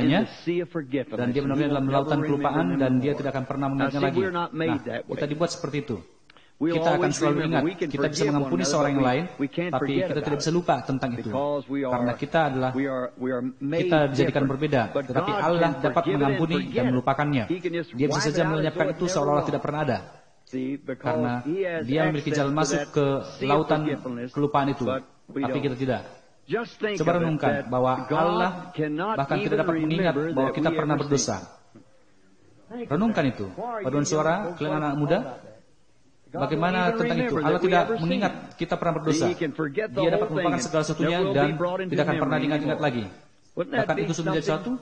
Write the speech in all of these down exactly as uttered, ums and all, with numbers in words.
kepadanya, the sea of forgetfulness. dan dia menaruhnya dalam lautan kelupaan, dan dia tidak akan pernah mengingatnya Now, see, lagi. we're not made Nah, that way. kita dibuat seperti itu. We'll Kita akan always selalu remember, ingat, we can kita bisa forgive one mengampuni another, seorang but yang we- lain, we can't tapi forget kita about tidak bisa lupa tentang itu. Because we are- Karena kita adalah we are- we are made kita dijadikan different. berbeda, But tetapi God Allah can dapat forgive it and mengampuni forget dan it. melupakannya. He can just Dia bisa wipe it saja out as melenyapkan though itu it never seolah-olah was. tidak pernah ada. See, because Karena he has dia memiliki access jalan to masuk that ke sea of lautan forgetfulness, kelupaan itu, but we tapi don't. kita tidak. Just think Coba of it, renungkan that bahwa God Allah cannot bahkan even tidak dapat mengingat remember bahwa that kita we pernah ever berdosa. sinned. Renungkan itu. Paduan suara, kalian anak muda, Bagaimana tentang itu? Allah tidak mengingat kita pernah berdosa. Dia dapat melupakan segala sesuatunya dan tidak akan pernah diingat-ingat lagi. Bahkan itu sudah menjadi satu.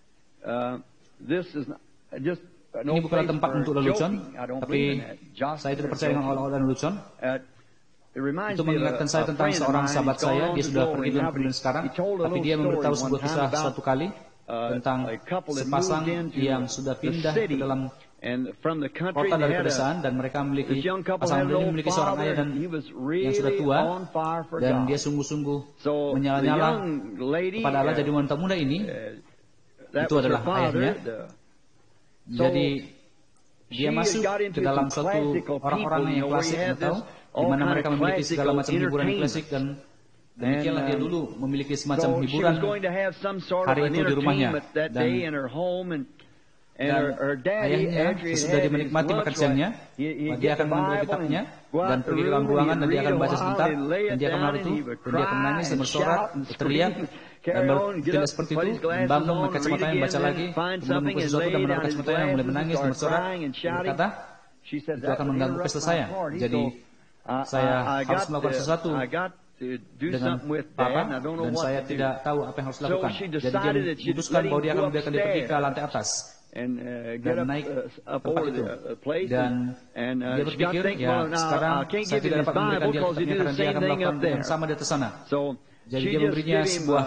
Ini bukanlah tempat untuk lelucon, tapi saya tidak percaya dengan olah-olah lelucon. Itu mengingatkan saya tentang seorang sahabat saya. Dia sudah pergi dan kemudian sekarang, tapi dia memberitahu sebuah kisah suatu kali tentang sepasang yang sudah pindah ke dalam kota dari pedesaan, dan mereka memiliki pasangan ini memiliki seorang ayah dan yang sudah tua, dan dia sungguh-sungguh menyala-nyala kepada Allah. Jadi wanita muda ini itu adalah ayahnya. Jadi dia masuk ke dalam suatu orang-orang yang klasik atau di mana mereka memiliki segala macam hiburan klasik, dan demikianlah dia dulu memiliki semacam hiburan hari itu di rumahnya. Dan Dan ayahnya sesudah dia menikmati makan siangnya, dia akan mengambil kitabnya dan pergi ke dalam ruangan, dan dia akan baca sebentar, dan dia akan menaruh itu, dan dia akan menangis dan bersorak, berteriak, dan bertindak seperti itu, membangun memakai kacamatanya, membaca lagi, kemudian membuka sesuatu dan menaruh kacamatanya, mulai menangis dan bersorak, berkata, itu akan mengganggu pesta saya. Jadi saya harus melakukan sesuatu dengan papa, dan saya tidak tahu apa yang harus dilakukan. Jadi dia memutuskan bahwa dia akan membiarkan dia pergi ke lantai atas dan naik tempat itu, dan dia berpikir, ya sekarang saya tidak dapat memberikan dia kitabnya karena dia akan melakukan yang sama di atas sana. Jadi dia memberinya sebuah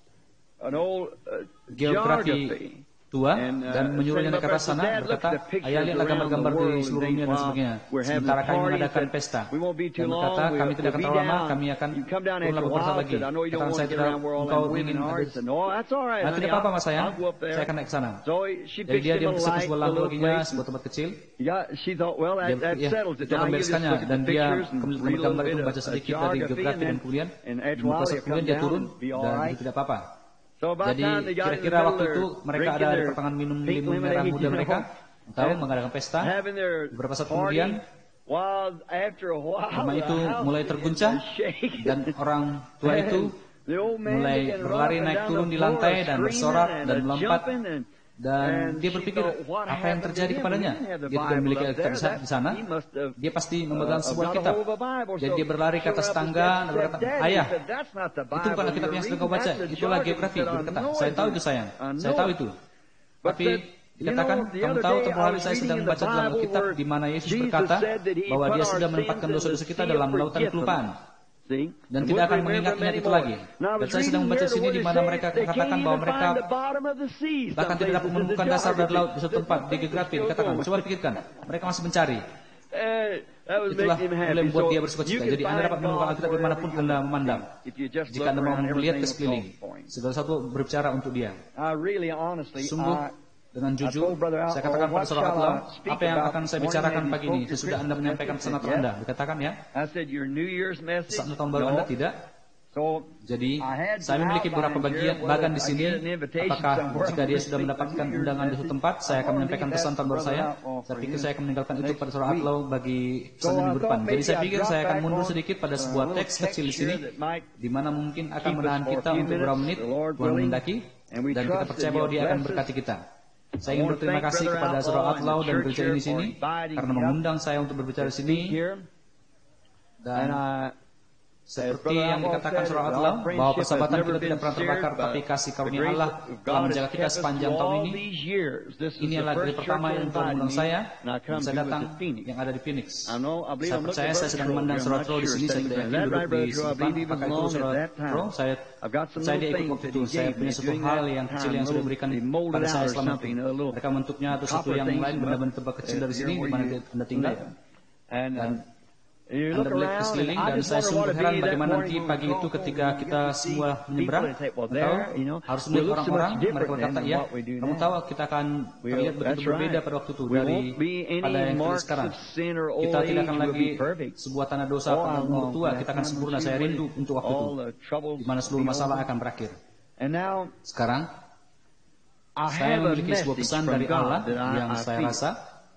geografi tua dan menyuruhnya naik ke atas sana, berkata, ayah lihatlah gambar-gambar di seluruh dunia dan sebagainya, sementara kami mengadakan pesta. Dan berkata, kami tidak akan terlalu lama, kami akan turunlah beberapa lagi. Katakan, saya tidak, engkau ingin ada, nah, tidak apa-apa mas sayang, saya akan naik ke sana. Jadi dia dia mempesan sebuah lampu baginya, sebuah tempat kecil. Dia, ya, itu akan bereskannya, dan dia kemudian gambar itu membaca sedikit dari geografi, dan kemudian kemudian dia turun, dan itu tidak apa-apa. Jadi kira-kira waktu itu mereka ada di pertengahan minum limun merah muda mereka, tahu mengadakan pesta. Beberapa saat kemudian rumah itu mulai terguncang, dan orang tua itu mulai berlari naik turun di lantai dan bersorak dan melompat. Dan dia berpikir, apa yang terjadi kepadanya? Dia tidak memiliki kitab di sana. Dia pasti memegang sebuah kitab. Jadi dia berlari ke atas tangga dan berkata, ayah, itu bukan kitab yang sedang kau baca, itulah geografi. Dia berkata, saya tahu itu sayang, saya tahu itu. Tapi dikatakan, kamu tahu tempoh hari saya sedang membaca dalam kitab di mana Yesus berkata bahwa dia sudah menempatkan dosa-dosa kita dalam lautan kelupaan, dan tidak akan mengingat-ingat itu lagi. Dan saya sedang membaca di sini di mana mereka katakan bahwa mereka bahkan tidak dapat menemukan dasar dari laut di suatu tempat di geografi. Dikatakan, coba pikirkan, mereka masih mencari. Itulah mulai membuat dia bersuka-cita. Jadi Anda dapat menemukan Alkitab dimanapun Anda memandang, jika Anda mau melihat ke sekeliling. Segala sesuatu berbicara untuk dia. Sungguh, dengan jujur, saya katakan pada saudara Atlau, apa yang akan saya bicarakan pagi ini sesudah Anda menyampaikan pesan Natal Anda. Dikatakan ya, pesan tahun baru Anda tidak. Jadi saya memiliki beberapa bagian bagan di sini. Apakah jika dia sudah mendapatkan undangan di suatu tempat, saya akan menyampaikan pesan tahun baru saya. Saya pikir saya akan meninggalkan itu pada saudara Atlau bagi pesan minggu depan. Jadi saya pikir saya akan mundur sedikit pada sebuah teks kecil di sini, di mana mungkin akan menahan kita untuk beberapa menit, Tuhan menghendaki, dan kita percaya bahwa dia akan berkati kita. Saya ingin berterima kasih kepada saudara Atlau dan berbicara di sini karena mengundang saya untuk berbicara di sini. Dan seperti yang dikatakan saudara Atlau bahwa persahabatan kita tidak pernah terbakar, tapi kasih karunia Allah telah menjaga kita sepanjang tahun ini. Ini adalah kali pertama yang Tuhan mengundang saya, dan saya datang yang ada di Phoenix. Saya percaya saya sedang memandang saudara Atlau di sini. Saya tidak yakin duduk di sebelah. Apakah itu saudara Atlau? Saya saya dia ikut waktu itu. Saya punya suatu hal yang kecil yang sudah diberikan pada saya selama itu. Mereka bentuknya atau sesuatu yang lain, benda-benda tebak kecil dari sini di mana Anda tinggal. Dan Anda melihat ke sekeliling, dan saya sungguh heran bagaimana nanti pagi itu ketika kita semua menyeberang, atau harus melihat orang-orang, mereka berkata, ya, kamu tahu kita akan terlihat begitu berbeda pada waktu itu dari pada yang kita sekarang. Kita tidak akan lagi sebuah tanda dosa atau umur tua, kita akan sempurna. Saya rindu untuk waktu itu, di mana seluruh masalah akan berakhir. Sekarang, saya memiliki sebuah pesan dari Allah yang saya rasa,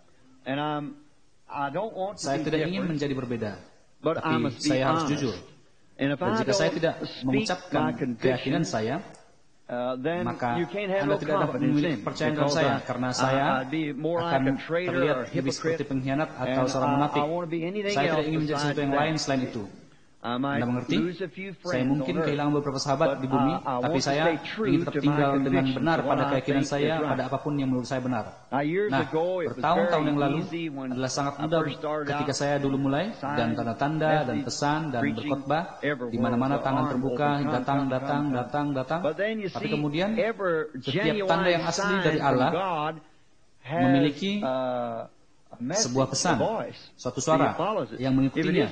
saya tidak ingin menjadi berbeda, tapi saya harus jujur. Dan jika saya tidak mengucapkan keyakinan saya, maka Anda tidak dapat memiliki kepercayaan dalam saya, karena saya akan terlihat lebih seperti pengkhianat atau seorang munafik. Saya tidak ingin menjadi sesuatu yang lain selain itu. Anda mengerti? Saya mungkin kehilangan beberapa sahabat di bumi, tapi saya ingin tetap tinggal dengan benar pada keyakinan saya, pada apapun yang menurut saya benar. Nah, bertahun-tahun yang lalu adalah sangat mudah ketika saya dulu mulai, dan tanda-tanda dan pesan dan berkhotbah di mana-mana, tangan terbuka, datang, datang, datang, datang. Tapi kemudian setiap tanda yang asli dari Allah memiliki sebuah pesan, suatu suara yang mengikutinya.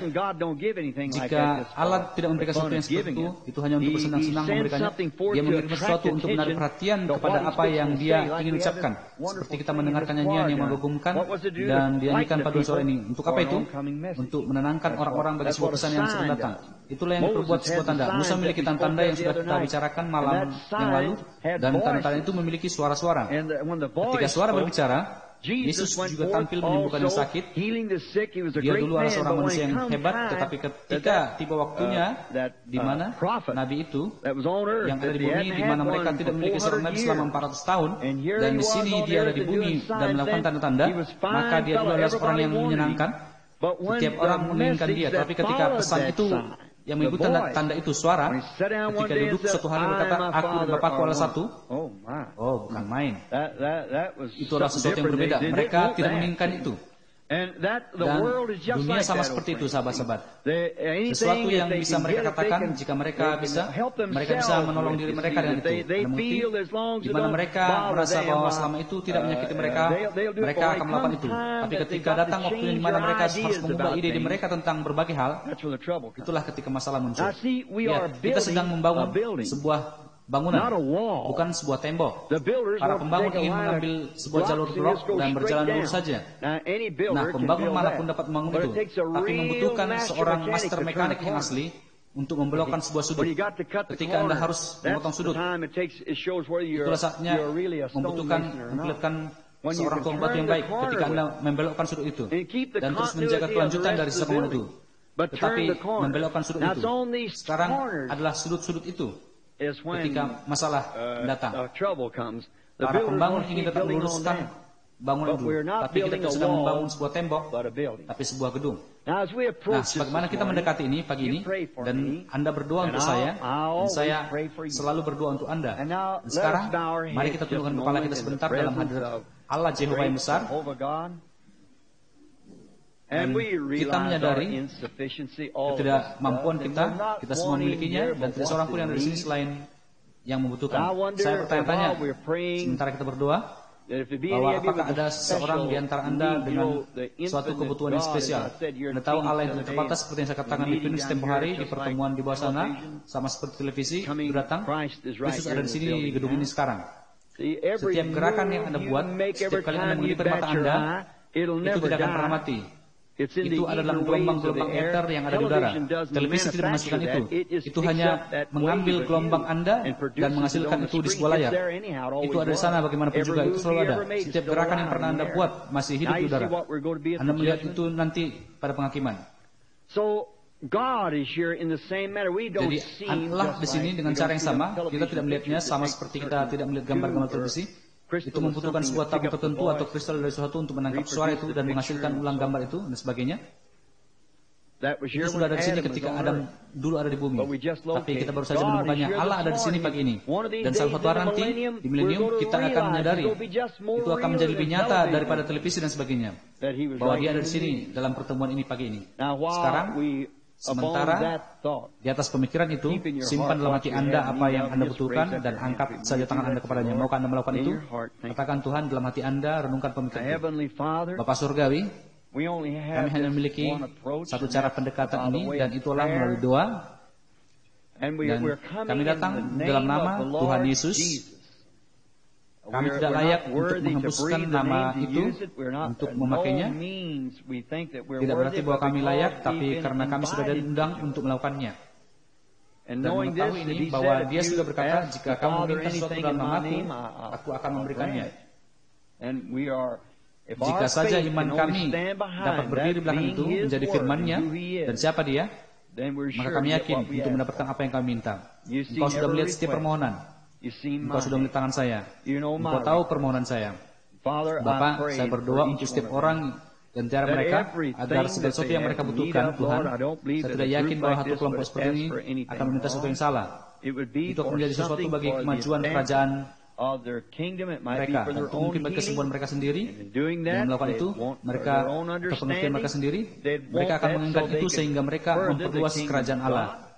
Jika Allah tidak memberikan sesuatu yang seperti itu, itu hanya untuk bersenang-senang memberikannya. Dia memberikan sesuatu untuk menarik perhatian kepada apa yang Dia ingin ucapkan. Seperti kita mendengarkan nyanyian yang mengagumkan dan dinyanyikan pada sore ini. Untuk apa itu? Untuk menenangkan orang-orang bagi sebuah pesan yang sedang datang. Itulah yang diperbuat sebuah tanda. Musa memiliki tanda-tanda yang sudah kita bicarakan malam yang lalu, dan tanda-tanda itu memiliki suara-suara. Ketika suara berbicara, Yesus juga tampil menyembuhkan yang sakit. Dia dulu adalah seorang manusia yang hebat, tetapi ketika tiba waktunya di mana nabi itu yang ada di bumi, di mana mereka tidak memiliki seorang nabi selama empat ratus tahun, dan di sini dia ada di bumi dan melakukan tanda-tanda, maka dia dulu adalah seorang yang menyenangkan. Setiap orang menginginkan dia, tapi ketika pesan itu yang mengikuti tanda, tanda itu suara, ketika duduk suatu hari berkata, aku dan Bapakku adalah satu. Oh, bukan main. Itu adalah sesuatu yang berbeda. Mereka tidak menginginkan itu. Dan dunia sama seperti itu, sahabat-sahabat. Sesuatu yang bisa mereka katakan, jika mereka bisa, mereka bisa menolong diri mereka dengan itu. Di mana mereka merasa bahwa selama itu tidak menyakiti mereka, mereka akan melakukan itu. Tapi ketika datang waktu di mana mereka harus mengubah ide di mereka tentang berbagai hal, itulah ketika masalah muncul. Ya, kita sedang membangun sebuah bangunan, bukan sebuah tembok. Para pembangun ingin mengambil sebuah jalur blok dan berjalan lurus saja. Nah, pembangun manapun dapat membangun itu, tapi membutuhkan seorang master mekanik yang asli untuk membelokkan sebuah sudut. Ketika Anda harus memotong sudut, itulah saatnya membutuhkan memperlihatkan seorang tukang batu yang baik ketika Anda membelokkan sudut itu, dan terus menjaga kelanjutan dari sisa bangunan itu. Tetapi membelokkan sudut itu sekarang adalah sudut-sudut itu. Ketika masalah datang, para pembangun ingin tetap meluruskan bangunan itu, tapi kita tidak sedang membangun sebuah tembok, tapi sebuah gedung. Nah, sebagaimana kita mendekati ini pagi ini, dan Anda berdoa untuk saya, dan saya selalu berdoa untuk Anda. Dan sekarang, mari kita tundukkan kepala kita sebentar dalam hadirat Allah Jehovah yang besar. Dan kita menyadari ketidakmampuan kita, kita semua memilikinya, dan tidak seorang pun yang dari sini selain yang membutuhkan. Saya bertanya-tanya, sementara kita berdoa, bahwa apakah ada seorang di antara Anda dengan suatu kebutuhan yang spesial. Anda tahu Allah yang tidak terbatas, seperti yang saya katakan di Phoenix tempoh hari, di pertemuan di bawah sana, sama seperti televisi, itu datang. Yesus ada di sini, di gedung ini sekarang. Setiap gerakan yang Anda buat, setiap kali Anda mengelipat mata Anda, itu tidak akan pernah mati. Itu adalah gelombang-gelombang ether yang ada di udara. Televisi tidak menghasilkan itu. Itu hanya mengambil gelombang Anda dan menghasilkan itu di sebuah layar. Itu ada di sana bagaimanapun juga, itu selalu ada. Setiap gerakan yang pernah Anda buat masih hidup di udara. Anda melihat itu nanti pada penghakiman. Jadi Allah di sini dengan cara yang sama. Kita tidak melihatnya sama seperti kita tidak melihat gambar-gambar televisi. Itu membutuhkan sebuah tabung tertentu atau kristal dari sesuatu untuk menangkap suara itu dan menghasilkan ulang gambar itu dan sebagainya. Itu sudah ada di sini ketika Adam dulu ada di bumi. Tapi kita baru saja menemukannya. Allah ada di sini pagi ini. Dan salah satu hari nanti, di milenium, kita akan menyadari itu akan menjadi lebih nyata daripada televisi dan sebagainya. Bahwa dia ada di sini dalam pertemuan ini pagi ini. Sekarang, sementara di atas pemikiran itu, simpan dalam hati Anda apa yang Anda butuhkan dan angkat saja tangan Anda kepadanya. Maukah Anda melakukan itu? Katakan, Tuhan, dalam hati Anda renungkan pemikiran itu. Bapak Surgawi, kami hanya memiliki satu cara pendekatan ini, dan itulah melalui doa. Dan kami datang dalam nama Tuhan Yesus. Kami tidak layak untuk menghembuskan nama itu, untuk memakainya. Tidak berarti bahwa kami layak, tapi karena kami sudah diundang untuk melakukannya. Dan mengetahui ini, bahwa dia sudah berkata, jika kamu minta sesuatu dalam namaku, aku akan memberikannya. Jika saja iman kami dapat berdiri di belakang itu, menjadi firman-Nya, dan siapa dia, maka kami yakin untuk mendapatkan apa yang kami minta. Engkau sudah melihat setiap permohonan. Engkau sudah melihat tangan saya. Engkau tahu permohonan saya. Bapa, saya berdoa untuk setiap orang dan tiada mereka, agar segala sesuatu yang mereka butuhkan, Tuhan, saya tidak yakin bahwa satu kelompok seperti ini akan meminta sesuatu yang salah. Untuk menjadi sesuatu bagi kemajuan kerajaan mereka, dan itu mungkin bagi kesembuhan mereka sendiri. Dengan melakukan itu, mereka atau pengertian mereka sendiri, mereka akan mengingat itu sehingga mereka memperluas kerajaan Allah.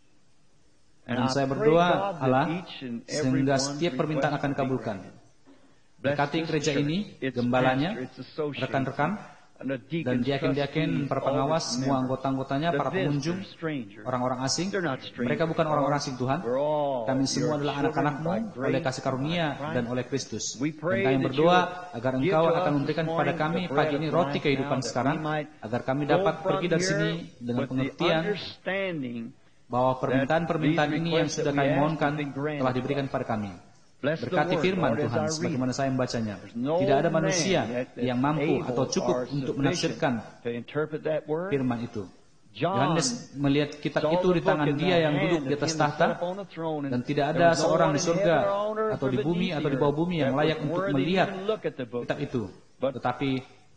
Dan saya berdoa Allah, sehingga setiap permintaan akan dikabulkan. Berkati gereja ini, gembalanya, rekan-rekan, dan diaken-diaken, para pengawas, semua anggota-anggotanya, para pengunjung, orang-orang asing. Mereka bukan orang-orang asing, Tuhan. Kami semua adalah anak-anak-Mu oleh kasih karunia dan oleh Kristus. Dan kami berdoa agar Engkau akan memberikan kepada kami pagi ini roti kehidupan sekarang, agar kami dapat pergi dari sini dengan pengertian bahwa permintaan-permintaan ini yang sudah kami mohonkan telah diberikan kepada kami. Berkati firman Tuhan sebagaimana saya membacanya. Tidak ada manusia yang mampu atau cukup untuk menafsirkan firman itu. Yohanes melihat kitab itu di tangan Dia yang duduk di atas tahta, dan tidak ada seorang di surga atau di bumi atau di bawah bumi yang layak untuk melihat kitab itu. Tetapi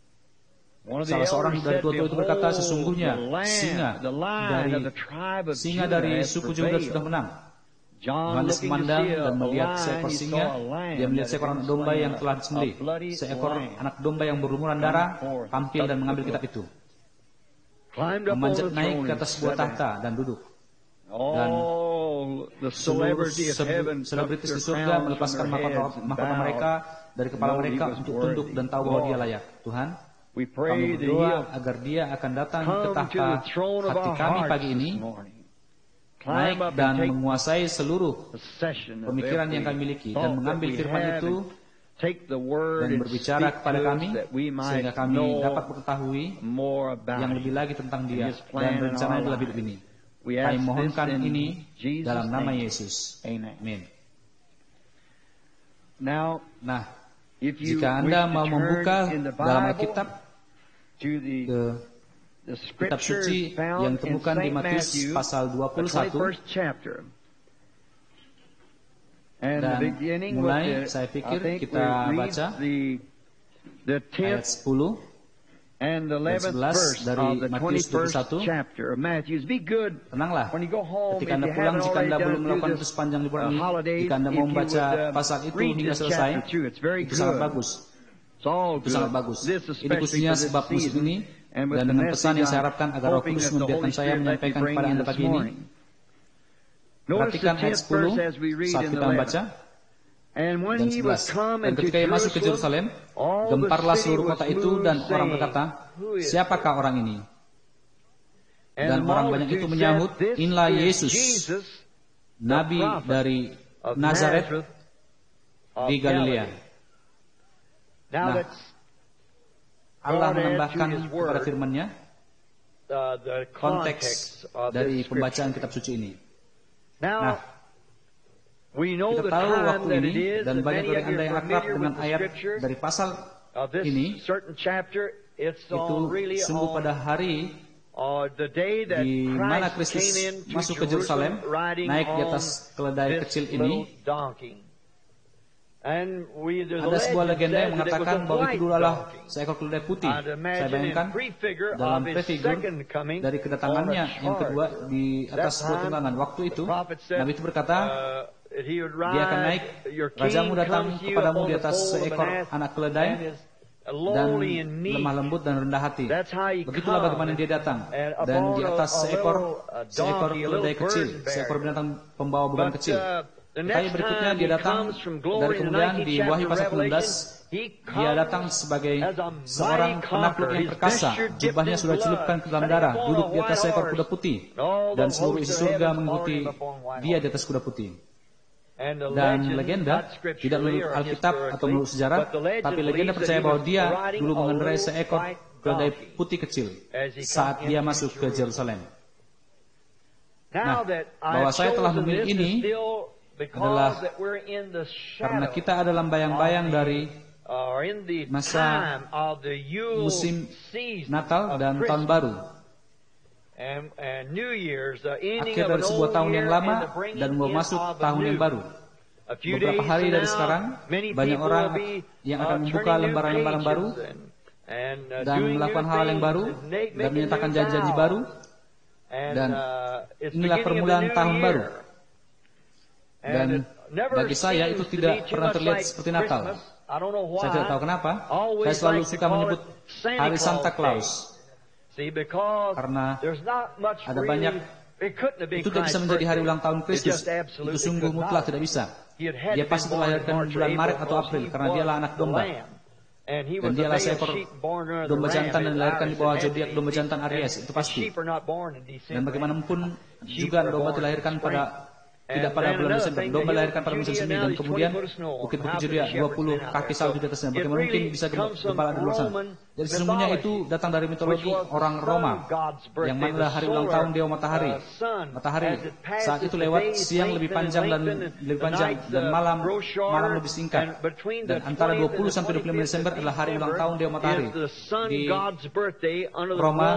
salah seorang dari tua-tua itu berkata, sesungguhnya singa dari singa dari suku Yehuda sudah menang. Yohanes memandang dan melihat seekor singa. Dia melihat seekor anak domba yang telah disembelih. Seekor anak domba yang berlumuran darah tampil dan mengambil kitab itu, memanjat naik ke atas sebuah tahta dan duduk. Dan seluruh selebritis di surga melepaskan mahkota mereka dari kepala mereka untuk tunduk dan tahu bahwa Dia layak. Tuhan, kami berdoa agar Dia akan datang ke tahta hati kami pagi ini, naik dan menguasai seluruh pemikiran yang kami miliki, dan mengambil firman itu dan berbicara kepada kami, sehingga kami dapat mengetahui yang lebih lagi tentang Dia dan rencana yang lebih ini. Kami mohonkan ini dalam nama Yesus. Amin. Nah, jika Anda mau membuka dalam Alkitab ke kitab suci yang ditemukan di Matius pasal dua puluh satu, dan mulai saya pikir kita baca ayat sepuluh dan sebelas dari Matius dua puluh satu. Tenanglah ketika Anda pulang, jika Anda belum melakukan itu sepanjang liburan ini, jika Anda mau membaca pasal itu hingga selesai, itu sangat bagus. Itu sangat bagus. Ini khususnya sebab musim ini, dan dengan pesan yang saya harapkan agar Roh Kudus membiarkan saya menyampaikan kepada Anda pagi ini. Perhatikan ayat sepuluh saat kita membaca dan sebelas. Dan ketika Ia masuk ke Yerusalem, gemparlah seluruh kota itu, dan orang berkata, siapakah orang ini? Dan orang banyak itu menyahut, inilah Yesus, Nabi dari Nazaret di Galilea. Nah, Allah menambahkan kepada firman-Nya konteks dari pembacaan kitab suci ini. Nah, kita tahu waktu ini, dan banyak dari Anda yang akrab dengan ayat dari pasal ini, itu sungguh pada hari di mana Kristus masuk ke Yerusalem, naik di atas keledai kecil ini. Ada sebuah legenda yang mengatakan bahwa itu dulu adalah seekor keledai putih. Saya bayangkan dalam prefigure dari kedatangannya yang kedua di atas sebuah tunggangan. Waktu itu Nabi itu berkata, Dia akan naik, Rajamu datang kepadamu di atas seekor anak keledai, dan lemah lembut dan rendah hati. Begitulah bagaimana Dia datang, dan di atas seekor seekor keledai kecil, seekor binatang pembawa beban kecil. Tetapi berikutnya Dia datang, dari kemudian di Wahyu pasal sembilan belas, Dia datang sebagai seorang penakluk yang perkasa. Jubahnya sudah celupkan ke dalam darah, duduk di atas seekor kuda putih, dan seluruh isi surga mengikuti Dia di atas kuda putih. Dan legenda, tidak menurut Alkitab atau menurut sejarah, tapi legenda percaya bahwa Dia dulu mengendarai seekor keledai putih kecil saat Dia masuk ke Yerusalem. Nah, bahwa saya telah memilih ini adalah karena kita ada dalam bayang-bayang dari masa musim Natal dan Tahun Baru, akhir dari sebuah tahun yang lama dan mau masuk tahun yang baru. beberapa hari dari sekarang, banyak orang yang akan membuka lembaran-lembaran baru dan melakukan hal yang baru dan menyatakan janji-janji baru. Dan inilah permulaan tahun baru. Dan bagi saya itu tidak pernah terlihat seperti Natal. Saya tidak tahu kenapa. Saya selalu suka menyebut hari Santa Claus, karena ada banyak. Itu tidak bisa menjadi hari ulang tahun Kristus. Itu sungguh mutlak tidak bisa. Dia pasti dilahirkan bulan Maret atau April, karena dialah anak domba. Dan dialah seekor domba jantan dan dilahirkan di bawah zodiak domba jantan Aries, itu pasti. Dan bagaimanapun juga domba dilahirkan pada tidak pada bulan Desember. Domba dilahirkan pada musim semi, dan kemudian bukit-bukit zodiak dua puluh kaki salju di atasnya. Bagaimana mungkin bisa gembala di luar sana? Jadi sesungguhnya itu datang dari mitologi orang Roma, yang mana hari ulang tahun Dewa Matahari. Matahari saat itu lewat, siang lebih panjang dan lebih panjang dan malam malam lebih singkat. Dan antara dua puluh sampai dua puluh lima Desember adalah hari ulang tahun Dewa Matahari di Roma,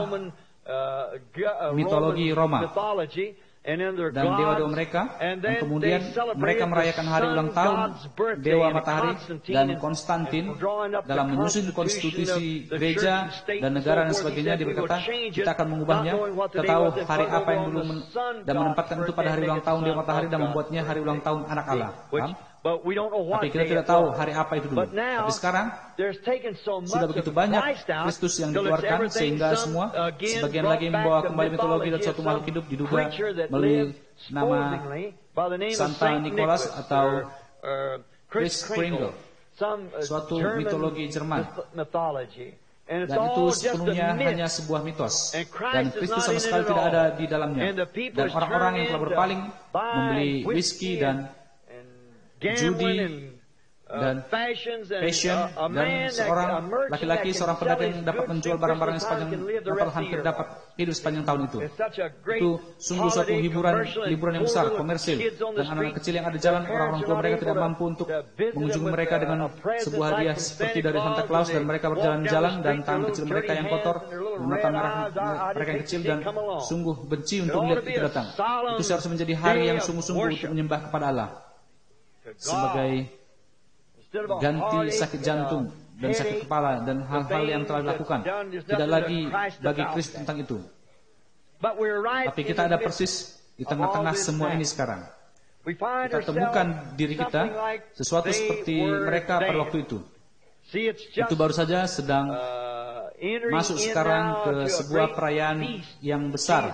mitologi Roma. Dan dewa-dewa mereka, dan kemudian mereka merayakan hari ulang tahun Dewa Matahari, dan Konstantin dalam menyusun konstitusi gereja dan negara dan sebagainya, dia berkata, kita akan mengubahnya, kita tahu hari apa yang dulu men dan menempatkan itu pada hari ulang tahun Dewa Matahari dan membuatnya hari ulang tahun anak Allah. Paham? Tapi kita tidak tahu hari apa itu dulu. Tapi sekarang sudah begitu banyak Kristus yang dikeluarkan, sehingga semua sebagian lagi membawa kembali mitologi dan suatu makhluk hidup diduga melalui nama Santa Nicholas atau Kris Kringle, suatu mitologi Jerman. Dan itu sepenuhnya hanya sebuah mitos, dan Kristus sama sekali tidak ada di dalamnya. Dan orang-orang yang telah berpaling membeli whisky dan judi dan fashion, dan seorang laki-laki, seorang pedagang dapat menjual barang-barang yang sepanjang dapat hampir dapat hidup sepanjang tahun itu. Itu sungguh suatu hiburan liburan yang besar, komersil, dan anak-anak kecil yang ada di jalan, orang-orang tua mereka tidak mampu untuk mengunjungi mereka dengan sebuah hadiah seperti dari Santa Claus, dan mereka berjalan-jalan dan tangan kecil mereka yang kotor, mata merah mereka yang kecil, dan sungguh benci untuk melihat itu datang. Itu seharusnya menjadi hari yang sungguh-sungguh untuk menyembah kepada Allah, sebagai ganti sakit jantung dan sakit kepala dan hal-hal yang telah dilakukan. Tidak lagi bagi Kristus tentang itu. Tapi kita ada persis di tengah-tengah semua ini sekarang. Kita temukan diri kita sesuatu seperti mereka pada waktu itu. Itu baru saja sedang masuk sekarang ke sebuah perayaan yang besar.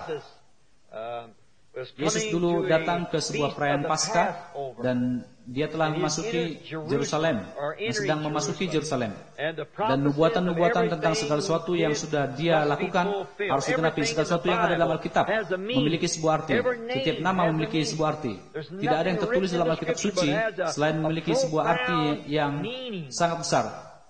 Yesus dulu datang ke sebuah perayaan Paskah, dan dia telah memasuki Yerusalem, dan sedang memasuki Yerusalem. Dan nubuatan-nubuatan tentang segala sesuatu yang sudah dia lakukan harus digenapi. Segala sesuatu yang ada dalam Alkitab memiliki sebuah arti. Setiap nama memiliki sebuah arti. Tidak ada yang tertulis dalam Alkitab suci selain memiliki sebuah arti yang sangat besar.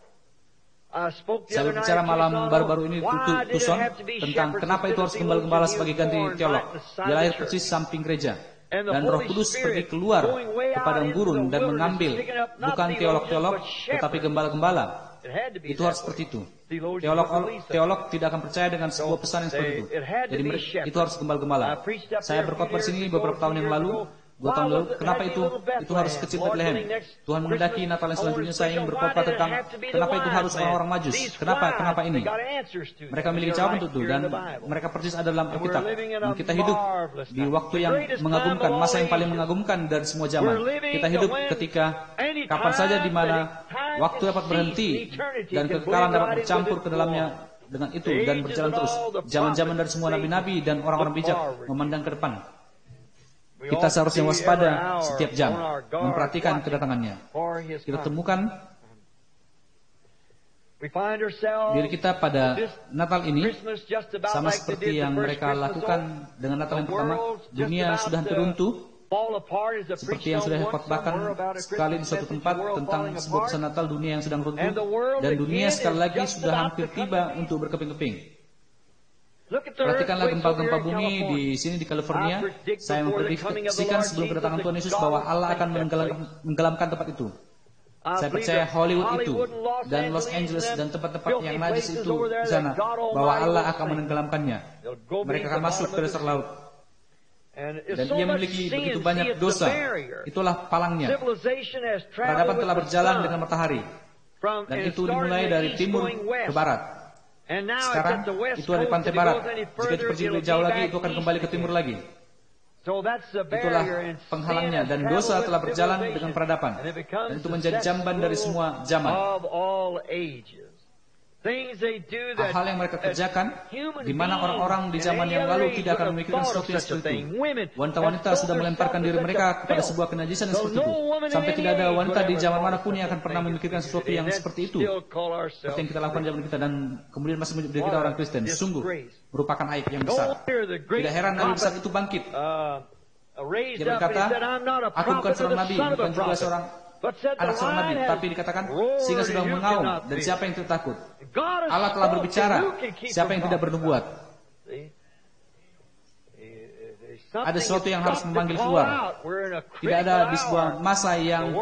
Saya berbicara malam baru-baru ini Tucson tentang kenapa itu harus gembala-gembala sebagai ganti teolog. Dia lahir persis samping gereja, dan Roh Kudus pergi keluar kepada gurun dan mengambil bukan teolog-teolog tetapi gembala-gembala. Itu harus seperti itu. Teolog teolog tidak akan percaya dengan sebuah pesan yang seperti itu. Jadi itu harus gembala-gembala. Saya berkhotbah di sini beberapa tahun yang lalu. Dua tahun lalu, kenapa itu itu harus kecil Bethlehem? Tuhan menghendaki Natal yang selanjutnya saya ingin berkhotbah tentang kenapa itu harus orang-orang Majus. Kenapa? Kenapa ini? Mereka memiliki jawaban untuk itu, dan mereka persis ada dalam Alkitab. Dan kita hidup di waktu yang mengagumkan, masa yang paling mengagumkan dari semua zaman. Kita hidup ketika kapan saja di mana waktu dapat berhenti dan kekekalan dapat bercampur ke dalamnya dengan itu dan berjalan terus. Zaman-zaman dari semua nabi-nabi dan orang-orang bijak memandang ke depan. Kita seharusnya waspada setiap jam, memperhatikan kedatangannya. Kita temukan diri kita pada Natal ini sama seperti yang mereka lakukan dengan Natal yang pertama. Dunia sudah hampir runtuh, seperti yang sudah dikhotbahkan sekali di suatu tempat tentang sebuah pesan Natal, dunia yang sedang runtuh, dan dunia sekali lagi sudah hampir tiba untuk berkeping-keping. Perhatikanlah gempa-gempa bumi di sini di California. Saya memprediksikan sebelum kedatangan Tuhan Yesus bahwa Allah akan menggelamkan tempat itu. Saya percaya Hollywood itu dan Los Angeles dan tempat-tempat yang najis itu di sana, bahwa Allah akan menenggelamkannya. Mereka akan masuk ke dasar laut. Dan ia memiliki begitu banyak dosa. Itulah palangnya. Peradaban telah berjalan dengan matahari. Dan itu dimulai dari timur ke barat. Sekarang itu dari pantai barat. Jika itu pergi lebih jauh lagi, itu akan kembali ke timur lagi. Itulah penghalangnya. Dan dosa telah berjalan dengan peradaban. Dan itu menjadi jamban dari semua zaman. Hal-hal yang mereka kerjakan, di mana orang-orang di zaman yang lalu tidak akan memikirkan sesuatu yang seperti itu. Wanita-wanita sudah melemparkan diri mereka kepada sebuah kenajisan yang seperti itu. Sampai tidak ada wanita di zaman manapun yang akan pernah memikirkan sesuatu yang seperti itu. Seperti yang kita lakukan di zaman kita, dan kemudian masih menjadi kita orang Kristen. Sungguh merupakan aib yang besar. Tidak heran Nabi besar itu bangkit. Dia berkata, aku bukan seorang Nabi, bukan juga seorang anak seorang Nabi, tapi dikatakan sehingga sudah mengaum, dan siapa yang tidak takut? Allah telah berbicara, siapa yang tidak bernubuat? Ada sesuatu yang harus memanggil keluar. Tidak ada di sebuah masa yang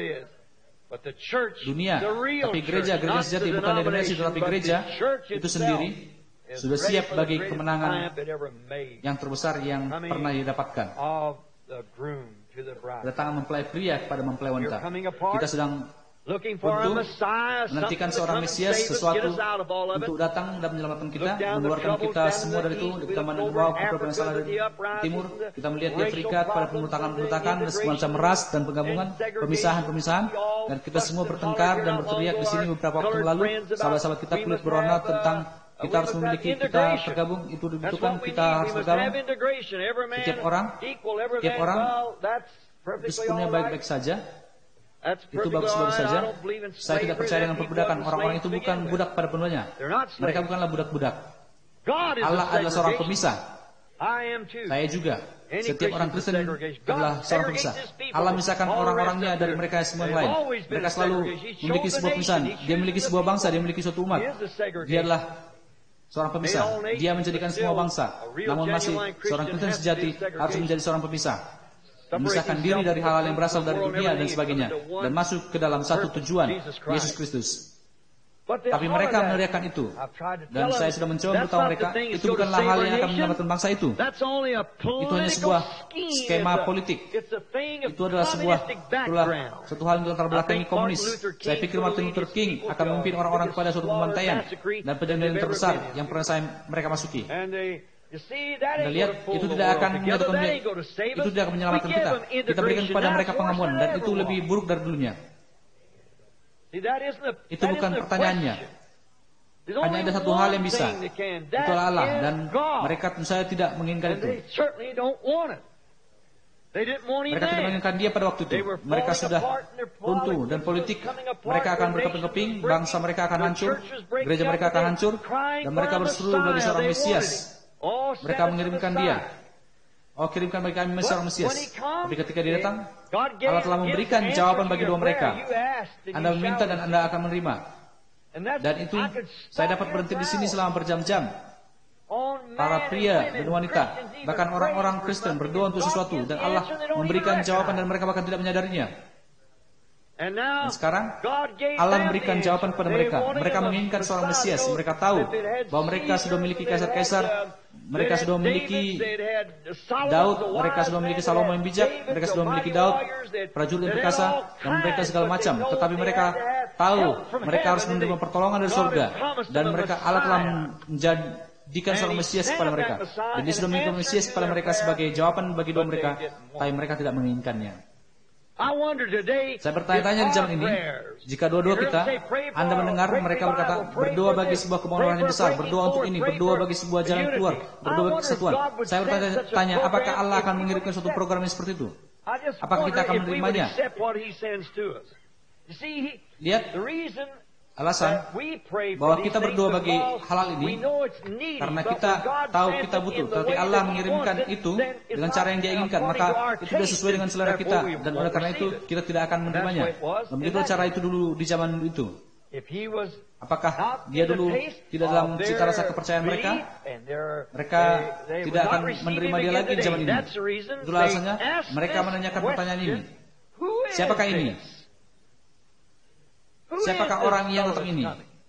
dunia, tapi gereja, gereja sejati bukan denominasi, tetapi gereja itu sendiri sudah siap bagi kemenangan yang terbesar yang pernah didapatkan. Kedatangan mempelai pria kepada mempelai wanita. Kita sedang untuk menantikan seorang Mesias, sesuatu untuk datang dan menyelamatkan kita, mengeluarkan kita semua dari itu. Kita membawa beberapa yang salah dari timur. Kita melihat di Afrika pada pemberontakan-pemberontakan, semacam ras dan penggabungan, pemisahan-pemisahan, dan kita semua bertengkar dan berteriak di sini beberapa waktu lalu. Sahabat-sahabat kita kulit berwarna tentang kita harus memiliki, kita tergabung, itu dibutuhkan, kita harus bergabung. Setiap orang, setiap orang itu sepenuhnya baik-baik saja. Itu bagus-bagus saja. Saya tidak percaya dengan perbudakan. Orang-orang itu bukan budak pada penuhnya. Mereka bukanlah budak-budak. Allah adalah seorang pemisah. Saya juga. Setiap orang Kristen adalah seorang pemisah. Allah memisahkan orang-orangnya dari mereka semua yang lain. Mereka selalu memiliki sebuah pemisahan. Dia memiliki sebuah bangsa, dia memiliki suatu umat. Dia adalah seorang pemisah. Dia menjadikan semua bangsa. Namun masih seorang Kristen sejati harus menjadi seorang pemisah. Memisahkan diri dari hal-hal yang berasal dari dunia dan sebagainya, dan masuk ke dalam satu tujuan, Yesus Kristus. Tapi mereka meneriakkan itu, dan saya sudah mencoba memberitahu mereka, itu bukanlah hal yang akan menyelamatkan bangsa itu. Itu hanya sebuah skema politik. Itu adalah sebuah itulah satu hal yang latar belakangi komunis. Saya pikir Martin Luther King akan memimpin orang-orang kepada suatu pembantaian dan penjagalan terbesar yang pernah saya mereka masuki. Anda lihat, itu tidak akan menyatukan dia, itu tidak akan menyelamatkan kita. Kita berikan kepada mereka pengamuan, dan itu lebih buruk dari dulunya. Itu bukan pertanyaannya. Hanya ada satu hal yang bisa, itulah Allah, dan mereka tentu saja tidak menginginkan itu. Mereka tidak menginginkan dia pada waktu itu. Mereka sudah runtuh, dan politik mereka akan berkeping-keping, bangsa mereka akan hancur, gereja mereka akan hancur, dan mereka berseru bagi seorang Mesias. Mereka mengirimkan dia. Oh, kirimkan bagi kami seorang Mesias. Tapi ketika dia datang, Allah telah memberikan jawaban bagi dua mereka. Anda meminta dan Anda akan menerima. Dan itu saya dapat berhenti di sini selama berjam-jam. Para pria dan wanita, bahkan orang-orang Kristen berdoa untuk sesuatu, dan Allah memberikan jawaban dan mereka bahkan tidak menyadarinya. Dan sekarang Allah memberikan jawaban kepada mereka. Mereka menginginkan seorang Mesias. Mereka tahu bahwa mereka sudah memiliki kaisar-kaisar, mereka sudah memiliki Daud, mereka sudah memiliki Salomo yang bijak, mereka sudah memiliki Daud, prajurit yang perkasa, dan mereka segala macam. Tetapi mereka tahu mereka harus menerima pertolongan dari surga, dan mereka Allah telah menjadikan seorang Mesias kepada mereka, dan Dia sudah memberikan Mesias kepada mereka sebagai jawaban bagi doa mereka, tapi mereka tidak menginginkannya. Saya bertanya-tanya di zaman ini, jika doa-doa kita, Anda mendengar mereka berkata, berdoa bagi sebuah kemohonan yang besar, berdoa untuk ini, berdoa bagi sebuah jalan keluar, berdoa bagi kesatuan. Saya bertanya, apakah Allah akan mengirimkan suatu program yang seperti itu? Apakah kita akan menerimanya? Lihat, alasan bahwa kita berdoa bagi halal ini karena kita tahu kita butuh, tapi Allah mengirimkan itu dengan cara yang Dia inginkan, maka itu sudah sesuai dengan selera kita, dan oleh karena itu kita tidak akan menerimanya. Dan begitu cara itu dulu di zaman itu. Apakah dia dulu tidak dalam cita rasa kepercayaan mereka? Mereka tidak akan menerima dia lagi di zaman ini. Itulah alasannya mereka menanyakan pertanyaan ini. Siapakah ini? Siapakah orang yang datang ini?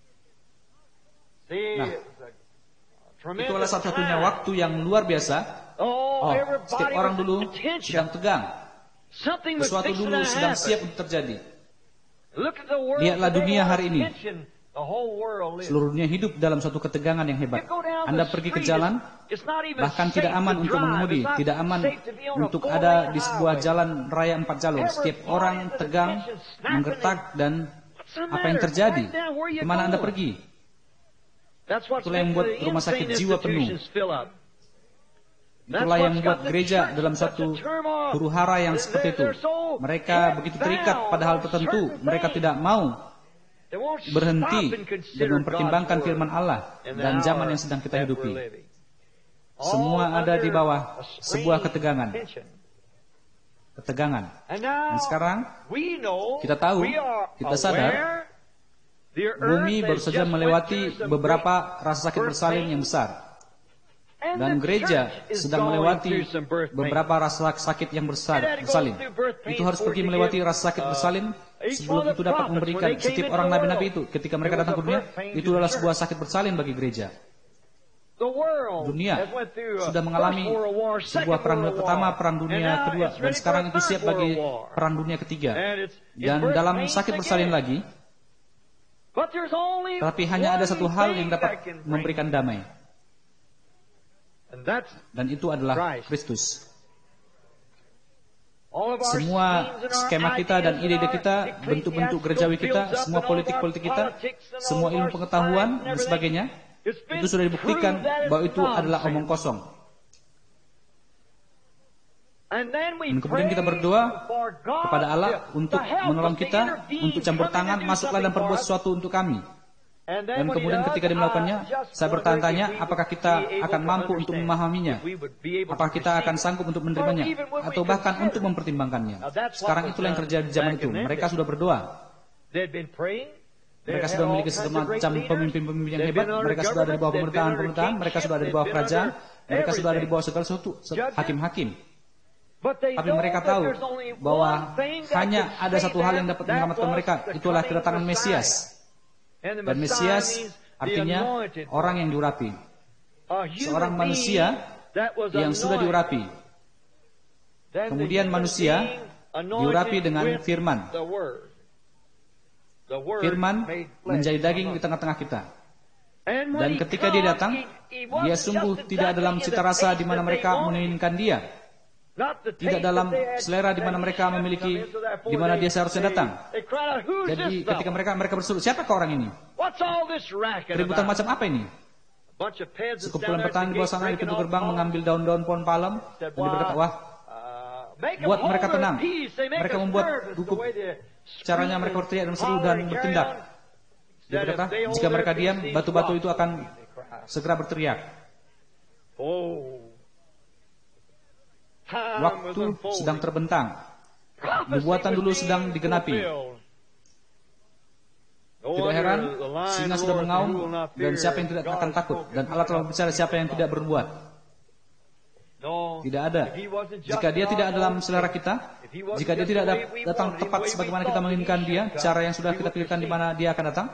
Nah, itu adalah satu-satunya waktu yang luar biasa Oh, setiap orang dulu sedang tegang. Sesuatu dulu sedang siap untuk terjadi. Lihatlah dunia hari ini. Seluruh dunia hidup dalam suatu ketegangan yang hebat. Anda pergi ke jalan, bahkan tidak aman untuk mengemudi, tidak aman untuk ada di sebuah jalan raya empat jalur. Setiap orang tegang, menggertak, dan apa yang terjadi? Kemana Anda pergi? Itulah yang membuat rumah sakit jiwa penuh. Itulah yang membuat gereja dalam satu huru hara yang seperti itu. Mereka begitu terikat pada hal tertentu. Mereka tidak mau berhenti dan mempertimbangkan firman Allah dan zaman yang sedang kita hidupi. Semua ada di bawah sebuah ketegangan. Ketegangan. Dan sekarang kita tahu, kita sadar, bumi baru saja melewati beberapa rasa sakit bersalin yang besar. Dan gereja sedang melewati beberapa rasa sakit yang besar, bersalin. Itu harus pergi melewati rasa sakit bersalin sebelum itu dapat memberikan. Setiap orang nabi-nabi itu, ketika mereka datang ke dunia, itu adalah sebuah sakit bersalin bagi gereja. Dunia sudah mengalami sebuah perang dunia pertama, perang dunia kedua, dan sekarang itu siap bagi perang dunia ketiga. Dan dalam sakit bersalin lagi, tapi hanya ada satu hal yang dapat memberikan damai. Dan itu adalah Kristus. Semua skema kita dan ide-ide kita, bentuk-bentuk gerejawi kita, semua politik-politik kita, semua ilmu pengetahuan dan sebagainya, itu sudah dibuktikan bahwa itu adalah omong kosong. Dan kemudian kita berdoa kepada Allah untuk menolong kita, untuk campur tangan, masuklah dan perbuat sesuatu untuk kami. Dan kemudian ketika dia melakukannya, saya bertanya-tanya, apakah kita akan mampu untuk memahaminya? Apakah kita akan sanggup untuk menerimanya? Atau bahkan untuk mempertimbangkannya? Sekarang itulah yang terjadi di zaman itu. Mereka sudah berdoa. Mereka sudah memiliki semacam pemimpin-pemimpin yang hebat. Mereka sudah ada di bawah pemerintahan-pemerintahan. Mereka sudah ada di bawah kerajaan. Mereka sudah ada di bawah segala sesuatu, hakim-hakim. Tapi mereka tahu bahwa hanya ada satu hal yang dapat menyelamatkan mereka. Itulah kedatangan Mesias. Dan Mesias artinya orang yang diurapi. Seorang manusia yang sudah diurapi. Kemudian manusia diurapi dengan firman. Firman menjadi daging di tengah-tengah kita. Dan ketika dia datang, dia sungguh tidak dalam cita rasa di mana mereka menginginkan dia. Tidak dalam selera di mana mereka memiliki, di mana dia seharusnya datang. Jadi ketika mereka mereka berseru, siapakah orang ini? Keributan macam apa ini? Sekumpulan petani di bawah sana di pintu gerbang mengambil daun-daun pohon palem dan dia berkata, wah, buat mereka tenang. Mereka membuat gugup. Caranya mereka berteriak dan seru dan bertindak. Dia berkata, jika mereka diam, batu-batu itu akan segera berteriak. Waktu sedang terbentang. Nubuatan dulu sedang digenapi. Tidak heran, singa sudah mengaum dan siapa yang tidak akan takut. Dan Allah telah berbicara siapa yang tidak berbuat. Tidak ada. Jika dia tidak dalam selera kita, jika dia tidak datang tepat sebagaimana kita menginginkan dia, cara yang sudah kita pilihkan di mana dia akan datang,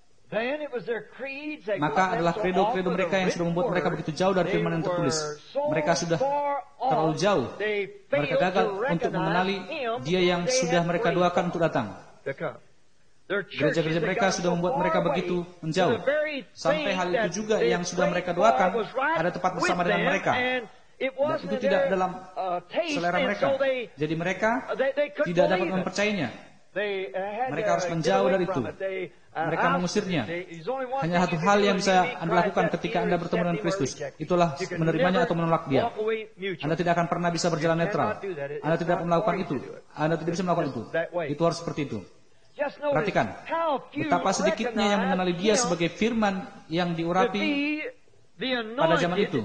maka adalah kredo-kredo mereka yang sudah membuat mereka begitu jauh dari firman yang tertulis. Mereka sudah terlalu jauh. Mereka gagal untuk mengenali dia yang sudah mereka doakan untuk datang. Gereja-gereja mereka sudah membuat mereka begitu menjauh. Sampai hal itu juga yang sudah mereka doakan ada tepat bersama dengan mereka. Dan itu tidak dalam selera mereka. Jadi mereka tidak dapat mempercayainya. Mereka harus menjauh dari itu. Mereka mengusirnya. Hanya satu hal yang bisa Anda lakukan ketika Anda bertemu dengan Kristus. Itulah menerimanya atau menolak dia. Anda tidak akan pernah bisa berjalan netral. Anda tidak akan melakukan itu. Anda tidak bisa melakukan itu. Itu harus seperti itu. Perhatikan betapa sedikitnya yang mengenali dia sebagai firman yang diurapi pada zaman itu.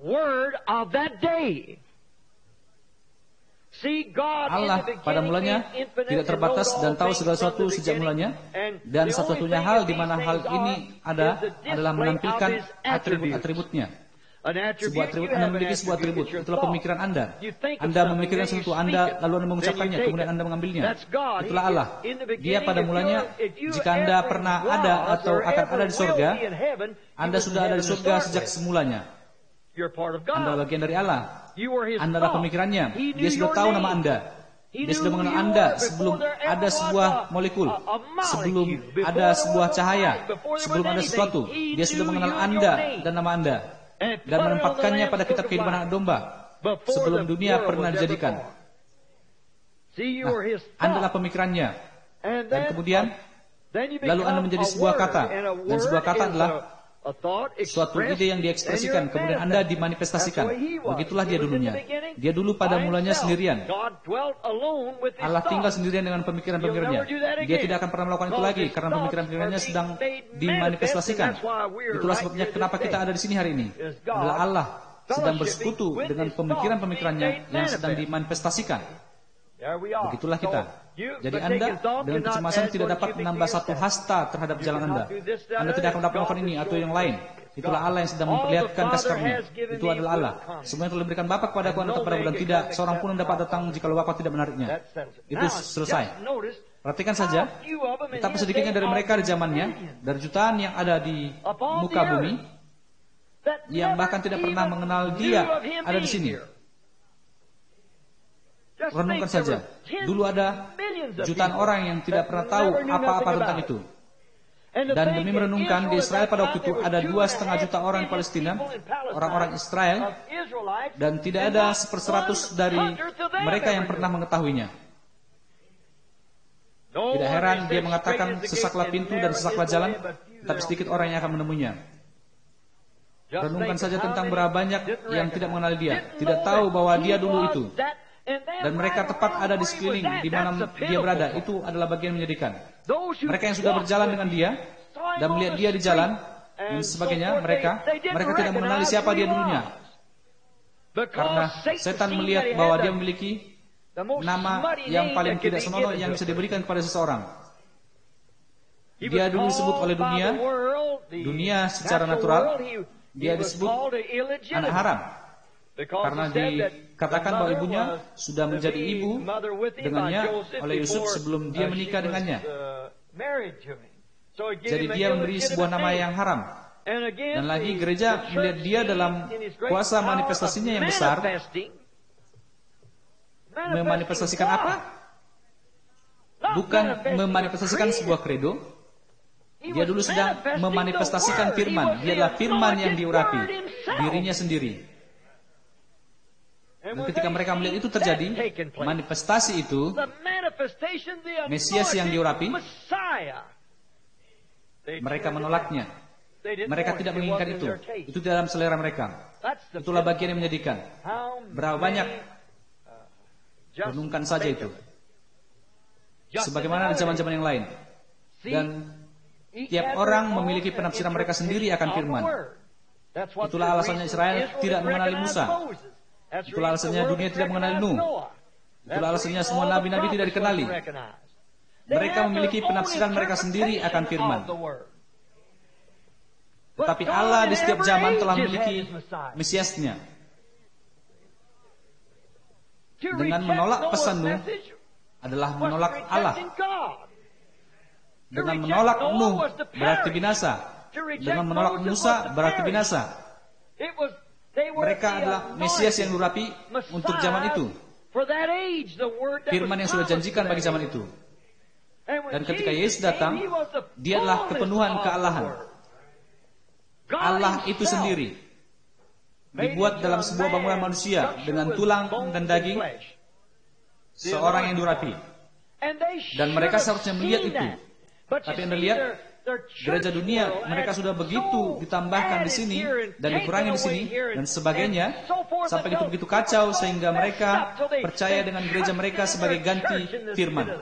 Allah pada mulanya tidak terbatas dan tahu segala sesuatu sejak mulanya, dan satu-satunya hal di mana hal ini ada adalah menampilkan atribut-atributnya. Sebuah atribut, Anda memiliki sebuah atribut, itulah pemikiran Anda. Anda memikirkan sesuatu, Anda lalu Anda mengucapkannya, kemudian Anda mengambilnya. Itulah Allah. Dia pada mulanya, jika Anda pernah ada atau akan ada di surga, Anda sudah ada di surga sejak semulanya. Anda adalah bagian dari Allah. Anda adalah pemikirannya. Dia sudah tahu nama Anda. Dia sudah mengenal Anda sebelum ada sebuah molekul, sebelum ada sebuah cahaya, sebelum ada sesuatu. Dia sudah mengenal Anda dan nama Anda, dan menempatkannya pada kitab kehidupan anak domba sebelum dunia pernah dijadikan. Nah, Anda adalah pemikirannya. Dan kemudian lalu Anda menjadi sebuah kata, dan sebuah kata adalah suatu ide yang diekspresikan, kemudian Anda dimanifestasikan. Begitulah dia dulunya. Dia dulu pada mulanya sendirian. Allah tinggal sendirian dengan pemikiran-pemikirannya. Dia tidak akan pernah melakukan itu lagi karena pemikiran-pemikirannya sedang dimanifestasikan. Itulah sebabnya kenapa kita ada di sini hari ini. Adalah Allah sedang bersekutu dengan pemikiran-pemikirannya yang sedang dimanifestasikan. Begitulah kita. Jadi Anda dengan kecemasan tidak dapat menambah satu hasta terhadap jalan Anda. Anda tidak akan dapat melakukan ini atau yang lain. Itulah Allah yang sedang memperlihatkan kasih karunia. Itu adalah Allah. Semua yang telah diberikan Bapa kepada aku anak kepada dan tidak seorang pun dapat datang jika Bapa tidak menariknya. Itu selesai. Perhatikan saja, betapa sedikitnya dari mereka di zamannya, dari jutaan yang ada di muka bumi, yang bahkan tidak pernah mengenal Dia ada di sini. Renungkan saja, dulu ada jutaan orang yang tidak pernah tahu apa-apa tentang itu. Dan demi merenungkan, di Israel pada waktu itu ada dua setengah juta orang di Palestina, orang-orang Israel, dan tidak ada seperseratus dari mereka yang pernah mengetahuinya. Tidak heran dia mengatakan sesaklah pintu dan sesaklah jalan, tetapi sedikit orang yang akan menemuinya. Renungkan saja tentang berapa banyak yang tidak mengenal Dia, tidak tahu bahwa Dia dulu itu. Dan mereka tepat ada di sekeliling di mana Dia berada. Itu adalah bagian menyedihkan. Mereka yang sudah berjalan dengan Dia dan melihat Dia di jalan dan sebagainya, mereka mereka tidak mengenali siapa Dia dulunya. Karena setan melihat bahwa Dia memiliki nama yang paling tidak senonoh yang bisa diberikan kepada seseorang. Dia dulu disebut oleh dunia, dunia secara natural, Dia disebut anak haram. Karena dikatakan bahwa ibunya sudah menjadi ibu dengannya oleh Yusuf sebelum dia menikah dengannya. Jadi dia memberi sebuah nama yang haram. Dan lagi gereja melihat dia dalam kuasa manifestasinya yang besar. Memanifestasikan apa? Bukan memanifestasikan sebuah kredo. Dia dulu sedang memanifestasikan firman. Dia adalah firman yang diurapi dirinya sendiri. Dan ketika mereka melihat itu terjadi, manifestasi itu, Mesias yang diurapi, mereka menolaknya. Mereka tidak menginginkan itu. Itu dalam selera mereka. Itulah bagian yang menyedihkan. Berapa banyak? Renungkan saja itu. Sebagaimana di zaman-zaman yang lain. Dan tiap orang memiliki penafsiran mereka sendiri akan firman. Itulah alasannya Israel tidak mengenali Musa. Itulah alasannya dunia tidak mengenali Nuh. Itulah alasannya semua nabi-nabi tidak dikenali. Mereka memiliki penafsiran mereka sendiri akan firman. Tetapi Allah di setiap zaman telah memiliki Mesiasnya. Dengan menolak pesan Nuh adalah menolak Allah. Dengan menolak Nuh berarti binasa. Dengan menolak Musa berarti binasa. Mereka adalah Mesias yang diurapi untuk zaman itu. Firman yang sudah janjikan bagi zaman itu. Dan ketika Yesus datang, Dia adalah kepenuhan kealahan. Allah itu sendiri dibuat dalam sebuah bangunan manusia dengan tulang dan daging, seorang yang diurapi. Dan mereka seharusnya melihat itu. Tapi Anda lihat, gereja dunia, mereka sudah begitu ditambahkan di sini dan dikurangi di sini dan sebagainya, sampai itu begitu kacau sehingga mereka percaya dengan gereja mereka sebagai ganti firman.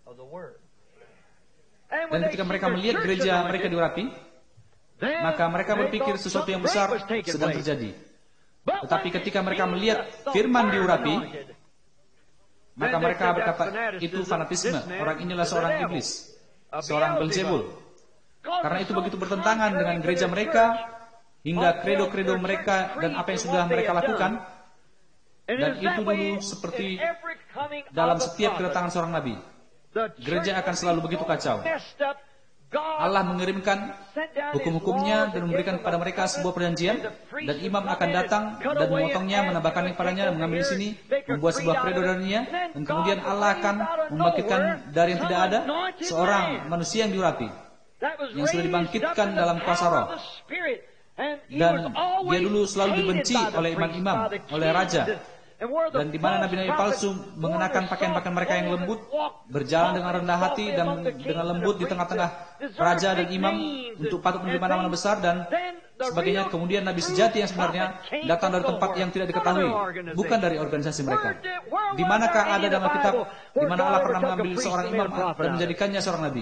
Dan ketika mereka melihat gereja mereka diurapi, maka mereka berpikir sesuatu yang besar sedang terjadi. Tetapi ketika mereka melihat firman diurapi, maka mereka berkata itu fanatisme. Orang inilah seorang iblis, seorang Beelzebul. Karena itu begitu bertentangan dengan gereja mereka, hingga kredo-kredo mereka dan apa yang sudah mereka lakukan. Dan itu dulu seperti dalam setiap kedatangan seorang nabi. Gereja akan selalu begitu kacau. Allah mengirimkan hukum-hukumnya dan memberikan kepada mereka sebuah perjanjian, dan imam akan datang dan memotongnya, menambahkan kepadanya, mengambil di sini, membuat sebuah kredo darinya, dan kemudian Allah akan membangkitkan dari yang tidak ada seorang manusia yang diurapi, yang sudah dibangkitkan dalam kuasa Roh. Dan dia dulu selalu dibenci oleh imam-imam, oleh raja. Dan di mana nabi-nabi palsu mengenakan pakaian-pakaian mereka yang lembut, berjalan dengan rendah hati dan dengan lembut di tengah-tengah raja dan imam untuk patut menerima nama besar dan sebagainya. Kemudian nabi sejati yang sebenarnya datang dari tempat yang tidak diketahui, bukan dari organisasi mereka. Di manakah ada dalam Alkitab di mana Allah pernah mengambil seorang imam dan menjadikannya seorang nabi?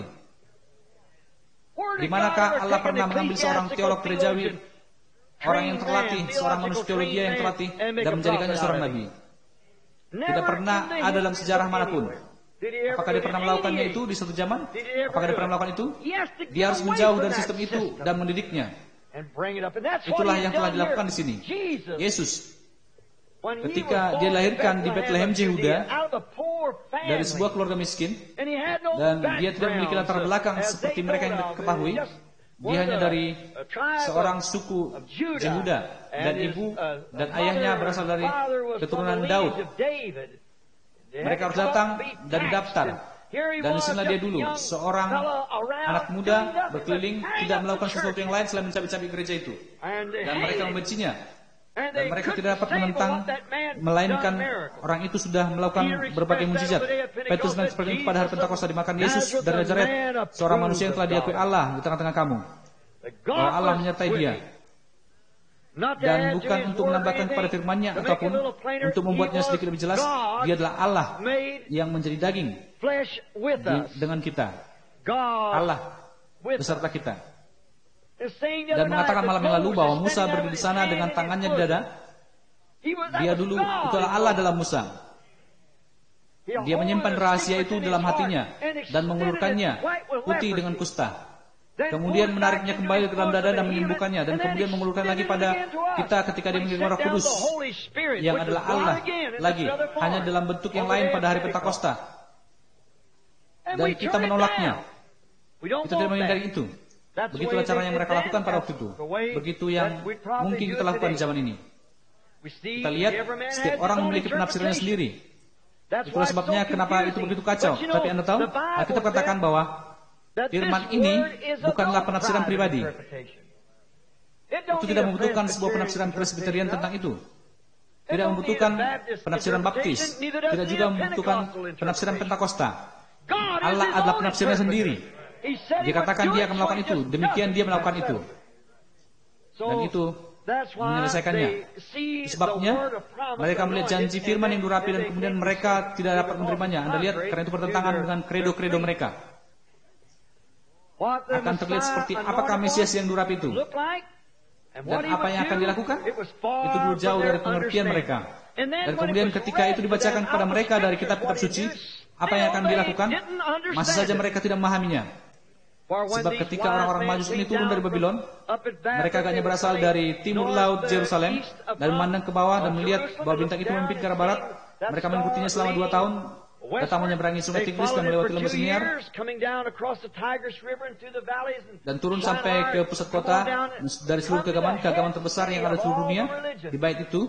Di manakah Allah pernah mengambil seorang teolog gerejawi, orang yang terlatih, seorang manusia teologi yang terlatih, dan menjadikannya seorang nabi? Tidak pernah ada dalam sejarah manapun. Apakah dia pernah melakukannya itu di suatu zaman? Apakah dia pernah melakukan itu? Dia harus menjauh dari sistem itu dan mendidiknya. Itulah yang telah dilakukan di sini. Yesus, ketika dia dilahirkan di Bethlehem Yehuda dari sebuah keluarga miskin, dan dia tidak memiliki latar belakang seperti mereka yang ketahui, dia hanya dari seorang suku Yehuda, dan ibu dan ayahnya berasal dari keturunan Daud. Mereka harus datang dan didaftar. Dan disinilah dia dulu, seorang anak muda berkeliling, tidak melakukan sesuatu yang lain selain mencabik-cabik gereja itu. Dan mereka membencinya. Dan mereka tidak dapat menentang, melainkan orang itu sudah melakukan berbagai mujizat. Petrus dan seperti itu pada hari Pentakosta dimakan Yesus dari Nazaret, seorang manusia yang telah diakui Allah di tengah-tengah kamu. Bahwa Allah menyertai dia. Dan bukan untuk menambahkan kepada firman-Nya ataupun untuk membuatnya sedikit lebih jelas, dia adalah Allah yang menjadi daging di, dengan kita. Allah beserta kita. Dan mengatakan malam yang lalu bahwa Musa berdiri di sana dengan tangannya di dada. Dia dulu, itulah Allah dalam Musa. Dia menyimpan rahasia itu dalam hatinya dan mengulurkannya putih dengan kusta. Kemudian menariknya kembali ke dalam dada dan menyembuhkannya, dan kemudian mengulurkan lagi pada kita ketika dia mengirim Roh Kudus yang adalah Allah lagi, hanya dalam bentuk yang lain pada hari Pentakosta. Dan kita menolaknya. Kita tidak menghindari itu. Begitulah cara yang mereka lakukan pada waktu itu. Begitu yang mungkin kita lakukan di zaman ini. Kita lihat setiap orang memiliki penafsirannya sendiri. Itulah sebabnya kenapa itu begitu kacau. Tapi Anda tahu, kita katakan bahwa firman ini bukanlah penafsiran pribadi. Itu tidak membutuhkan sebuah penafsiran Presbyterian tentang itu. Tidak membutuhkan penafsiran Baptis. Tidak juga membutuhkan penafsiran Pentakosta. Allah adalah penafsirannya sendiri. Dia katakan dia akan melakukan itu. Demikian dia melakukan itu. Dan itu menyelesaikannya. Sebabnya mereka melihat janji firman yang durapi dan kemudian mereka tidak dapat menerimanya. Anda lihat, karena itu bertentangan dengan kredo-kredo mereka. Akan terlihat seperti apakah Mesias yang durapi itu. Dan apa yang akan dilakukan? Itu dulu jauh dari pengertian mereka. Dan kemudian ketika itu dibacakan kepada mereka dari kitab-kitab suci, apa yang akan dilakukan? Masih saja mereka tidak memahaminya. Sebab ketika orang-orang Majus ini turun dari Babylon, mereka agaknya berasal dari timur laut Yerusalem, dan memandang ke bawah dan melihat bahwa bintang itu memimpin ke arah barat. Mereka mengikutinya selama dua tahun, datang menyeberangi sungai Tigris dan melewati lembah Siniar, dan turun sampai ke pusat kota dari seluruh keagamaan, keagamaan terbesar yang ada di seluruh dunia, di bait itu,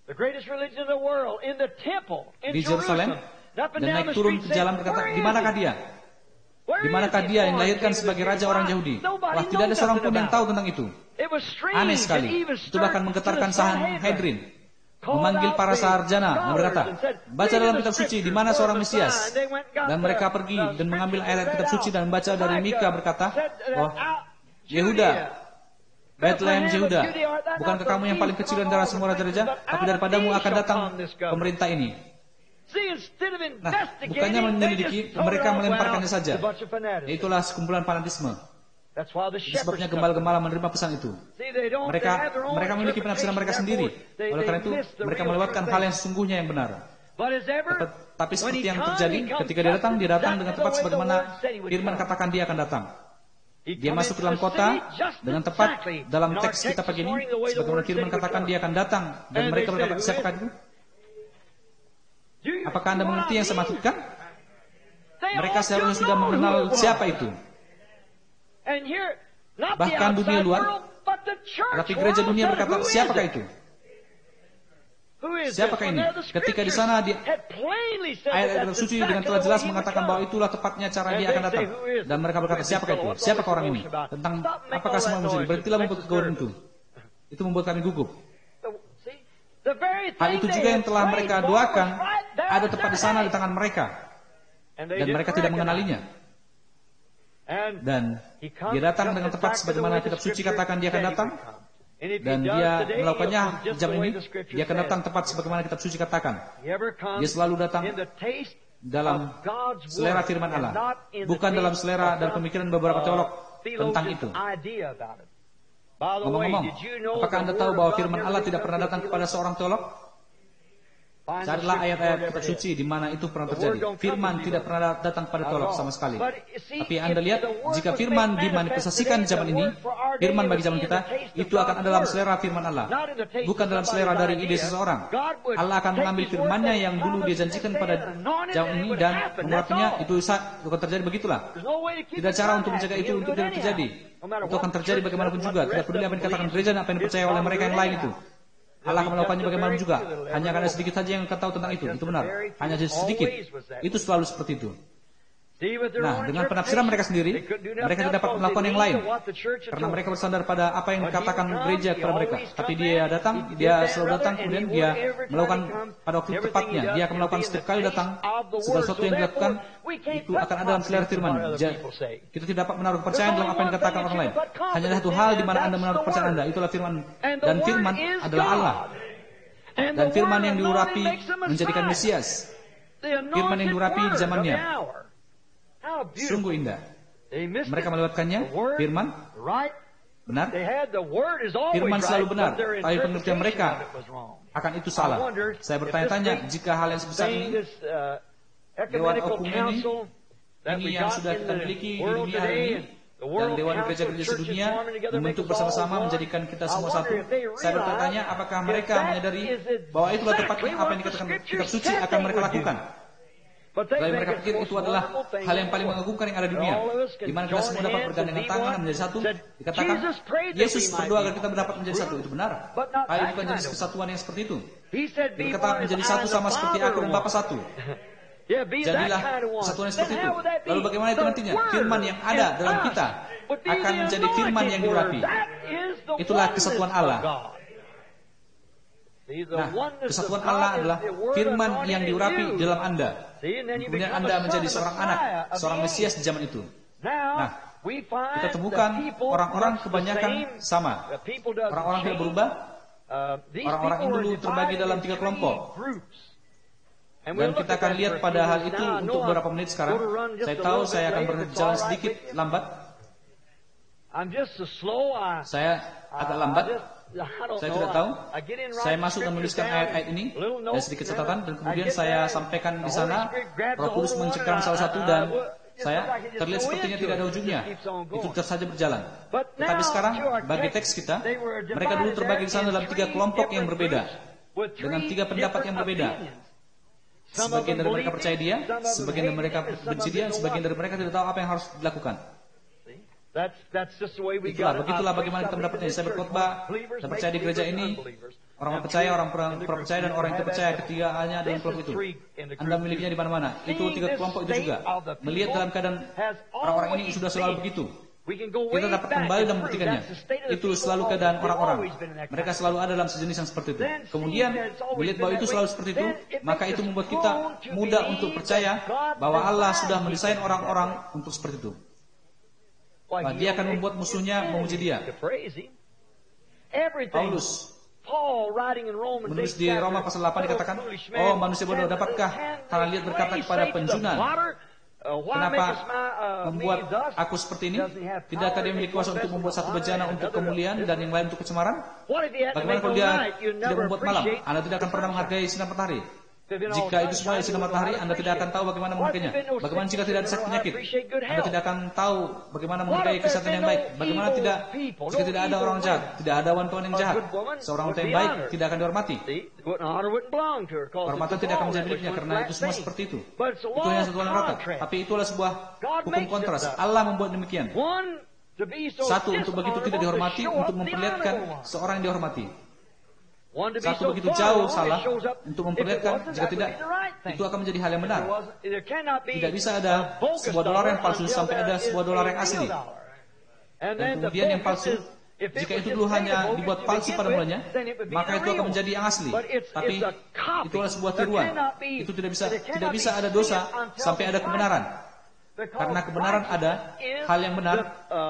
di Yerusalem, dan naik turun ke jalan berkata, di manakah dia? Di manakah dia yang dilahirkan sebagai raja orang Yahudi? Wah, tidak ada seorang pun yang tahu tentang itu. Aneh sekali. Itu bahkan menggetarkan Sanhedrin, memanggil para sarjana dan berkata, baca dalam kitab suci di mana seorang Mesias. Dan mereka pergi dan mengambil ayat kitab suci dan membaca dari Mika berkata, oh, Yehuda, Bethlehem Yehuda, bukankah kamu yang paling kecil antara semua raja-raja? Tapi daripadamu akan datang pemerintah ini. Nah, bukannya menyelidiki, mereka melemparkannya saja. Itulah sekumpulan fanatisme. Sebabnya gembala-gembala menerima pesan itu. Mereka mereka memiliki penafsiran mereka sendiri. Oleh karena itu, mereka melewatkan hal yang sesungguhnya yang benar. Tapi seperti yang terjadi, ketika dia datang, dia datang dengan tepat sebagaimana firman katakan dia akan datang. Dia masuk ke dalam kota dengan tepat dalam teks kita pagi ini, sebagaimana firman katakan dia akan datang. Dan mereka berkata, siapakah itu? Apakah Anda mengerti yang saya maksudkan? Mereka seharusnya sudah mengenal siapa itu. Bahkan dunia luar, tapi gereja dunia berkata, siapakah itu? Siapakah ini? Ketika di sana di ayat-ayat suci dengan telah jelas mengatakan bahwa itulah tepatnya cara dia akan datang. Dan mereka berkata, siapakah itu? Siapakah orang ini? Tentang apakah semua menjadi? Berhentilah membuat kegauran itu. Itu membuat kami gugup. Hal itu juga yang telah mereka doakan ada tepat di sana di tangan mereka. Dan mereka tidak mengenalinya. Dan dia datang dengan tepat sebagaimana kitab suci katakan dia akan datang. Dan dia melakukannya jam ini, dia akan datang tepat sebagaimana kitab suci katakan. Dia selalu datang dalam selera firman Allah, bukan dalam selera dan pemikiran beberapa teolog tentang itu. Ngomong-ngomong, apakah Anda tahu bahwa firman Allah tidak pernah datang kepada seorang teolog? Carilah ayat-ayat kitab suci di mana itu pernah terjadi. Firman tidak pernah datang pada teolog sama sekali. Tapi Anda lihat, jika firman dimanifestasikan zaman ini, firman bagi zaman kita, itu akan ada dalam selera firman Allah, bukan dalam selera dari ide seseorang. Allah akan mengambil firman-Nya yang dulu dia janjikan pada zaman ini dan mengurapinya. Itu akan terjadi begitulah. Tidak cara untuk menjaga itu untuk tidak terjadi. Itu akan terjadi bagaimanapun juga. Tidak peduli apa yang dikatakan gereja dan apa yang dipercaya oleh mereka yang lain itu. Allah akan melakukannya bagaimana juga. Hanya karena sedikit saja yang akan tahu tentang itu. Itu benar. Hanya sedikit. Itu selalu seperti itu. Nah, dengan penafsiran mereka sendiri, mereka tidak dapat melakukan yang lain. Karena mereka bersandar pada apa yang dikatakan gereja kepada mereka. Tapi dia datang, dia selalu datang, kemudian dia melakukan pada waktu tepatnya. Dia akan melakukan setiap kali datang, segala sesuatu yang dilakukan, itu akan ada dalam selera firman. Kita tidak dapat menaruh kepercayaan dalam apa yang dikatakan orang lain. Hanya satu hal di mana Anda menaruh kepercayaan Anda, itulah firman. Dan firman adalah Allah. Dan firman yang diurapi menjadikan Mesias. Firman yang diurapi di zamannya. Sungguh indah. Mereka melewatkannya. Firman benar. Firman selalu benar. Tapi pengertian mereka akan itu salah. Saya bertanya-tanya, jika hal yang sebesar ini, Dewan Hukum ini, ini yang sudah kita miliki di dunia hari ini, dan Dewan Gereja-Gereja sedunia membentuk bersama-sama menjadikan kita semua satu. Saya bertanya, apakah mereka menyadari bahwa itulah tepatnya apa yang dikatakan kitab suci akan mereka lakukan? Lalu mereka pikir itu adalah hal yang paling mengagumkan yang ada di dunia, di mana kita semua dapat bergandengan tangan dan menjadi satu. Dikatakan, Yesus berdoa agar kita dapat menjadi satu. Itu benar. Tapi bukan jenis kesatuan yang seperti itu. Dia kata menjadi satu sama seperti aku dan Bapa satu. Jadilah kesatuan yang seperti itu. Lalu bagaimana itu nantinya? Firman yang ada dalam kita akan menjadi firman yang diurapi. Itulah kesatuan Allah. Nah, kesatuan Allah adalah firman yang diurapi di dalam Anda. Kemudian Anda menjadi seorang anak, seorang Mesias di zaman itu. Nah, kita temukan orang-orang kebanyakan sama. Orang-orang tidak berubah. Orang-orang ini dulu terbagi dalam tiga kelompok. Dan kita akan lihat pada hal itu untuk beberapa menit sekarang. Saya tahu saya akan berjalan sedikit lambat. Saya agak lambat. Saya tidak tahu. Saya masuk dan menuliskan ayat-ayat ini dan sedikit catatan, dan kemudian saya sampaikan di sana. Roh Kudus mencengkeram salah satu dan saya terlihat sepertinya tidak ada ujungnya. Itu terus saja berjalan. Tetapi sekarang bagi teks kita, mereka dulu terbagi di sana dalam tiga kelompok yang berbeda dengan tiga pendapat yang berbeda. Sebagian dari mereka percaya dia, sebagian dari mereka benci dia, sebagian dari mereka tidak tahu apa yang harus dilakukan. Itulah, begitulah bagaimana kita mendapatnya. Saya berkhotbah, saya percaya di gereja ini, orang percaya, orang percaya, dan orang yang percaya, ketiganya dalam kelompok itu. Anda memilikinya di mana-mana. Itu tiga kelompok itu juga. Melihat dalam keadaan orang-orang ini sudah selalu begitu. Kita dapat kembali dan membuktikannya. Itu selalu keadaan orang-orang. Mereka selalu ada dalam sejenis yang seperti itu. Kemudian, melihat bahwa itu selalu seperti itu, maka itu membuat kita mudah untuk percaya bahwa Allah sudah mendesain orang-orang untuk seperti itu. Nah, dia akan membuat musuhnya memuji dia. Paulus menulis di Roma pasal delapan dikatakan, oh manusia bodoh, dapatkah tangan liat berkata kepada penjunan, kenapa membuat aku seperti ini? Tidakkah dia memiliki kuasa untuk membuat satu bejana untuk kemuliaan dan yang lain untuk kecemaran? Bagaimana kalau dia tidak membuat malam? Anda tidak akan pernah menghargai sinar matahari. Jika itu semua sinar matahari, Anda tidak akan tahu bagaimana menghargainya. Bagaimana jika tidak ada sakit penyakit? Anda tidak akan tahu bagaimana menghargai kesehatan yang baik. Bagaimana tidak jika tidak ada orang jahat, tidak ada wanita yang jahat. Seorang wanita yang baik tidak akan dihormati. Kehormatan tidak akan menjadi miliknya karena itu semua seperti itu. Itu hanya satu neraka. Tapi itulah sebuah hukum kontras. Allah membuat demikian. Satu, untuk begitu tidak dihormati, untuk memperlihatkan seorang yang dihormati. Satu, begitu jauh salah, untuk memperlihatkan, jika tidak, itu akan menjadi hal yang benar. Tidak bisa ada sebuah dolar yang palsu sampai ada sebuah dolar yang asli. Dan kemudian yang palsu, jika itu dulu hanya dibuat palsu pada mulanya, maka itu akan menjadi yang asli. Tapi itu adalah sebuah tiruan. Itu tidak bisa tidak bisa ada dosa sampai ada kebenaran. Karena kebenaran ada, hal yang benar,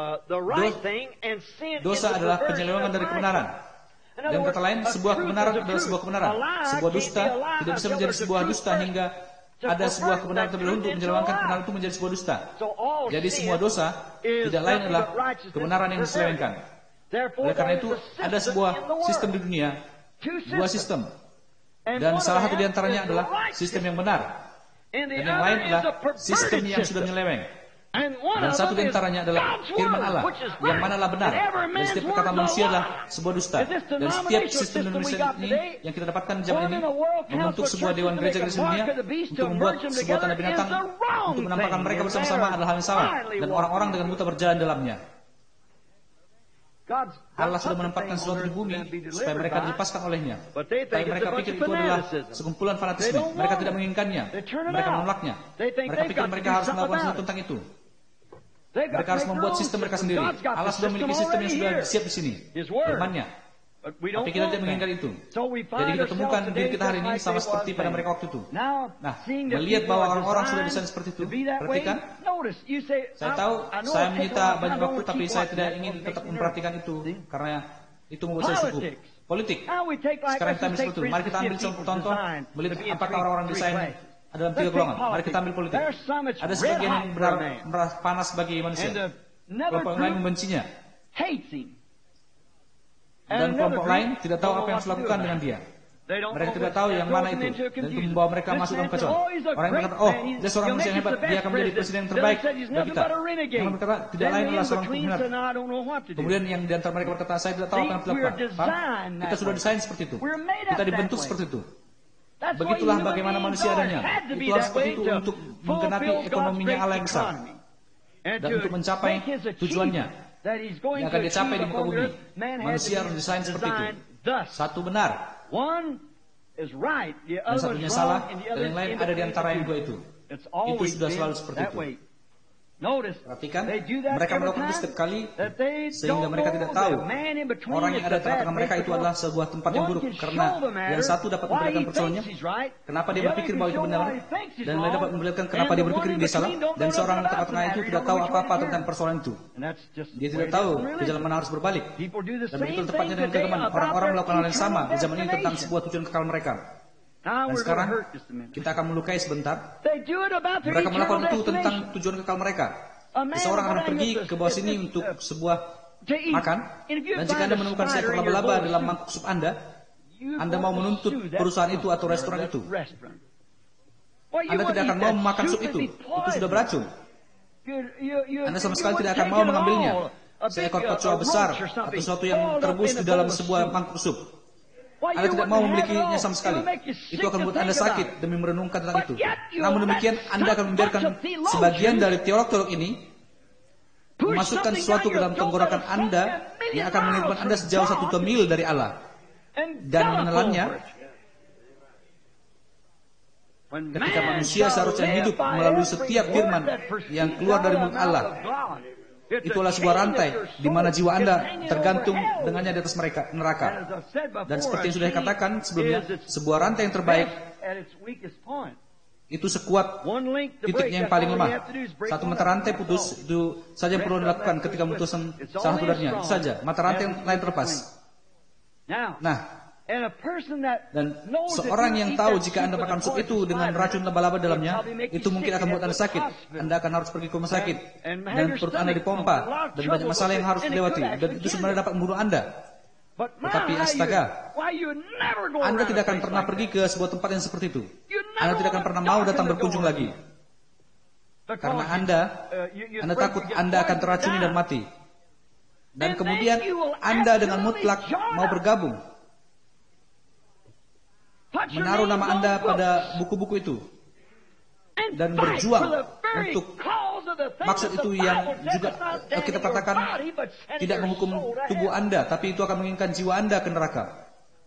dosa adalah penyelewengan dari kebenaran. Dan kata lain, sebuah kebenaran adalah sebuah kebenaran. Sebuah dusta tidak bisa menjadi sebuah dusta hingga ada sebuah kebenaran terlebih dahulu untuk menyelewengkan kebenaran itu menjadi sebuah dusta. Jadi semua dosa tidak lain adalah kebenaran yang diselewengkan. Oleh karena itu, ada sebuah sistem di dunia, dua sistem. Dan salah satu di antaranya adalah sistem yang benar. Dan yang lain adalah sistem yang sudah menyeleweng. Dan satu di antaranya adalah firman Allah, yang manalah benar. Dan setiap perkataan manusia adalah sebuah dusta. Dan setiap sistem Indonesia ini yang kita dapatkan di zaman ini membentuk sebuah dewan gereja di dunia untuk membuat sebuah tanda binatang untuk menampakkan mereka bersama-sama adalah hal yang salah. Dan orang-orang dengan buta berjalan dalamnya. Allah sudah menempatkan sesuatu di bumi supaya mereka dilepaskan olehnya. Tapi mereka pikir itu adalah sekumpulan fanatisme. Mereka tidak menginginkannya. Mereka menolaknya. Mereka pikir mereka harus melakukan sesuatu tentang itu. Mereka harus membuat sistem mereka sendiri. Allah sudah memiliki sistem yang sudah siap di sini. Firman-Nya. Tapi kita tidak menginginkan itu. Jadi kita temukan diri kita hari ini sama seperti pada mereka waktu itu. Nah, melihat bahwa orang-orang sudah desain seperti itu, perhatikan. Saya tahu saya menyita banyak waktu, tapi saya tidak ingin tetap memperhatikan itu karena itu membuat saya sibuk. Politik. Sekarang kita ambil seperti itu. Mari kita ambil contoh, melihat apakah orang-orang desain dalam tiga golongan. Mari kita ambil politik. Ada sebagian yang benar panas bagi manusia. Kelompok lain membencinya. Dan kelompok lain tidak tahu apa yang harus dilakukan dengan dia. Mereka tidak tahu yang mana itu. Dan itu membawa mereka masuk dalam kekacauan. Orang yang berkata, oh, dia seorang manusia yang hebat, dia akan menjadi presiden yang terbaik bagi kita. Yang berkata, tidak lain adalah seorang pengkhianat. Kemudian yang di antara mereka berkata, saya tidak tahu apa yang harus dilakukan. Kita sudah desain seperti itu. Kita dibentuk seperti itu. Begitulah bagaimana manusia adanya. Itu harus seperti itu untuk menggenapi ekonominya Allah yang besar. Dan untuk mencapai tujuannya yang akan dicapai di muka bumi. Manusia harus desain seperti itu. Satu benar, dan satunya salah, dan yang lain ada di antara yang dua itu. Itu sudah selalu seperti itu. Perhatikan, mereka melakukan itu setiap kali sehingga mereka tidak tahu orang yang ada di tengah-tengah mereka itu adalah sebuah tempat yang buruk. Karena yang satu dapat memperlihatkan persoalannya, kenapa dia berpikir bahwa itu benar, dan lain dapat memperlihatkan kenapa dia berpikir dia salah. Dan seorang di tengah-tengah itu tidak tahu apa-apa tentang persoalan itu. Dia tidak tahu di jalan mana harus berbalik. Dan begitu tepatnya dengan keagamaan, orang-orang melakukan hal yang sama di zaman ini tentang sebuah tujuan kekal mereka. Dan sekarang kita akan melukai sebentar. Mereka melakukan itu tentang tujuan kekal mereka. Seseorang akan pergi ke bawah sini untuk sebuah makan. Dan jika Anda menemukan seekor laba-laba dalam mangkuk sup Anda, Anda mau menuntut perusahaan itu atau restoran itu. Anda tidak akan mau memakan sup itu. Itu sudah beracun. Anda sama sekali tidak akan mau mengambilnya. Seekor kecoa besar atau sesuatu yang terbus di dalam sebuah mangkuk sup. Anda tidak mau memilikinya sama sekali. Itu akan membuat Anda sakit demi merenungkan tentang itu. Namun demikian, Anda akan membiarkan sebagian dari teolog-teolog ini memasukkan sesuatu ke dalam tenggorokan Anda yang akan mengirimkan Anda sejauh satu mil dari Allah dan menelannya. Ketika manusia seharusnya hidup melalui setiap firman yang keluar dari mulut Allah. Itulah sebuah rantai di mana jiwa Anda tergantung dengannya di atas mereka neraka. Dan seperti yang sudah dikatakan sebelumnya, sebuah rantai yang terbaik itu sekuat titiknya yang paling lemah. Satu mata rantai putus, itu saja yang perlu dilakukan ketika memutuskan salah satu darinya. Itu saja, mata rantai yang lain terlepas. Nah, dan seorang yang tahu jika Anda makan sup itu dengan racun laba-laba dalamnya, itu mungkin akan membuat Anda sakit. Anda akan harus pergi ke rumah sakit, dan perut Anda dipompa, dan banyak masalah yang harus dilewati, dan itu sebenarnya dapat membunuh Anda. Tetapi astaga, Anda tidak akan pernah pergi ke sebuah tempat yang seperti itu. Anda tidak akan pernah mau datang berkunjung lagi. Karena Anda, Anda takut Anda akan teracuni dan mati. Dan kemudian Anda dengan mutlak mau bergabung, menaruh nama Anda pada buku-buku itu dan berjuang untuk maksud itu yang juga kita katakan tidak menghukum tubuh Anda, tapi itu akan menginginkan jiwa Anda ke neraka.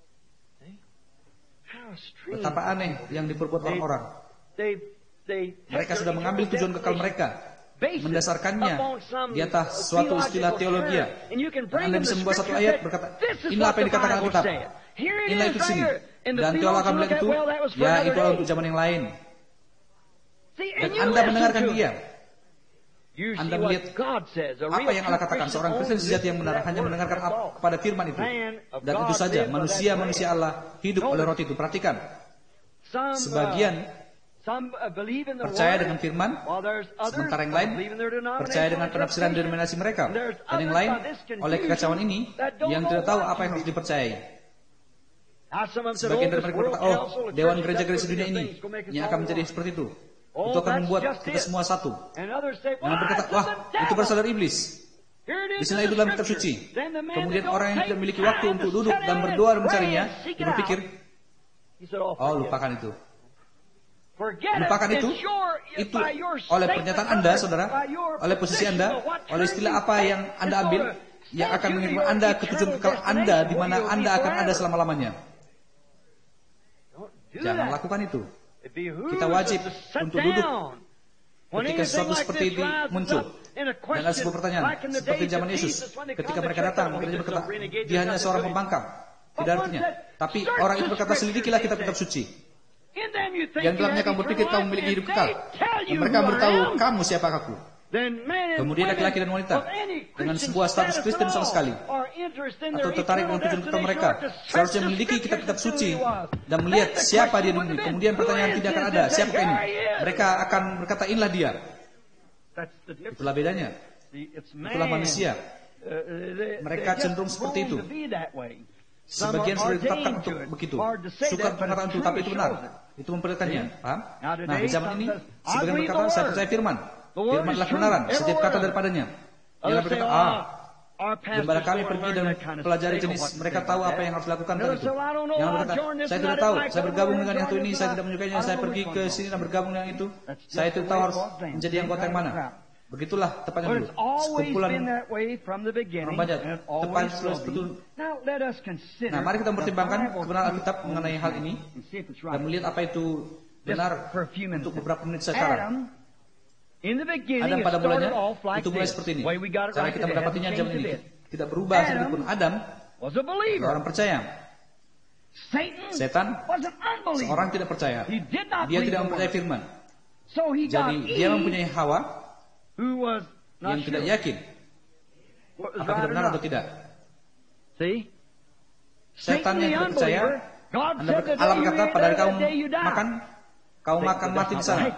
Betapa aneh yang diperbuat orang-orang. Mereka sudah mengambil tujuan kekal mereka, mendasarkannya di atas suatu istilah teologi. Anda bisa membawa satu ayat berkata, inilah apa yang dikatakan Alkitab, inilah itu sini. Dan teolog akan bilang itu, ya itu untuk zaman yang lain. Dan Anda mendengarkan dia. Anda melihat apa yang Allah katakan. Seorang Kristen sejati yang benar hanya mendengarkan apa, kepada firman itu. Dan itu saja, manusia-manusia Allah hidup oleh roti itu. Perhatikan, sebagian percaya dengan firman, sementara yang lain percaya dengan penafsiran denominasi mereka, dan yang lain oleh kekacauan ini yang tidak tahu apa yang harus dipercayai. Sebagian dari mereka berkata, oh, dewan gereja-gereja dunia ini yang akan menjadi seperti itu, itu akan membuat kita semua satu. Yang berkata, wah, itu berasal dari iblis. Di sana itu dalam kitab suci. Kemudian orang yang tidak memiliki waktu untuk duduk dan berdoa dan mencarinya, dia berpikir, oh, lupakan itu. Lupakan itu, itu oleh pernyataan Anda, saudara, oleh posisi Anda, oleh istilah apa yang Anda ambil, yang akan mengirim Anda ke tujuan kekal Anda, di mana Anda akan ada selama-lamanya. Jangan lakukan itu. Kita wajib untuk duduk ketika sesuatu seperti ini muncul. Dan ada sebuah pertanyaan, seperti zaman Yesus, ketika mereka datang, mereka berkata, dia hanya seorang pembangkang. Tidak artinya. Tapi orang itu berkata, selidikilah kitab-kitab suci. Yang dalamnya kamu berpikir kamu memiliki hidup kekal. Dan mereka beritahu kamu siapa aku. Kemudian laki-laki dan wanita dengan sebuah status Kristen sama sekali, atau tertarik dengan tujuan kekal mereka, seharusnya melidiki kitab-kitab suci dan melihat siapa dia ini. Kemudian pertanyaan tidak akan ada, siapa ini? Mereka akan berkata, inilah dia. Itulah bedanya. Itulah manusia. Mereka cenderung seperti itu. Sebagian sudah ditetapkan untuk begitu. Sukar pengetahuan itu, tapi itu benar. Itu memperlihatkannya. Paham? Nah, di zaman ini, sebagian berkata, saya percaya firman. Firman adalah kebenaran, setiap kata daripadanya. Yang berkata, ah, gembala kami pergi dan pelajari jenis, mereka tahu apa yang harus dilakukan dan itu. Yang berkata, saya tidak tahu, saya bergabung dengan yang itu ini, saya tidak menyukainya, saya pergi ke sini dan bergabung dengan itu. Saya tidak tahu harus menjadi anggota yang mana. Begitulah tepatnya dulu. Sekumpulan orang banyak, tepat seperti itu. Nah, mari kita mempertimbangkan kebenaran Alkitab mengenai hal ini dan melihat apa itu benar untuk beberapa menit sekarang. Adam pada mulanya itu mulai seperti ini. Cara kita mendapatinya zaman ini tidak berubah sedikit pun. Adam orang percaya. Setan seorang tidak percaya. Dia tidak mempercayai firman. Jadi dia mempunyai Hawa yang tidak yakin apa itu benar atau tidak. Setan yang tidak percaya. Anda berkata, Allah berkata, pada hari kamu makan, kau makan mati di sana.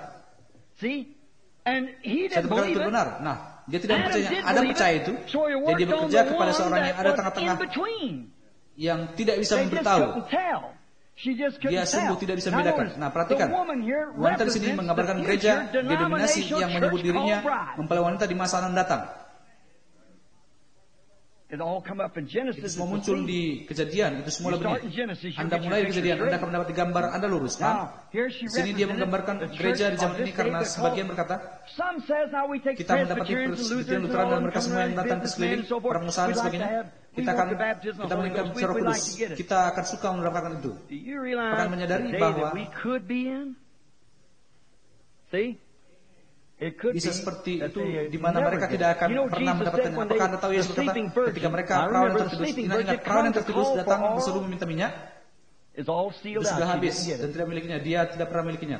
Saya berkata itu benar. Nah, dia tidak percaya. Ada percaya itu. Jadi dia bekerja kepada seorang yang ada tengah-tengah, yang tidak bisa memberitahu. Dia sungguh tidak bisa membedakan. Nah, perhatikan. Wanita di sini menggambarkan gereja denominasi yang menyebut dirinya mempelai wanita di masa akan datang. Itu semua muncul di Kejadian. Itu semua lebih. Anda mulai di Kejadian, Anda akan mendapat gambar, Anda lurus. Kan? Di sini dia menggambarkan gereja di zaman ini karena sebagian berkata, kita mendapati Presbyterian Lutheran dan mereka semua yang datang ke sekeliling, para pengusaha dan sebagainya, kita akan kita menginginkan Roh Kudus. Kita akan suka mendapatkan itu. Akan menyadari bahwa bisa seperti itu di mana mereka tidak akan pernah mendapatkannya. Apakah Anda tahu Yesus berkata ketika mereka perawan yang tertibus, ingat perawan yang tertibus datang berseru meminta minyak, itu sudah habis dan tidak milikinya. Dia tidak pernah milikinya.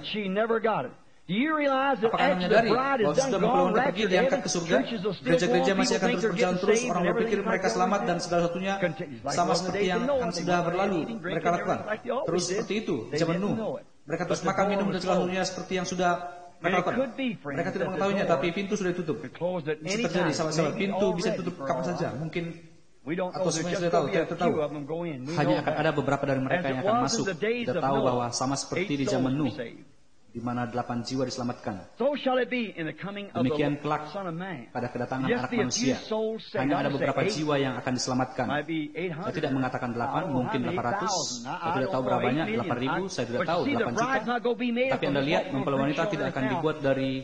Apakah Anda menyadari bahwa sudah mempelai wanita pergi diangkat ke surga, gereja-gereja masih akan terus berjalan terus, orang berpikir mereka selamat dan segala satunya sama seperti yang akan sudah berlalu mereka lakukan. Terus seperti itu zaman Nuh. Mereka terus makan minum dan segala satunya seperti yang sudah mereka lakukan. Mereka tidak mengetahuinya, tapi pintu sudah ditutup. Bisa terjadi sama-sama. Pintu bisa ditutup kapan saja. Mungkin atau semuanya sudah tahu, tidak tahu. Hanya akan ada beberapa dari mereka yang akan masuk. Sudah tahu bahwa sama seperti di zaman Nuh, di mana delapan jiwa diselamatkan. Demikian kelak pada kedatangan Anak Manusia, hanya ada beberapa jiwa yang akan diselamatkan. Saya tidak mengatakan delapan, mungkin delapan ratus. Saya tidak tahu berapa banyak, delapan ribu, saya tidak tahu, delapan juta. Tapi Anda lihat, mempelai wanita tidak akan dibuat dari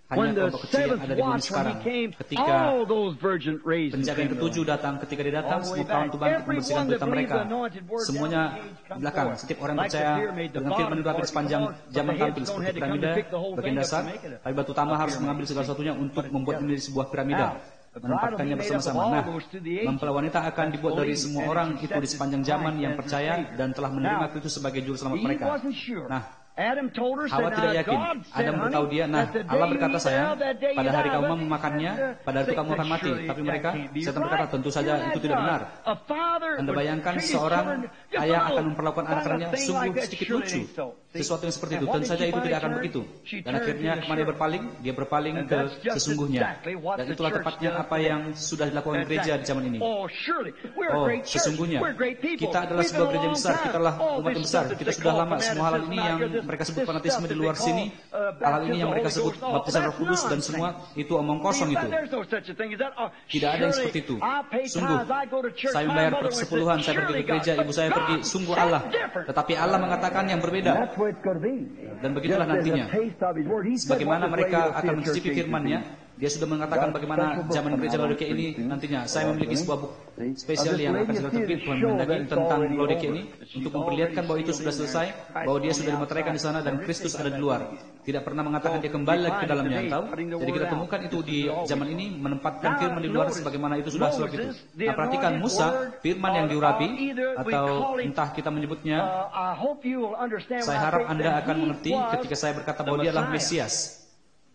hanya kelompok kecil yang ada di bumi sekarang. Ketika penjaga yang ketujuh datang, ketika dia datang, semua kawan itu bangkit membersihkan pelita mereka. Semuanya di belakang. Setiap orang percaya dengan firman diurapi sepanjang zaman tampil seperti piramida, bagian dasar. Tapi batu tambah harus mengambil segala satunya untuk membuat menjadi sebuah piramida, menempatkannya bersama-sama. Nah, mempelai wanita akan dibuat dari semua orang itu di sepanjang zaman yang percaya dan telah menerima Kristus sebagai juru selamat mereka. Nah, Hawa tidak yakin. Adam beritahu dia, nah Allah berkata sayang, pada hari kamu memakannya, pada hari itu kamu akan mati. Tapi mereka, setan berkata, tentu saja itu tidak benar. Anda bayangkan seorang ayah akan memperlakukan anak-anaknya sungguh sedikit lucu. Sesuatu yang seperti itu, tentu saja itu tidak akan begitu. Dan akhirnya kemana dia berpaling? Dia berpaling ke sesungguhnya. Dan itulah tepatnya apa yang sudah dilakukan gereja di zaman ini. Oh, sesungguhnya kita adalah sebuah gereja yang besar, kita adalah umat yang besar. Kita sudah lama semua hal ini yang mereka sebut fanatisme di luar sini, hal ini yang mereka sebut baptisan Roh Kudus dan semua itu omong kosong itu. Tidak ada yang seperti itu. Sungguh, saya membayar persepuluhan, saya pergi ke gereja, ibu saya pergi, sungguh Allah. Tetapi Allah mengatakan yang berbeda. Dan begitulah nantinya. Sebagaimana mereka akan mencicipi firman-Nya, dia sudah mengatakan bagaimana zaman gereja Laodikia ini nantinya. Saya memiliki sebuah buku spesial yang akan segera terbit Mendaging tentang Laodikia ini untuk memperlihatkan bahwa itu sudah selesai, bahwa dia sudah dimeteraikan di sana dan Kristus ada di luar. Tidak pernah mengatakan dia kembali lagi ke dalamnya, tahu? Jadi kita temukan itu di zaman ini menempatkan firman di luar sebagaimana itu sudah selesai itu. Nah, perhatikan Musa, firman yang diurapi atau entah kita menyebutnya, saya harap Anda akan mengerti ketika saya berkata bahwa dia adalah Mesias.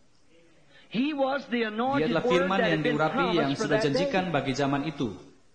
Dia adalah firman yang diurapi yang sudah janjikan bagi zaman itu.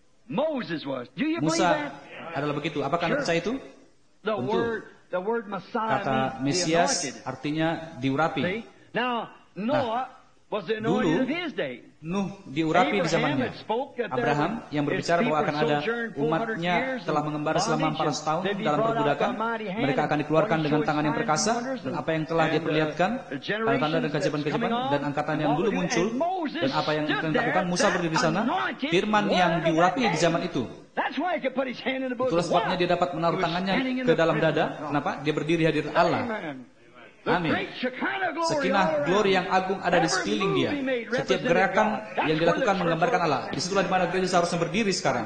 Musa adalah begitu. Apakah Anda percaya itu? Tentu. Kata Mesias artinya diurapi. Nah, dulu Nuh diurapi di zamannya. Abraham yang berbicara bahwa akan ada umatnya telah mengembara selama empat ratus tahun dalam perbudakan. Mereka akan dikeluarkan dengan tangan yang perkasa. Dan apa yang telah dia perlihatkan, tanda-tanda dan keajaiban-keajaiban dan angkatan yang dulu muncul. Dan apa yang akan dilakukan, Musa berdiri di sana. Firman yang diurapi di zaman itu. Itulah sebabnya dia dapat menaruh tangannya ke dalam dada. Kenapa? Dia berdiri hadir Allah. Amin. Sekinah glory yang agung ada di sekeliling dia. Setiap gerakan yang dilakukan menggambarkan Allah. Disitulah di mana gereja seharusnya berdiri sekarang.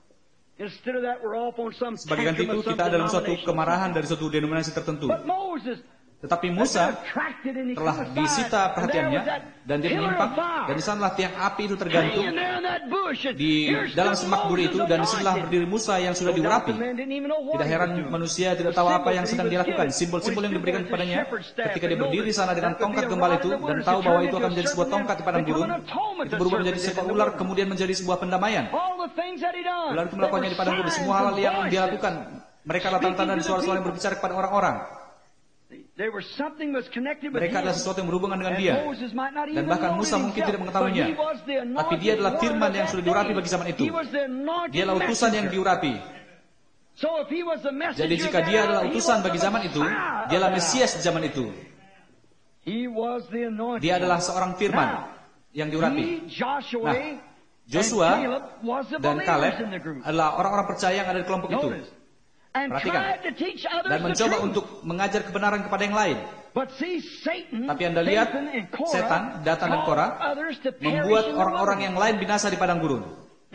Sebagai ganti itu kita ada dalam suatu kemarahan dari suatu denominasi tertentu. Tetapi Musa telah disita perhatiannya dan dia menyimpang, dan di sanalah tiang api itu tergantung di dalam semak duri itu, dan disitulah berdiri Musa yang sudah diurapi. Tidak heran manusia tidak tahu apa yang sedang dilakukan. Simbol-simbol yang diberikan kepadanya ketika dia berdiri di sana dengan tongkat gembala itu dan tahu bahwa itu akan menjadi sebuah tongkat di padang gurun, itu berubah menjadi seekor ular, kemudian menjadi sebuah pendamaian. Ular itu melakukannya di padang gurun. Semua hal yang dia lakukan, mereka adalah tanda-tanda dan suara-suara yang berbicara kepada orang-orang. Mereka adalah sesuatu yang berhubungan dengan dia. Dan bahkan Musa mungkin tidak mengetahuinya. Tapi dia adalah firman yang sudah diurapi bagi zaman itu. Dia adalah utusan yang diurapi. Jadi jika dia adalah utusan bagi zaman itu, dia adalah Mesias di zaman itu. Dia adalah seorang firman yang diurapi. Nah, Joshua dan Kaleb adalah orang-orang percaya yang ada di kelompok itu. Perhatikan. Dan mencoba untuk mengajar kebenaran kepada yang lain. Tapi Anda lihat, setan, Datan dan Korah membuat orang-orang yang lain binasa di padang gurun.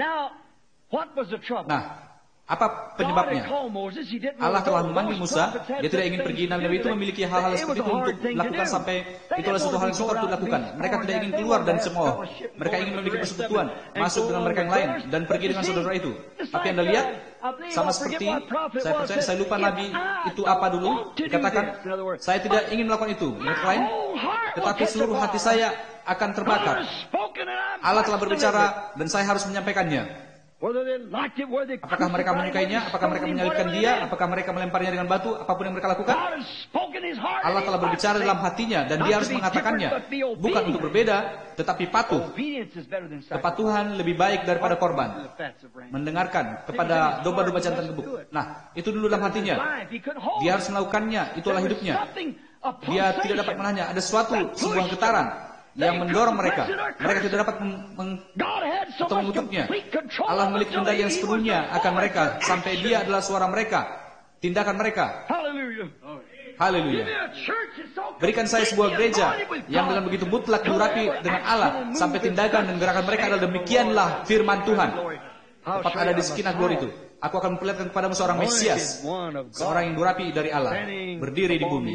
Nah, apa penyebabnya? Allah telah memanggil Musa, dia tidak ingin pergi. Nabi-nabi itu memiliki hal-hal seperti itu untuk lakukan sampai itu adalah suatu hal yang sukar untuk dilakukan. Mereka tidak ingin keluar dan cemooh. Mereka ingin memiliki persekutuan, masuk dengan mereka yang lain dan pergi dengan saudara itu. Tapi Anda lihat, sama seperti saya percaya, saya lupa Nabi itu apa dulu. Dikatakan, saya tidak ingin melakukan itu. Yang lain, tetapi seluruh hati saya akan terbakar. Allah telah berbicara dan saya harus menyampaikannya. Apakah mereka menyukainya? Apakah mereka menyalibkan dia? Apakah mereka melemparnya dengan batu? Apapun yang mereka lakukan, Allah telah berbicara dalam hatinya dan dia harus mengatakannya. Bukan untuk berbeda, tetapi patuh. Kepatuhan lebih baik daripada korban. Mendengarkan kepada domba-domba jantan gebuk. Nah, itu dulu dalam hatinya. Dia harus melakukannya. Itulah hidupnya. Dia tidak dapat menahannya. Ada suatu sebuah getaran yang mendorong mereka. Mereka tidak dapat meng atau menutupnya. Allah memiliki kendali yang sepenuhnya akan mereka sampai dia adalah suara mereka, tindakan mereka. Haleluya. Berikan saya sebuah gereja yang dengan begitu mutlak diurapi dengan Allah, sampai tindakan dan gerakan mereka adalah demikianlah firman Tuhan. Tepat ada di sekinah glory itu. Aku akan memperlihatkan kepadamu seorang Mesias, seorang yang diurapi dari Allah, berdiri di bumi.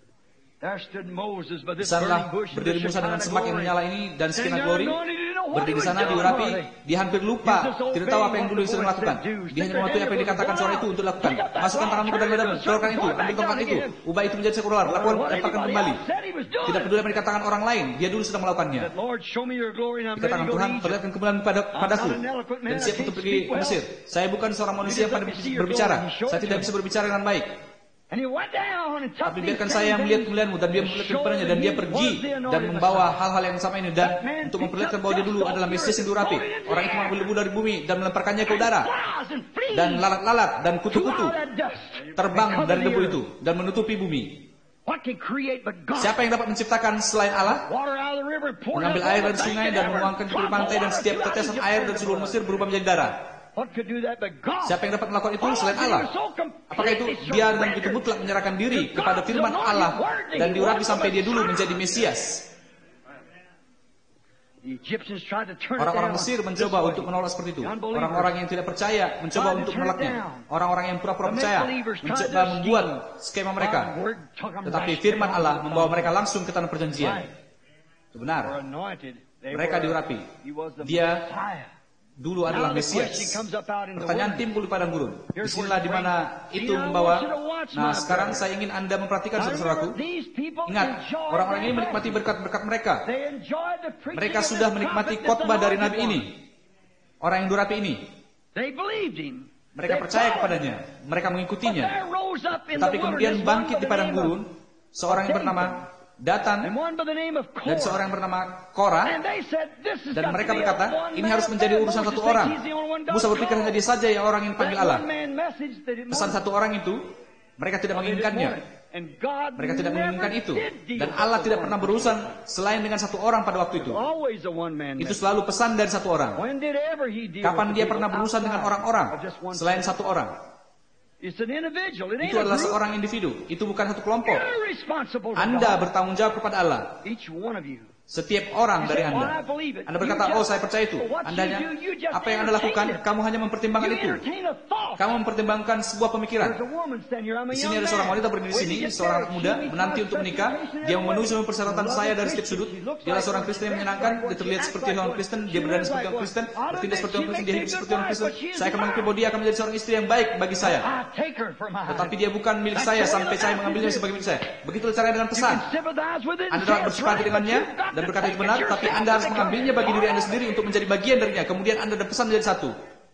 Di sanalah berdiri Musa dengan semak yang menyala ini dan sekinah glory. Berdiri di sana diurapi, dia hampir lupa, tidak tahu apa yang dulu sedang lakukan. Dia hanya mematuhi apa yang dikatakan suara itu untuk lakukan. Masukkan tanganmu ke dalam medan, keluarkan itu, ambil tongkat itu, ubah itu menjadi sekular, lakukan, lemparkan kembali. Tidak peduli apa yang dikatakan orang lain, dia dulu sedang melakukannya. Dikatakan Tuhan, perlihatkan kemuliaan pada, padaku, dan siap untuk pergi ke Mesir. Saya bukan seorang manusia yang pandai berbicara, saya tidak bisa berbicara dengan baik. Tapi biarkan saya melihat kemuliaanmu, dan dia melihat kepadanya, dan dia pergi dan membawa hal-hal yang sama ini, dan untuk memperlihatkan bahwa dia dulu adalah Mesias yang diurapi. Orang itu mengambil debu dari bumi dan melemparkannya ke udara, dan lalat-lalat dan kutu-kutu terbang dari debu itu dan menutupi bumi. Siapa yang dapat menciptakan selain Allah? Mengambil air dari sungai dan menuangkan ke pantai, dan setiap tetesan air dari seluruh Mesir berubah menjadi darah. Siapa yang dapat melakukan itu selain Allah? Apakah itu dia dengan begitu mutlak menyerahkan diri kepada firman Allah dan diurapi sampai dia dulu menjadi Mesias? Orang-orang Mesir mencoba untuk menolak seperti itu. Orang-orang yang tidak percaya mencoba untuk menolaknya. Orang-orang yang pura-pura percaya mencoba membuat skema mereka. Tetapi firman Allah membawa mereka langsung ke tanah perjanjian. Itu benar. Mereka diurapi. Dia dulu adalah Mesias. Pertanyaan timbul di padang gurun. Disinilah di mana itu membawa. Nah, sekarang saya ingin Anda memperhatikan saudaraku. Ingat, orang-orang ini menikmati berkat-berkat mereka. Mereka sudah menikmati khotbah dari Nabi ini, orang yang diurapi ini. Mereka percaya kepadanya, mereka mengikutinya. Tapi kemudian bangkit di padang gurun seorang yang bernama Datan dan seorang yang bernama Korah, dan mereka berkata, ini harus menjadi urusan satu orang. Musa berpikir hanya dia saja yang orang yang panggil Allah. Pesan satu orang itu, mereka tidak menginginkannya. Mereka tidak menginginkan itu. Dan Allah tidak pernah berurusan selain dengan satu orang pada waktu itu. Itu selalu pesan dari satu orang. Kapan dia pernah berurusan dengan orang-orang selain satu orang? Itu adalah seorang individu. Itu bukan satu kelompok. Anda bertanggung jawab kepada Allah. Setiap orang dari Anda. Anda berkata, oh saya percaya itu. Anda hanya, apa yang Anda lakukan, kamu hanya mempertimbangkan itu. Kamu mempertimbangkan sebuah pemikiran. Di sini ada seorang wanita berdiri di sini, seorang anak muda, menanti untuk menikah. Dia memenuhi semua persyaratan saya dari setiap sudut. Dia adalah seorang Kristen yang menyenangkan. Dia terlihat seperti orang Kristen. Dia berani seperti orang Kristen. Bertindak seperti orang Kristen. Dia hidup seperti orang Kristen. Saya akan mengerti bahwa dia akan menjadi seorang istri yang baik bagi saya. Tetapi dia bukan milik saya sampai saya mengambilnya sebagai milik saya. Begitu caranya dengan pesan. Anda dapat bersimpati dengannya dan berkata itu benar, tapi Anda harus mengambilnya bagi diri Anda sendiri untuk menjadi bagian darinya. Kemudian Anda ada pesan menjadi satu.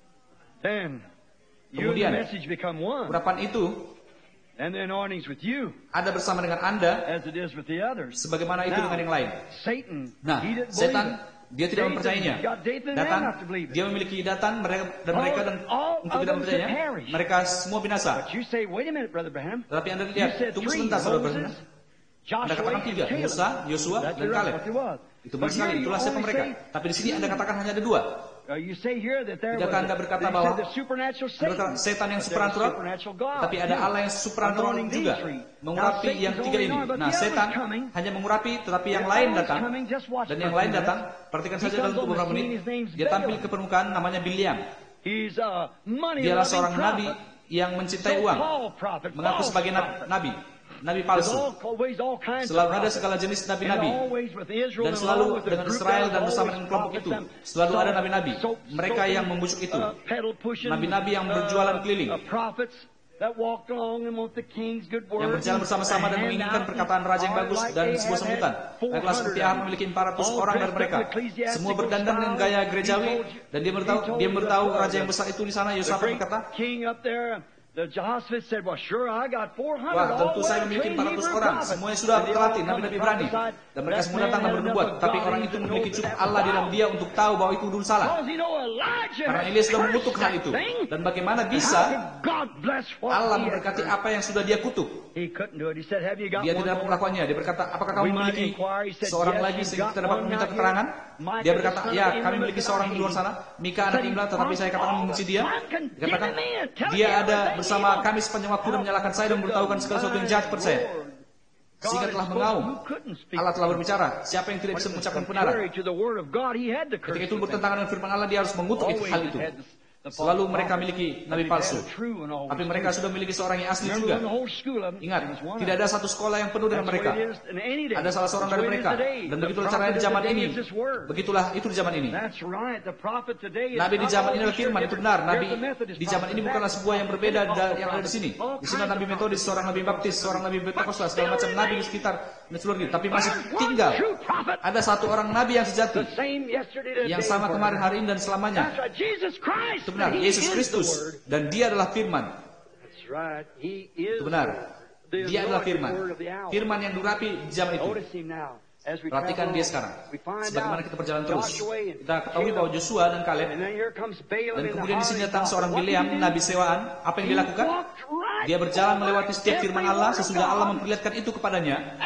Kemudian urapan itu ada bersama dengan Anda, sebagaimana itu dengan yang lain. Nah, setan, dia tidak mempercayainya. Datan, dia memiliki Datan mereka dan mereka dan untuk tidak mempercayainya, mereka semua binasa. Tetapi Anda lihat, tunggu sebentar, saudara Branham. Anda katakan tiga, Musa, Yosua, dan Kaleb. Itu benar sekali, itulah siapa mereka. Tapi di sini Anda katakan hanya ada dua. Tidakkah Anda berkata bahwa Anda setan yang supernatural, tapi ada Allah yang supernatural juga, mengurapi yang tiga ini. Nah, setan hanya mengurapi, tetapi yang lain datang, dan yang lain datang. Perhatikan saja dalam beberapa menit, dia tampil ke permukaan, namanya Biliam. Dialah seorang nabi yang mencintai uang, mengaku sebagai nabi. Nabi palsu. Selalu ada segala jenis nabi-nabi. Dan selalu dengan Israel dan bersama dengan kelompok itu. Selalu ada nabi-nabi. Mereka yang membujuk itu. Nabi-nabi yang berjualan keliling. Yang berjalan bersama-sama dan menginginkan perkataan raja yang bagus dan sebuah sambutan. Baiklah seperti Ahab memiliki empat ratus orang dari mereka. Semua berdandan dengan gaya gerejawi. Dan dia beritahu, dia beritahu raja yang besar itu di sana. Yosafat berkata, wah, tentu saya memiliki empat ratus orang. Semuanya sudah terlatih, nabi-nabi berani. Dan mereka semua datang dan bernubuat. Tapi orang itu memiliki cukup Allah di dalam dia untuk tahu bahwa itu dulu salah. Karena Elias sudah mengutuk hal itu. Dan bagaimana bisa Allah memberkati apa yang sudah dia kutuk? Dia tidak dapat melakukannya. Dia berkata, apakah kamu memiliki seorang lagi sehingga kita dapat meminta keterangan? Dia berkata, ya, kami memiliki seorang di luar sana, Mika anak Imla, tetapi saya katakan membenci dia. Dikatakan, dia ada bersama kami sepanjang waktu dan menyalahkan saya dan memberitahukan segala sesuatu yang jahat kepada saya. Sehingga telah mengaum, Allah telah berbicara, siapa yang tidak bisa mengucapkan kebenaran. Ketika itu bertentangan dengan firman Allah, dia harus mengutuk itu, hal itu. Selalu mereka miliki nabi palsu, tapi mereka sudah memiliki seorang yang asli juga. Ingat, tidak ada satu sekolah yang penuh dengan mereka. Ada salah seorang dari mereka, dan begitulah caranya di zaman ini. Begitulah itu di zaman ini. Nabi di zaman ini adalah firman, itu benar. Nabi di zaman ini bukanlah sebuah yang berbeda dari yang ada di sini. Di sini nabi metodis, seorang nabi baptis, seorang nabi Pentakosta, segala macam nabi di sekitar di seluruh dunia. Tapi masih tinggal ada satu orang nabi yang sejati, yang sama kemarin, hari ini, dan selamanya. Benar, Yesus Kristus, dan dia adalah firman. Itu benar, dia adalah firman. Firman yang durapi di zaman itu. Perhatikan dia sekarang. Sebagaimana kita berjalan terus, kita ketahui bahwa Joshua dan Kaleb, dan kemudian di sini datang seorang Bileam, nabi sewaan. Apa yang dia lakukan? Dia berjalan melewati setiap firman Allah sesudah Allah memperlihatkan itu kepadanya.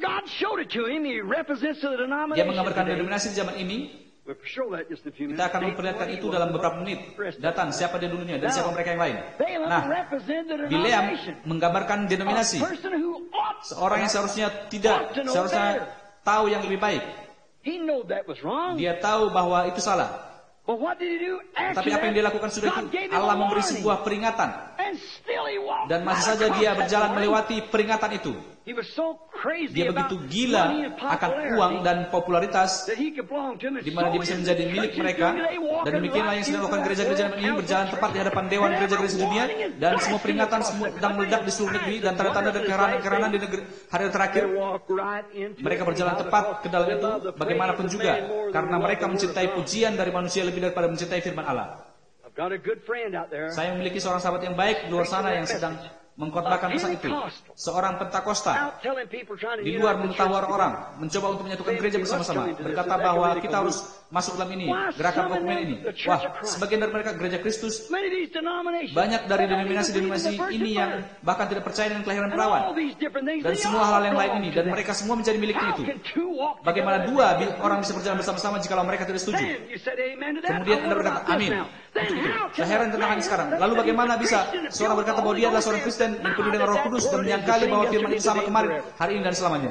Dia menggambarkan denominasi di zaman ini. Kita akan memperlihatkan itu dalam beberapa menit. Datang siapa dia dulunya dan siapa mereka yang lain. Nah, Bileam menggambarkan denominasi. Seorang yang seharusnya tidak, seharusnya tahu yang lebih baik. Dia tahu bahwa itu salah. Tapi apa yang dia lakukan sudah itu, Allah memberi sebuah peringatan. Dan masih saja dia berjalan melewati peringatan itu. Dia begitu gila akan uang dan popularitas, di mana dia bisa menjadi milik mereka. Dan demikianlah yang sedang dilakukan gereja-gereja ini, berjalan tepat di hadapan dewan gereja-gereja dunia, dan semua peringatan sedang meledak di seluruh negeri, dan tanda-tanda dan keheranan-keheranan di negeri hari terakhir. Mereka berjalan tepat ke dalam itu, bagaimanapun juga, karena mereka mencintai pujian dari manusia lebih daripada mencintai firman Allah. Saya memiliki seorang sahabat yang baik di luar sana yang sedang mengkhotbahkan pesan itu. Seorang Pentakosta di luar mentawar orang, mencoba untuk menyatukan gereja bersama-sama, berkata bahwa kita harus masuk dalam ini, gerakan dokumen ini. Wah, sebagian dari mereka gereja Kristus, banyak dari denominasi-denominasi ini yang bahkan tidak percaya dengan kelahiran perawan dan semua hal yang lain ini, dan mereka semua menjadi miliknya itu. Bagaimana dua orang bisa berjalan bersama-sama jika mereka tidak setuju? Kemudian Anda berkata, amin. Saya heran tentang ini sekarang. Lalu bagaimana bisa seorang berkata bahwa dia adalah seorang Kristen yang penuh dengan Roh Kudus dan menyangkali bahwa firman itu sama kemarin, hari ini, dan selamanya?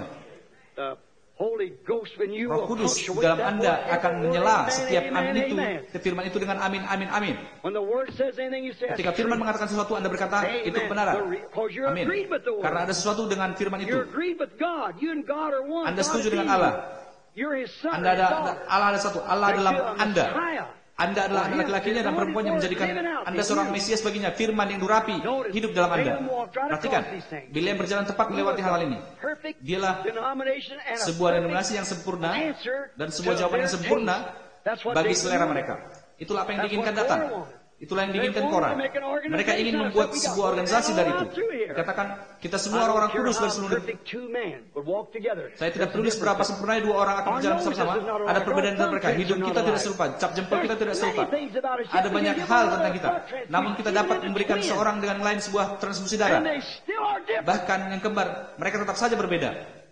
Roh Kudus di dalam Anda akan menyela setiap amin itu, firman itu dengan amin, amin, amin. Ketika firman mengatakan sesuatu, Anda berkata itu kebenaran. Amin. Karena ada sesuatu dengan firman itu. Anda setuju dengan Allah. Anda ada, Allah ada satu. Allah dalam Anda. Anda adalah laki-lakinya dan perempuan yang menjadikan Anda seorang Mesias baginya. Firman yang durapi hidup dalam Anda. Perhatikan, Bileam berjalan tepat melewati hal ini. Dialah sebuah denominasi yang sempurna dan sebuah jawaban yang sempurna bagi selera mereka. Itulah apa yang diinginkan datang. Itulah yang diinginkan Korah. Mereka ingin membuat sebuah organisasi dari itu. Katakan, kita semua orang-orang kudus dari seluruh negeri. Saya tidak peduli seberapa sempurnanya dua orang akan berjalan bersama-sama. Ada perbedaan antara mereka. Hidup kita tidak serupa, cap jempol kita tidak serupa. Ada banyak hal tentang kita. Namun kita dapat memberikan seorang dengan lain sebuah transfusi darah. Bahkan yang kembar, mereka tetap saja berbeda.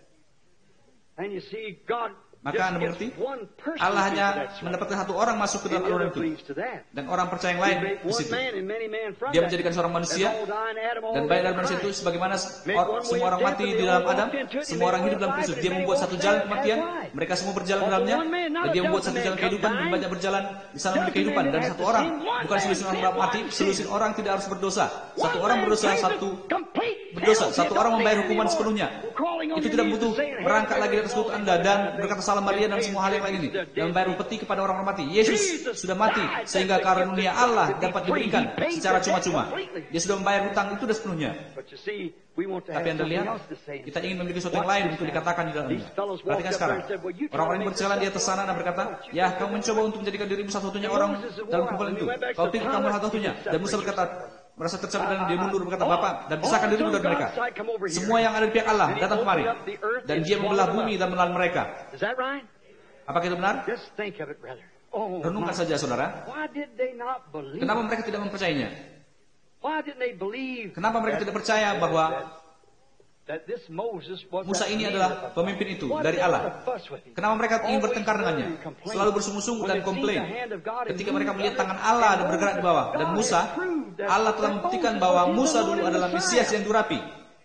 Maka Anda mengerti, Allah hanya mendapatkan satu orang masuk ke dalam aluran itu, dan orang percaya yang lain di situ. Dia menjadikan seorang manusia, dan baik dalam manusia itu sebagaimana or, semua orang mati di dalam Adam, semua orang hidup dalam Kristus. Dia membuat satu jalan kematian, mereka semua berjalan di dalamnya, dan dia membuat satu jalan kehidupan, dan banyak berjalan di sana memiliki kehidupan. Dan satu orang, bukan selusin orang mati, selusin orang tidak harus berdosa. Satu orang berdosa, satu berdosa, satu orang membayar hukuman sepenuhnya. Itu tidak butuh merangkak lagi di atas lutut Anda dan berkata salam Maria dan semua hal yang lain ini, dan membayar upeti kepada orang-orang mati. Yesus sudah mati sehingga karunia Allah dapat diberikan secara cuma-cuma. Dia sudah membayar hutang itu sudah sepenuhnya. Tapi Anda lihat, kita ingin memiliki sesuatu yang lain untuk dikatakan di dalamnya. Perhatikan sekarang, orang-orang yang berjalan di atas sana dan berkata, ya, kamu mencoba untuk menjadikan dirimu satu-satunya orang dalam kumpulan itu. Kau pikir kamu satu-satunya. Dan Musa berkata, merasa tercapek dan dia mundur berkata, Bapak, dan pisahkan dirimu dari mereka. Semua yang ada di pihak Allah datang kemari, dan dia membelah bumi dan menelan mereka. Apakah itu benar? Renungkan saja, saudara. Kenapa mereka tidak mempercayainya? Kenapa mereka tidak percaya bahwa Musa ini adalah pemimpin itu dari Allah. Kenapa mereka ingin bertengkar dengannya? Selalu bersungguh-sungguh dan komplain. Ketika mereka melihat tangan Allah ada bergerak di bawah. Dan Musa, Allah telah membuktikan bahwa Musa dulu adalah Mesias yang diurapi.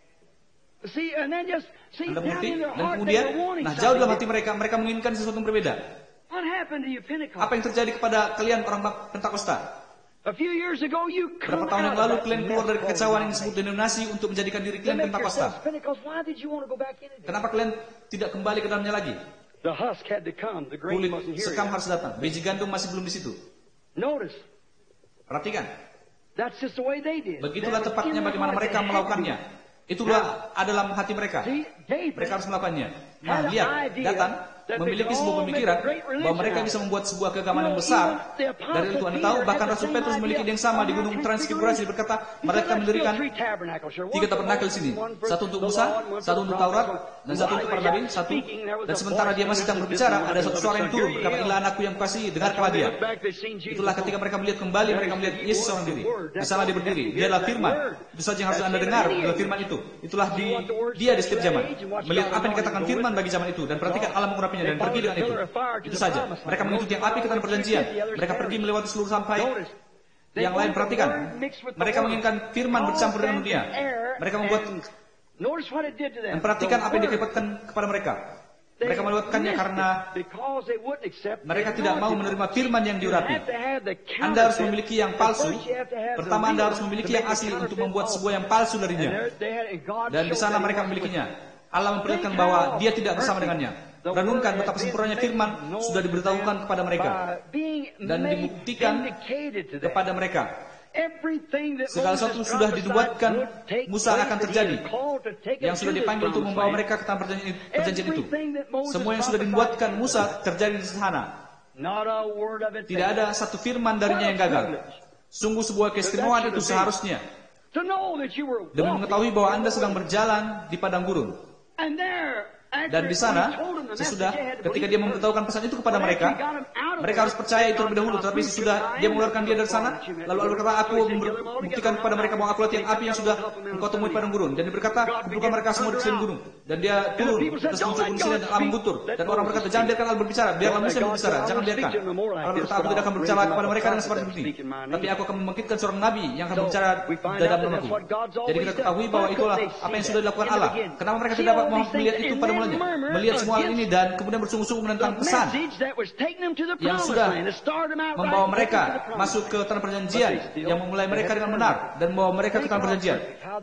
Anda mengerti? Dan kemudian, nah jauh dalam hati mereka, mereka menginginkan sesuatu yang berbeda. Apa yang terjadi kepada kalian orang Pentakosta? Berapa tahun yang lalu kalian keluar dari kekecewaan yang disebut denominasi untuk menjadikan diri kalian Pentakosta. Kenapa kalian tidak kembali ke dalamnya lagi? Kulit sekam harus datang. Biji gandum masih belum di situ. Perhatikan. Begitulah tepatnya bagaimana mereka melakukannya. Itulah dalam hati mereka. Mereka harus melakukannya. Nah, lihat, Datan memiliki sebuah pemikiran bahwa mereka bisa membuat sebuah keagamaan yang besar. Dari itu Anda tahu, bahkan Rasul Petrus memiliki ide yang sama di Gunung Transfigurasi. Dia berkata, mereka mendirikan tiga tabernakel sini. Satu untuk Musa, satu untuk Taurat, dan satu untuk para nabi, satu. Dan sementara dia masih sedang berbicara, ada satu suara yang turun berkata, inilah anakku yang kukasihi, dengarkanlah dia. Itulah ketika mereka melihat kembali, mereka melihat Yesus seorang diri. Di sana dia berdiri. Dia adalah firman. Itu saja yang harus Anda dengar, adalah firman itu. Itulah di, dia di setiap zaman. Melihat apa yang dikatakan firman bagi zaman itu. Dan perhatikan Allah mengurapinya dan pergi dengan itu. Itu saja. Mereka mengikuti yang api ke tanah perjanjian. Mereka pergi melewati seluruh sampai yang lain. Perhatikan. Mereka menginginkan firman bercampur dengan dunia. Mereka membuat. Dan perhatikan apa yang dikepatkan kepada mereka. Mereka melewatkannya karena mereka tidak mau menerima firman yang diurapi. Anda harus memiliki yang palsu. Pertama Anda harus memiliki yang asli untuk membuat sebuah yang palsu darinya. Dan di sana mereka memilikinya. Allah memperlihatkan bahwa dia tidak bersama dengannya. Renungkan betapa sempurnanya firman sudah diberitahukan kepada mereka dan dibuktikan kepada mereka. Segala sesuatu sudah dibuatkan Musa akan terjadi. Yang sudah dipanggil untuk membawa mereka ke tanah perjanjian, perjanjian itu. Semua yang sudah dibuatkan Musa terjadi di sana. Tidak ada satu firman darinya yang gagal. Sungguh sebuah keistimewaan itu seharusnya. Demi mengetahui bahwa Anda sedang berjalan di padang gurun. Dan di sana, sesudah ketika dia memberitahukan pesan itu kepada mereka, mereka harus percaya itu lebih dahulu. Tetapi sesudah dia mengeluarkan dia dari sana, lalu Allah berkata, aku membuktikan kepada mereka bahwa aku latihan api yang sudah engkau temui di padang gurun. Dan dia berkata, kumpulkan mereka semua di sekeliling gunung. Dan dia turun atas muncul gunung dan Allah menggutur. Dan orang berkata, jangan biarkan Allah berbicara, biarlah Musa berbicara, jangan biarkan. Allah berkata, aku tidak akan berbicara kepada mereka dengan seperti ini. Tapi aku akan membangkitkan seorang nabi yang akan berbicara dalam namaku. Jadi kita ketahui bahwa itulah apa yang sudah dilakukan Allah. Kenapa mereka tidak dapat melihat itu pada mulanya? Melihat semua hal ini dan kemudian bersungguh-sungguh menentang pesan yang sudah membawa mereka masuk ke tanah perjanjian, yang memulai mereka dengan benar dan membawa mereka ke tanah perjanjian.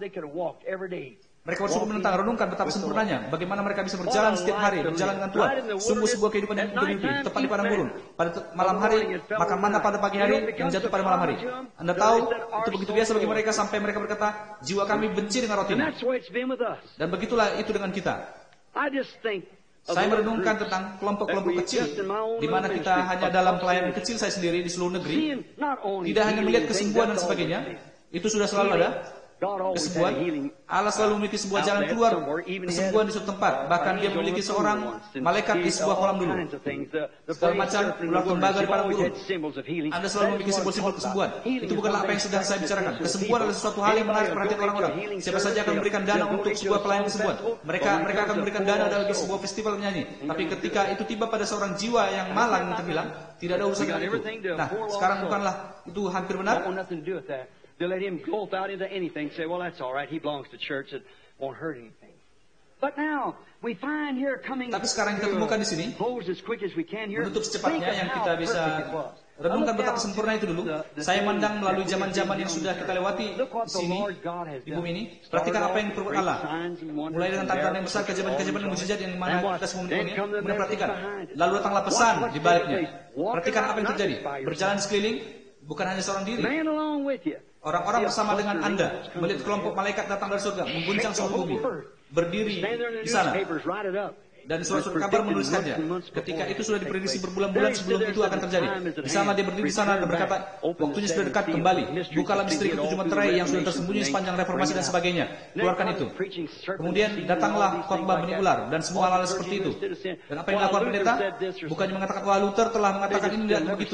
Mereka bersungguh menentang, renungkan betapa sempurnanya bagaimana mereka bisa berjalan setiap hari, berjalan dengan Tuhan. Sungguh sebuah kehidupan yang bermimpi, tepat di padang gurun. Pada malam hari, makan mana pada pagi hari, yang jatuh pada malam hari. Anda tahu, itu begitu biasa bagi mereka sampai mereka berkata, jiwa kami benci dengan roti. Dan begitulah itu dengan kita. Saya merenungkan tentang kelompok-kelompok kecil, di mana kita hanya dalam pelayanan kecil saya sendiri di seluruh negeri, tidak hanya melihat kesembuhan dan sebagainya, itu sudah selalu ada. Kesembuhan, Allah selalu memiliki sebuah jalan keluar kesembuhan di suatu tempat. Bahkan dia memiliki seorang malaikat di sebuah kolam dulu. Segala macam ular tembaga di padang gurun. Anda selalu memiliki simbol-simbol kesembuhan. Itu bukanlah apa yang sedang saya bicarakan. Kesembuhan adalah sesuatu hal yang menarik perhatian orang-orang. Siapa saja akan memberikan dana untuk sebuah pelayanan kesembuhan. Mereka mereka akan memberikan dana dalam sebuah festival menyanyi. Tapi ketika itu tiba pada seorang jiwa yang malang yang terbilang, tidak ada urusan dengan itu. Nah, sekarang bukanlah itu hampir benar. They let him go out into anything, say, well, that's all right, he belongs to church, it won't hurt anything. But now, we find here coming Tapi sekarang kita temukan di sini, menutup secepatnya yang kita bisa renungkan betapa sempurna itu dulu. Saya mandang melalui zaman-zaman yang sudah kita lewati di sini, di bumi ini. Perhatikan apa yang perbuat Allah. Mulai dengan tanda-tanda yang besar, keajaiban-keajaiban yang mujizat yang mana kita semua menikmatinya. Kemudian perhatikan, lalu datanglah pesan di baliknya. Perhatikan apa yang terjadi. Berjalan sekeliling, bukan hanya seorang diri. Orang-orang bersama dengan Anda melihat kelompok malaikat datang dari surga, mengguncang seluruh bumi, berdiri di sana. Dan surat-surat kabar menuliskannya. Ketika itu sudah diprediksi berbulan-bulan sebelum itu akan terjadi. Di sana dia berdiri di sana dan berkata, waktunya sudah dekat kembali. Bukalah misteri ketujuh materai yang sudah tersembunyi sepanjang reformasi dan sebagainya. Keluarkan itu. Kemudian datanglah khotbah benih ular dan semua hal-hal seperti itu. Dan apa yang dilakukan pendeta? Bukannya mengatakan, wah Luther telah mengatakan ini tidak begitu.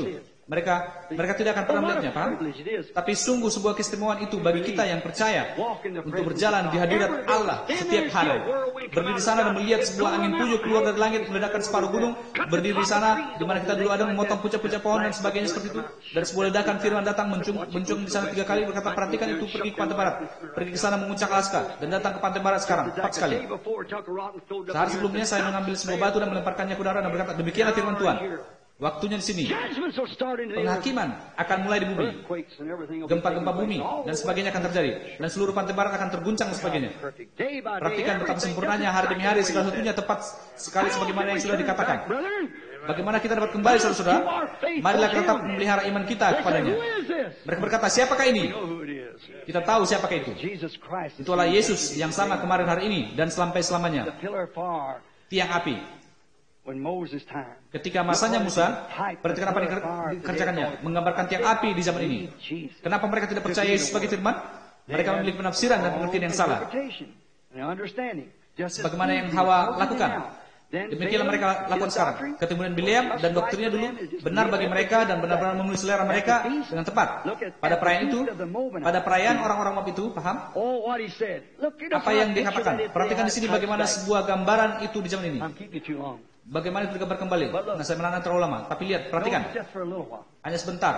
Mereka mereka tidak akan pernah melihatnya, paham? Tapi sungguh sebuah keistimewaan itu bagi kita yang percaya untuk berjalan di hadirat Allah setiap hari. Berdiri di sana dan melihat sebuah angin puyuh keluar dari langit meledakkan separuh gunung. Berdiri di sana di mana kita dulu ada memotong pucuk-pucuk pohon dan sebagainya seperti itu. Dan sebuah ledakan firman datang mencung, mencung di sana tiga kali berkata, perhatikan itu, pergi ke pantai barat, pergi ke sana menguncang Alaska dan datang ke pantai barat sekarang. Empat sekali. Sehari sebelumnya saya mengambil sebuah batu dan melemparkannya ke udara dan berkata, demikianlah firman Tuhan. Waktunya di sini. Penghakiman akan mulai di bumi. Gempa-gempa bumi dan sebagainya akan terjadi. Dan seluruh pantai barat akan terguncang dan sebagainya. Perhatikan betapa sempurnanya hari demi hari segala satunya tepat sekali sebagaimana yang sudah dikatakan. Bagaimana kita dapat kembali, saudara-saudara? Marilah kita tetap memelihara iman kita kepadanya. Mereka berkata, siapakah ini? Kita tahu siapakah itu. Itulah Yesus yang sama kemarin, hari ini, dan sampai-selamanya. Tiang api. Ketika masanya Musa, perhatikan apa yang dikerjakannya, menggambarkan tiang api di zaman ini. Kenapa mereka tidak percaya Yesus sebagai firman? Mereka memiliki penafsiran dan pengertian yang salah. Sebagaimana yang Hawa lakukan. Demikianlah mereka lakukan sekarang. Ketemuan Bileam dan doktrinnya dulu benar bagi mereka dan benar-benar memenuhi selera mereka dengan tepat. Pada perayaan itu, pada perayaan orang-orang Moab itu, paham? Apa yang dikatakan? Perhatikan di sini bagaimana sebuah gambaran itu di zaman ini. Bagaimana itu digambar kembali? Nah, saya menahan terlalu lama. Tapi lihat, perhatikan. Hanya sebentar.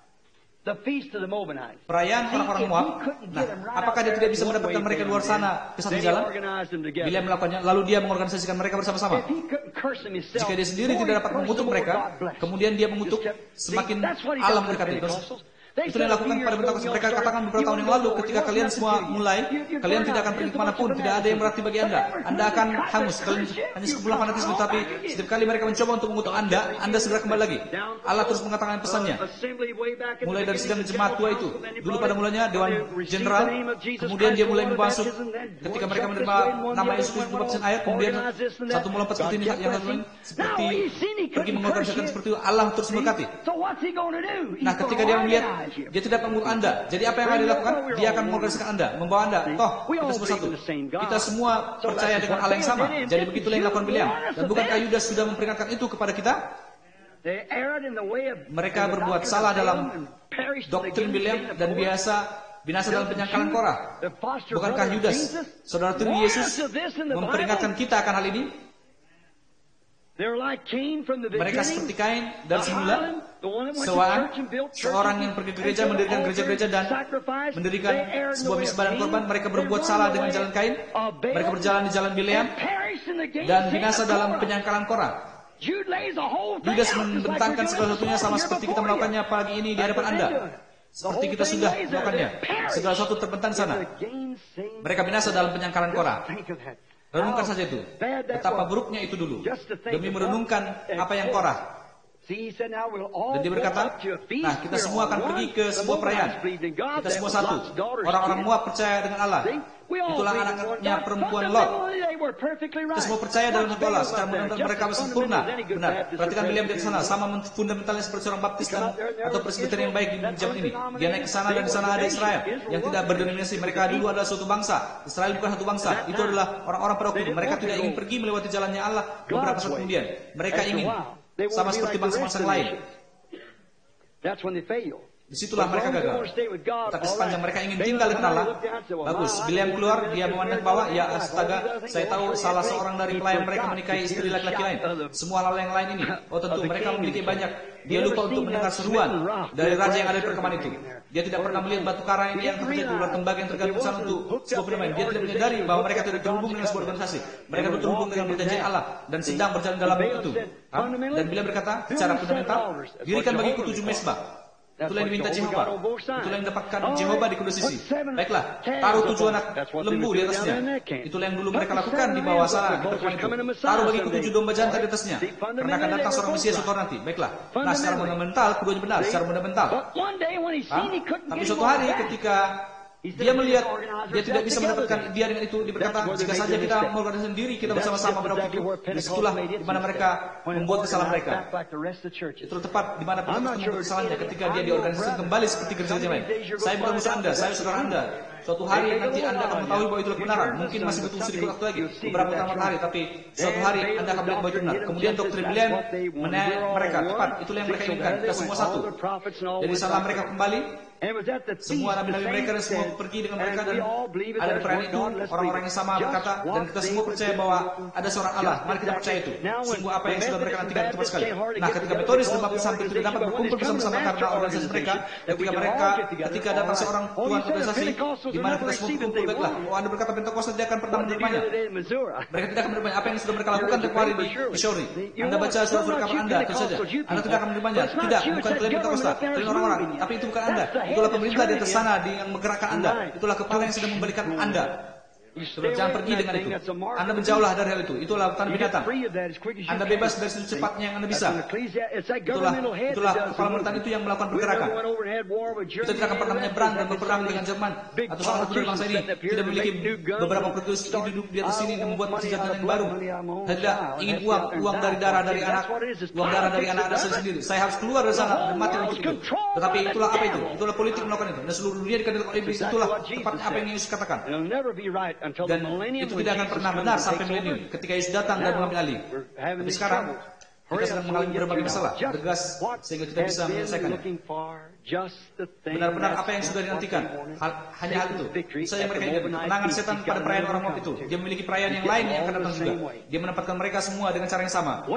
Perayaan orang-orang Moab. Nah, apakah dia tidak bisa mendapatkan mereka di luar sana ke satu jalan? Bila melakukannya, lalu dia mengorganisasikan mereka bersama-sama. Jika dia sendiri tidak dapat mengutuk mereka, kemudian dia mengutuk, semakin Allah memberkati. Itulah yang dilakukan pada Pentakosta. Mereka katakan beberapa tahun yang lalu, ketika kalian semua mulai, kalian tidak akan pergi kemanapun, tidak ada yang berarti bagi Anda. Anda akan hangus. Kalian hanya sekumpulan fanatisme, tapi setiap kali mereka mencoba untuk mengutuk Anda, Anda segera kembali lagi. Allah terus mengatakan pesannya. Mulai dari sidang jemaat tua itu. Dulu pada mulanya, Dewan Jenderal, kemudian dia mulai membasuh. Ketika mereka menerima nama Yesus Kristus membaptiskan ayat, kemudian satu melompat seperti ini, yang lain seperti pergi mengorganisasikan seperti itu, Allah terus memberkati. Nah, ketika dia melihat dia tidak mengutuk Anda. Jadi apa yang akan dilakukan? Dia akan mengorganisasikan Anda, membawa Anda. Toh, kita semua satu. Kita semua percaya dengan Allah yang sama. Jadi begitulah yang dilakukan Bileam. Dan bukankah Yudas sudah memperingatkan itu kepada kita? Mereka berbuat salah dalam doktrin Bileam dan biasa binasa dalam penyangkalan Korah. Bukankah Yudas, saudara tiri Yesus, memperingatkan kita akan hal ini? Mereka seperti Kain dari semula, sewaan, seorang yang pergi ke gereja, mendirikan gereja-gereja dan mendirikan sebuah misbah dan korban. Mereka berbuat salah dengan jalan Kain, mereka berjalan di jalan Bileam dan binasa dalam penyangkalan Korah. Yudas membentangkan segala satunya sama seperti kita melakukannya pagi ini di hadapan Anda. Seperti kita sudah melakukannya, segala sesuatu terbentang sana. Mereka binasa dalam penyangkalan Korah. Renungkan saja itu. Betapa buruknya itu dulu. Demi merenungkan apa yang Korah. Dan dia berkata, nah kita semua akan pergi ke sebuah perayaan. Kita semua satu. Orang-orang Moab percaya dengan Allah. Itulah anak-anaknya perempuan Lot. Kita semua percaya dalam satu Allah. Secara benar mereka sempurna. Benar. Perhatikan Bileam di sana. Sama fundamentalnya seperti seorang baptis dan, atau presbiter yang baik di zaman ini. Dia naik ke sana dan di sana ada Israel yang tidak berdenominasi. Mereka dulu adalah suatu bangsa. Israel bukan satu bangsa. Itu adalah orang-orang pada waktu itu. Mereka tidak ingin pergi melewati jalannya Allah beberapa saat kemudian. Mereka ingin sama seperti bangsa-bangsa lain. Disitulah mereka gagal. Tapi sepanjang mereka ingin tinggal dengan Allah, bagus. Bileam keluar, dia memandang bawah, ya astaga, saya tahu salah seorang dari pelayan mereka menikahi istri laki-laki lain. Semua hal yang lain ini, oh tentu mereka memiliki banyak. Dia lupa untuk mendengar seruan dari raja yang ada di perkemahan itu. Dia tidak pernah melihat batu karang ini yang terjadi, ular tembaga yang tergantung sana untuk sebuah pemain. Dia tidak menyadari bahwa mereka tidak terhubung dengan sebuah organisasi. Mereka terhubung dengan perjanjian Allah dan sedang berjalan dalam itu. Dan Bileam berkata, secara fundamental, dirikan bagiku tujuh mesbah. Itulah yang diminta Jehovah. Itulah yang dapatkan Jehovah di kedua sisi. Baiklah, taruh tujuh anak lembu di atasnya. Itulah yang dulu mereka lakukan di bawah sana. Taruh bagiku tujuh domba jantan di atasnya. Karena akan datang seorang Mesias suatu nanti. Baiklah. Nah, secara fundamental keduanya benar. Secara fundamental. Tapi suatu hari ketika Dia melihat dia tidak bisa mendapatkan dia dengan itu. Dia berkata, jika saja kita mengorganisasi sendiri, kita bersama-sama pada waktu itu, disitulah di mana mereka membuat kesalahan mereka. Itu tepat di mana Pentakosta membuat kesalahannya ketika dia diorganisasi kembali seperti gereja-gereja lain. Saya bukan musuh Anda, saya saudara Anda. Suatu hari nanti Anda akan mengetahui bahwa itu kebenaran. Mungkin masih butuh sedikit waktu lagi, beberapa tahun hari, tapi suatu hari Anda akan melihat bahwa itu benar. Kemudian doktrin William menilai mereka tepat, itulah yang mereka inginkan. Kita semua satu. Jadi salah mereka kembali. Semua nabi-nabi mereka dan semua pergi dengan mereka, dan ada di perayaan itu orang-orang yang sama berkata, dan kita semua percaya bahwa ada seorang Allah. Mari kita percaya itu. Sungguh apa yang sudah mereka nantikan tepat sekali. Nah, ketika Metodis dan Baptis hampir tidak dapat berkumpul bersama-sama karena organisasi mereka, ketika mereka ketika datang seorang tuan organisasi di mana kita semua berkumpul, baiklah, oh Anda berkata Pentakosta tidak akan pernah menerimanya. Mereka tidak akan menerimanya. Apa yang sudah mereka lakukan tempoh hari di Missouri. Anda baca surat-surat kabar Anda, itu saja. Anda tidak akan menerimanya. Tidak, bukan kalian Pentakosta, kalian orang-orang. Tapi itu bukan Anda. Itulah pemerintah di atas sana yang menggerakkan Anda. Itulah kepala yang sedang membalikan Anda. Jangan pergi dengan itu. Anda menjauhlah dari hal itu. Itulah hutan binatang. Anda bebas dari situ cepatnya yang Anda bisa. Itulah itulah kepala pemerintahan itu yang melakukan pergerakan. Kita tidak akan pernah menyeberang dan berperang dengan Jerman atau salah satu dari bangsa ini. Tidak memiliki beberapa petugas hidup di atas sini yang membuat persenjataan yang baru. Saya tidak ingin uang uang dari darah dari anak, uang darah dari anak-anak saya sendiri. Saya harus keluar dari sana dan mati untuk itu. Tetapi itulah apa itu? Itulah politik melakukan itu. Dan seluruh dunia dikendalikan oleh iblis. Itulah tepatnya apa yang Yesus katakan. Dan itu tidak akan pernah benar sampai milenium ketika Yesus datang dan mengambil alih. Tapi sekarang kita sedang mengalami berbagai masalah, tegas sehingga kita bisa menyelesaikannya. Benar-benar apa yang sudah dinantikan, hal, hanya hal itu. Saya mereka ingat kemenangan setan pada perayaan orang waktu itu. Dia memiliki perayaan yang lain yang akan datang juga. Dia menempatkan mereka semua dengan cara yang sama.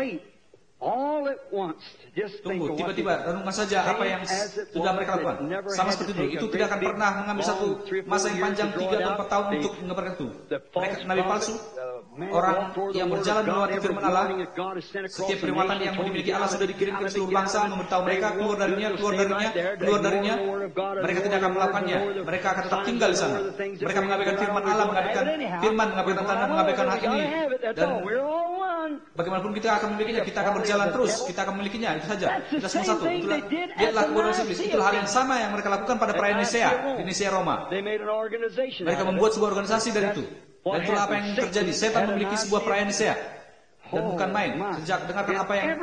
Tunggu, tiba-tiba renungkan saja apa yang sudah mereka lakukan. Sama seperti dulu, itu tidak akan pernah mengambil satu masa yang panjang tiga atau empat tahun untuk mengabarkan itu. Mereka nabi palsu, orang yang berjalan melewati firman Allah. Setiap peringatan yang dimiliki Allah sudah dikirimkan ke seluruh bangsa, memberitahu mereka keluar darinya, keluar darinya, keluar darinya. Mereka tidak akan melakukannya. Mereka akan tetap tinggal di sana. Mereka mengabaikan firman Allah, mengabaikan firman, mengabaikan tanda, mengabaikan hak ini. Dan bagaimanapun kita akan memilikinya, kita akan berjalan terus, kita akan memilikinya, itu saja. Kita semua satu. Itulah, lihatlah kebodohan iblis. Itulah hal yang sama yang mereka lakukan pada perayaan Nisea, di Nisea Roma. Mereka membuat sebuah organisasi dari itu. Dan itulah apa yang terjadi. Setan memiliki sebuah perayaan Nisea. Dan bukan main. Sejak dengarkan apa yang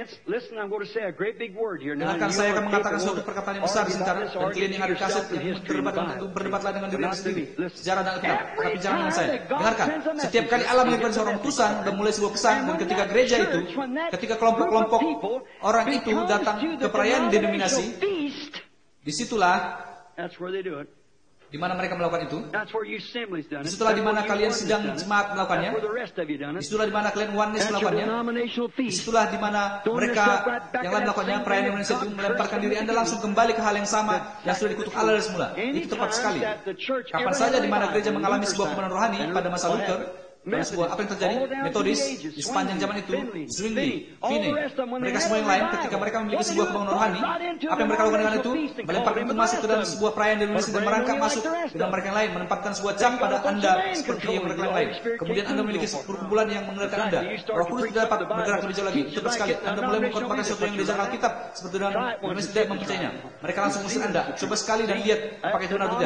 dengarkan saya akan mengatakan suatu perkataan yang besar sebentar. Dan kalian yang ada kaset berdebat, berdebatlah dengan diri anda sendiri. Sejarah dan Alkitab. Tapi jangan dengan saya. Dengarkan. Setiap kali Allah mengirimkan seorang utusan dan mulai sebuah pesan, dan ketika gereja itu, ketika kelompok-kelompok orang itu datang ke perayaan denominasi, disitulah di mana mereka melakukan itu. Disitulah di mana kalian sedang jemaat melakukannya. Disitulah di mana kalian oneness melakukannya. Disitulah di mana mereka yang lain melakukannya. Perayaan Indonesia itu melemparkan diri anda langsung kembali ke hal yang sama yang sudah dikutuk Allah dari semula. Itu tepat sekali. Kapan saja di mana gereja mengalami sebuah kemenangan rohani pada masa Luther, pada sebuah apa yang terjadi, Metodis di sepanjang zaman itu, Zwingli, Finney, mereka semua yang lain, ketika mereka memiliki sebuah kebangunan rohani, apa yang mereka lakukan dengan itu, melemparkan itu masuk ke dalam sebuah perayaan di Indonesia dan merangkak masuk dengan mereka yang lain, menempatkan sebuah cap pada anda seperti yang mereka yang lain. Kemudian anda memiliki perkumpulan yang mengendalikan anda. Roh Kudus tidak dapat bergerak lebih jauh lagi. Itu betul sekali. Anda mulai mengkotbahkan sesuatu yang diajarkan Alkitab seperti dalam Indonesia tidak mempercayainya. Mereka langsung mengusir anda. Coba sekali dan lihat apakah itu benar atau tidak.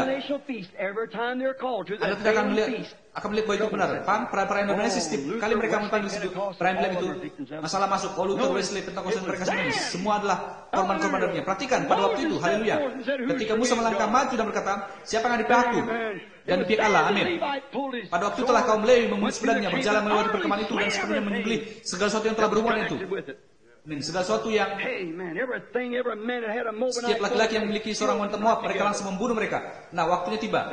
Anda tidak akan melihat akan melihat bahwa itu benar. Paham? Perayaan Indonesia setiap kali mereka memanggil situ perayaan itu masalah masuk. Oh, Luther, Wesley, Pentakosta, mereka semua ini semua adalah korban-korban darinya. Perhatikan pada waktu itu, haleluya. Ketika Musa melangkah maju dan berkata, siapa yang di pihakku dan di pihak Allah, amin. Pada waktu itulah kaum Lewi mengurus pedangnya berjalan melewati perkemahan itu dan sepenuhnya menyembelih segala sesuatu yang telah berhubungan itu. Amin. Segala sesuatu yang setiap laki-laki yang memiliki seorang wanita Moab, mereka langsung membunuh mereka. Nah, waktunya tiba.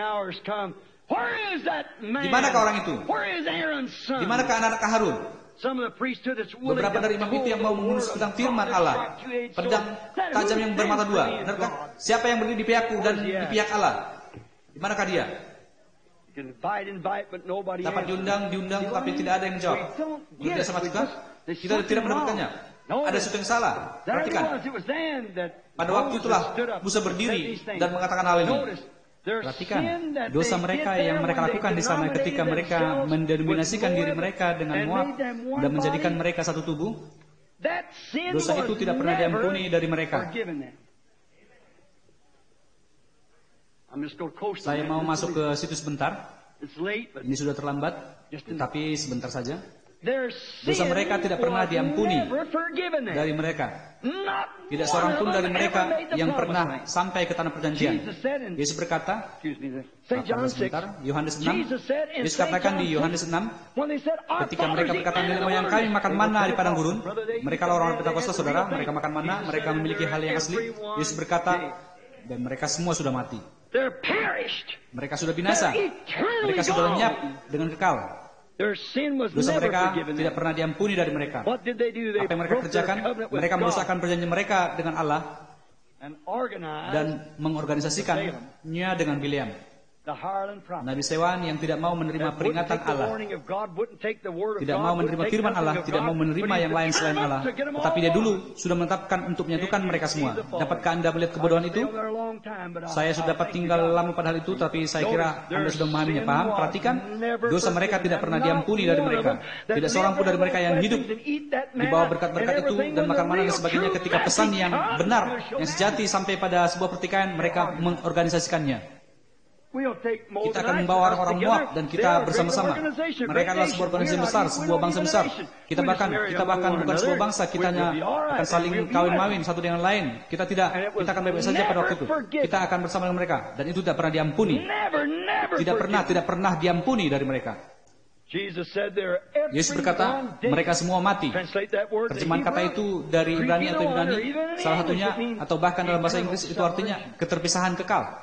Di manakah orang itu? Di manakah anak-anak Harun? Beberapa dari imam itu yang mau mengurus pedang firman Allah, pedang tajam yang bermata dua. Benarkah? Siapa yang berdiri di pihakku dan di pihak Allah? Di manakah dia? Dapat diundang, diundang, tapi tidak ada yang menjawab. Tidak sama juga. Kita tidak mendapatkannya. Ada sesuatu yang salah. Perhatikan. Pada waktu itulah Musa berdiri dan mengatakan hal ini. Perhatikan, dosa mereka yang mereka lakukan di sana ketika mereka mendenominasikan diri mereka dengan Moab dan menjadikan mereka satu tubuh, dosa itu tidak pernah diampuni dari mereka. Saya mau masuk ke situ sebentar. Ini sudah terlambat, tapi sebentar saja. Dosa mereka tidak pernah diampuni dari mereka. Tidak seorang pun dari mereka yang pernah sampai ke tanah perjanjian. Yesus berkata, sebentar, Yohanes enam, Yesus katakan di Yohanes enam, ketika mereka berkata, nenek moyang kami makan mana di padang gurun, mereka lah orang Pentakosta, saudara, mereka makan mana, mereka memiliki hal yang asli. Yesus berkata, dan mereka semua sudah mati. Mereka sudah binasa. Mereka sudah lenyap dengan kekal. Dosa mereka tidak pernah diampuni dari mereka. Apa yang mereka kerjakan? Mereka merusakkan perjanjian mereka dengan Allah dan mengorganisasikannya dengan Bileam, nabi Sewan yang tidak mau menerima peringatan Allah, tidak mau menerima firman Allah, tidak mau menerima yang lain selain Allah. Tetapi dia dulu sudah menetapkan untuk menyatukan mereka semua. Dapatkah Anda melihat kebodohan itu? Saya sudah dapat tinggal lama pada hal itu, tapi saya kira Anda sudah memahaminya. Paham? Perhatikan, dosa mereka tidak pernah diampuni dari mereka. Tidak seorang pun dari mereka yang hidup di bawah berkat-berkat itu dan makan mana dan sebagainya. Ketika pesan yang benar, yang sejati sampai pada sebuah pertikaian, mereka mengorganisasikannya. Kita akan membawa orang-orang Moab dan kita bersama-sama. Mereka adalah sebuah organisasi besar, sebuah bangsa besar. Kita bahkan kita bahkan bukan sebuah bangsa, kita hanya akan saling kawin-mawin satu dengan lain. Kita tidak, kita akan baik-baik saja pada waktu itu. Kita akan bersama dengan mereka dan itu tidak pernah diampuni. Tidak pernah, tidak pernah diampuni dari mereka. Yesus berkata, mereka semua mati. Terjemahan kata itu dari Ibrani atau Ibrani, salah satunya atau bahkan dalam bahasa Inggris itu artinya keterpisahan kekal.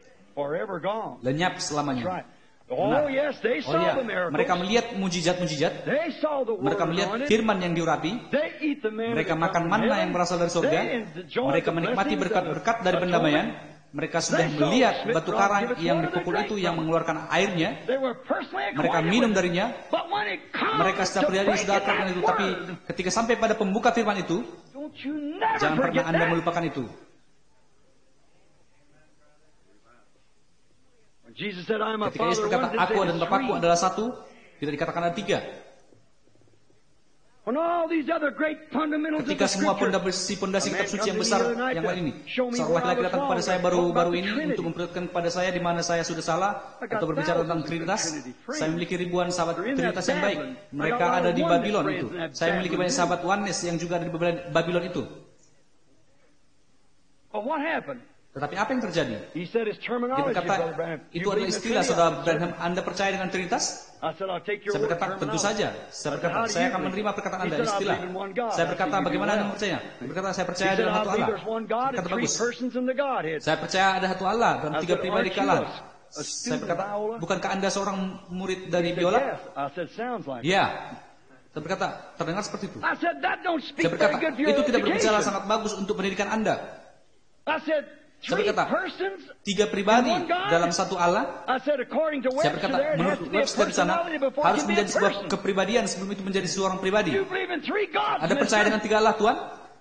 Lenyap selamanya. Oh, yes, they Oh saw ya, the miracles. mereka melihat mujizat-mujizat. They saw the word Mereka melihat anointed. firman yang diurapi. They eat the manna Mereka that makan comes from manna heaven. yang berasal dari surga. They enjoyed Mereka the menikmati blessings berkat-berkat of dari the pendamaian. atonement. Mereka sudah They saw melihat the batu smith karang drop yang water dipukul they itu drank yang from. mengeluarkan airnya. They were personally Mereka acquainted minum with it. darinya. But when it comes Mereka sudah to pribadi breaking sudah akrab dengan that itu. Tapi word, ketika sampai pada pembuka firman itu, don't you never jangan forget pernah Anda that. melupakan itu. Jesus said, I am a Ketika Yesus father berkata, one, aku dan Bapakku three. adalah satu, tidak dikatakan ada tiga. When all these other great fundamentals of Ketika the semua scripture, pondasi-pondasi kitab suci yang besar yang lain ini, seorang laki-laki datang kepada saya baru-baru ini untuk memperlihatkan kepada saya di mana saya sudah salah atau berbicara tentang Trinitas. Saya memiliki ribuan sahabat Trinitas yang baik. Mereka ada di Babylon itu. Saya memiliki banyak sahabat Oneness yang juga ada di Babylon itu. But what happened? Tetapi apa yang terjadi? He said his Dia terminology, berkata, Brother Branham. itu You adalah believe in istilah Trinity? saudara Branham. Anda percaya dengan Trinitas? I said, I'll take your Saya word berkata, tentu terminology. saja. Saya berkata, saya akan menerima perkataan Anda, istilah. Saya berkata, bagaimana Anda percaya? Dia berkata, saya He percaya said, dalam I satu believe Allah. there's one God Kata and three bagus. persons in the Godhead. Saya percaya ada satu Allah dalam I tiga said, pribadi aren't you Allah. a- a Saya student of berkata, Biola? bukankah Anda seorang murid dari He said, biola? yes. I said, sounds like it. Ya. Saya berkata, terdengar seperti itu. I said, that don't speak Saya very berkata, good for your itu tidak berbicara education. sangat bagus untuk pendidikan Anda. I said, Saya three berkata, persons. tiga pribadi in one God? dalam satu Allah. I said, according to Saya Webster, berkata, there it has menurut to be a Webster di sana personality before it harus can be a menjadi sebuah person. kepribadian sebelum itu menjadi seorang pribadi. You believe in three gods, Anda percaya mister? dengan tiga Allah, Tuhan?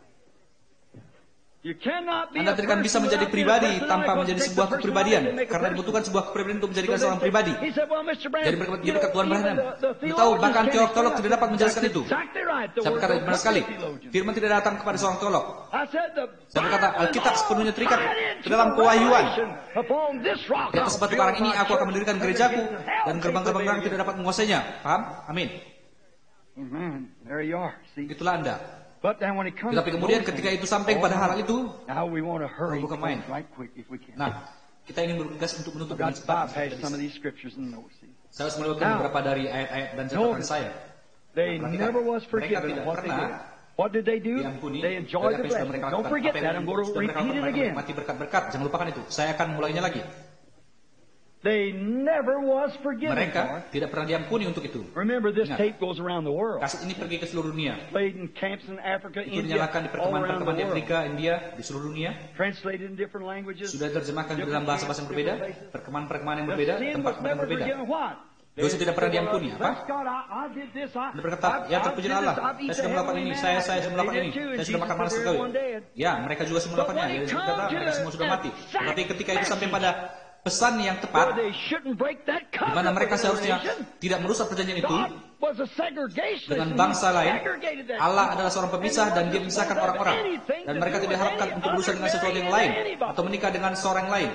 You cannot be Anda a tidak akan bisa person menjadi without being a pribadi personality, tanpa because menjadi it takes sebuah a personality kepribadian. to make a Karena person. dibutuhkan sebuah kepribadian untuk menjadikan So they seorang said- pribadi. He said, well, Mister Branham, Jadi berkata, dia you know, berkata, Tuan even Branham, the- the kita tahu bahkan theologians teolog-teolog can't tidak dapat menjelaskan That's itu. exactly right. The Saya word berkata, don't benar come sekali. to theologians. Firman tidak datang kepada seorang teolog. I said the Saya berkata, Bible Alkitab is sepenuhnya terikat tied ke into dalam the pewahyuan. revelation. Upon this rock Di atas I'll batu build karang ini my aku akan church, mendirikan and the gerejaku gates of hell dan can't gerbang-gerbang neraka prevail tidak dapat menguasainya. Paham? Amin. Amen. There you are. See? Itulah Anda. But then when it comes Tetapi to kemudian those ketika things, itu sampai kepada hal itu, now we want to hurry Oh, bukan main. close right quick if we can. nah, kita ingin bergegas untuk menutup I've dengan got to cepat. bypass some of these scriptures and notes. See? Saya harus melewatkan Now, beberapa dari ayat-ayat dan catatan notice, saya. They Perhatikan, never was mereka forgiven tidak what they pernah did. What did they do? diampuni They dari enjoyed apa the yang sudah blessing. mereka Don't lakukan. forget Apa that. yang I'm going to sudah mereka repeat lakukan, it mereka again. menikmati berkat-berkat. Jangan lupakan itu. Saya akan mulainya lagi. They never was forgiven for Mereka it. tidak pernah diampuni untuk itu. Remember, this Ingat. tape goes around the world. Kaset ini pergi ke seluruh dunia. Played in camps in Africa, Itu India, dinyalakan di all around perkemahan-perkemahan di the world. Afrika, India, di seluruh dunia. Translated in different languages. Sudah diterjemahkan ke dalam different bahasa-bahasa yang camps, berbeda, different places. perkemahan-perkemahan yang The berbeda, sin was tempat-tempat yang never berbeda. forgiven. What? Dosa tidak pernah diampuni. Apa? Bless God, I, I did this. I, Dia berkata, I- ya I terpujilah did Allah, this. I've saya eaten sudah melakukan heavenly ini, manna. saya saya sudah They melakukan did ini, too, and saya sudah makan Jesus manas was there surgawi. one day. Ya, mereka juga semua melakukannya. But when it Yesus comes berkata, to mereka semua sudah mati. exact Tapi ketika itu sampai message, pada pesan yang Where tepat, they shouldn't break that di mana covenant mereka with seharusnya generation. tidak merusak perjanjian itu, God dengan bangsa lain. Allah adalah seorang pemisah dan Dia memisahkan orang-orang. Dan mereka tidak diharapkan untuk berurusan dengan sesuatu yang lain atau menikah dengan seorang lain.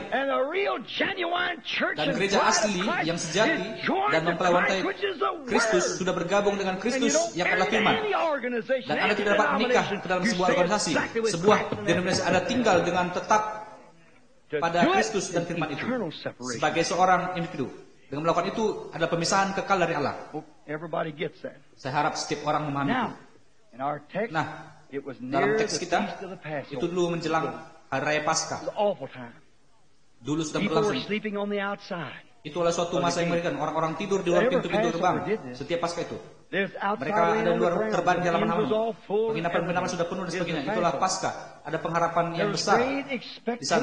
Dan gereja asli yang sejati dan mempelai Kristus sudah bergabung dengan Kristus yang adalah firman. Dan Anda tidak dapat menikah ke dalam sebuah organisasi, sebuah denominasi. Anda tinggal dengan tetap pada Kristus dan firman itu sebagai seorang individu. Dengan melakukan itu adalah pemisahan kekal dari Allah. Saya harap setiap orang memahami itu. Nah, dalam teks kita itu dulu menjelang Hari Raya Paskah. Dulu sudah berlangsung. Itu adalah suatu masa yang mengerikan. Orang-orang tidur di luar pintu-pintu gerbang setiap Paskah itu. Mereka ada di luar terbang di halaman halaman. Penginapan-penginapan sudah penuh dan sebagainya. Itulah Paskah. Ada pengharapan yang besar di sana.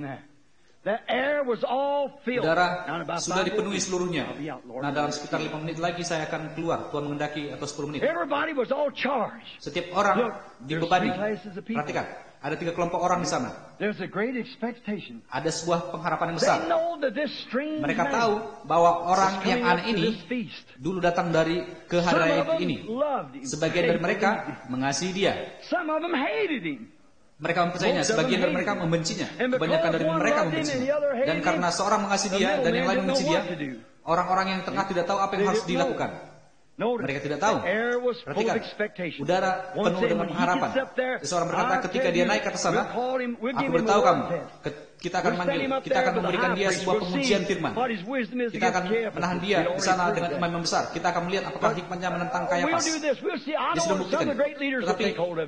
Udara sudah dipenuhi seluruhnya. Nah, dalam sekitar lima menit lagi saya akan keluar. Tuhan mengendaki atau sepuluh menit. Setiap orang dibebani. Perhatikan, ada tiga kelompok orang di sana. Ada sebuah pengharapan yang besar. Mereka tahu bahwa orang yang aneh ini dulu datang dari ke hari raya ini. Sebagian dari mereka mengasihi dia. Mereka mempercayainya, sebagian dari mereka membencinya. Kebanyakan dari mereka membencinya. Dan karena seorang mengasihi dia dan yang lain membenci dia, orang-orang yang tengah tidak tahu apa yang harus dilakukan. Mereka tidak tahu. Perhatikan, udara penuh dengan pengharapan. Seseorang berkata ketika dia naik ke atas sana, aku beritahu kamu, kita akan manggil, kita akan memberikan dia sebuah pengujian firman. Kita akan menahan dia di sana dengan iman yang besar. Kita akan melihat apakah hikmatnya menentang Kayafas. Dia sudah membuktikan. Tetapi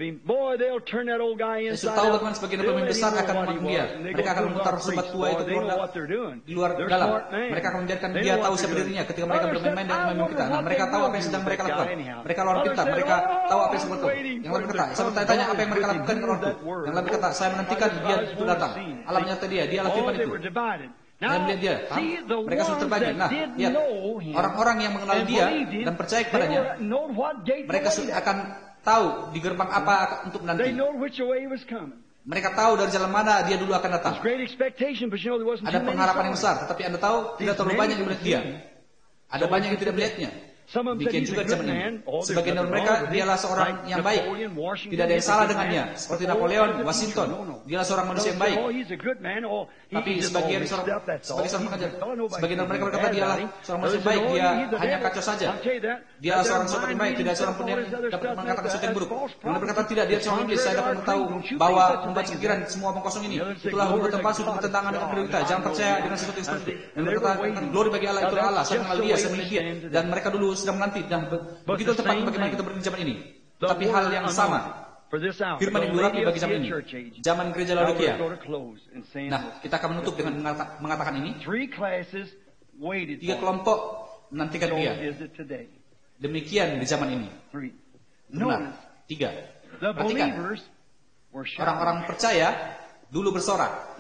saya sudah tahu bagaimana sebagian pemimpin besar akan memanggil dia. Mereka akan memutar sobat tua itu keluar di luar dalam. Mereka akan membiarkan dia tahu siapa dirinya ketika mereka bermain-main dengan imam kita. Nah, mereka tahu apa yang sedang mereka lakukan. Mereka luar pintar. Mereka tahu apa yang sedang mereka lakukan. Yang lain berkata, saya bertanya apa yang mereka lakukan dengan orangku. Yang lain berkata, saya menantikan dia itu datang. Allah menyata dia, dia adalah firman itu. Saya melihat dia, ha? Mereka sudah terbagi. Nah, lihat, orang-orang yang mengenal dia dan percaya kepadanya, mereka akan tahu di gerbang apa untuk menanti. Mereka tahu dari jalan mana dia dulu akan datang. Ada pengharapan yang besar, tetapi Anda tahu tidak terlalu banyak yang melihat dia. Ada banyak yang tidak melihatnya. Demikian juga di zaman ini. Sebagian dari mereka, dialah seorang yang baik. Tidak ada yang salah dengannya. Seperti Napoleon, Washington. Dialah seorang manusia yang baik. Tapi sebagian seorang, sebagai seorang pengajar, sebagian dari mereka berkata dialah seorang manusia yang baik. Dia hanya kacau saja. Dialah seorang sobat yang baik. Tidak seorang pun yang dapat mengatakan sesuatu yang buruk. Mereka berkata tidak, dia seorang iblis. Saya dapat mengetahui bahwa membaca pikiran semua omong kosong ini. Itulah hukum palsu bertentangan dengan firman kita. Jangan percaya dengan sesuatu yang seperti itu. Dan mereka berkata, glory bagi Allah, itulah Allah. Saya mengenal dia, saya melihat dia. Dan mereka dulu sedang menanti dan begitu tepat bagaimana kita berdiri di zaman ini. Tapi hal yang sama, firman yang diurapi bagi zaman ini, zaman gereja Laodikia. Nah, kita akan menutup dengan mengatakan ini. Tiga kelompok menantikan dia. Demikian di zaman ini. Benar. Tiga. Perhatikan. Orang-orang percaya dulu bersorak.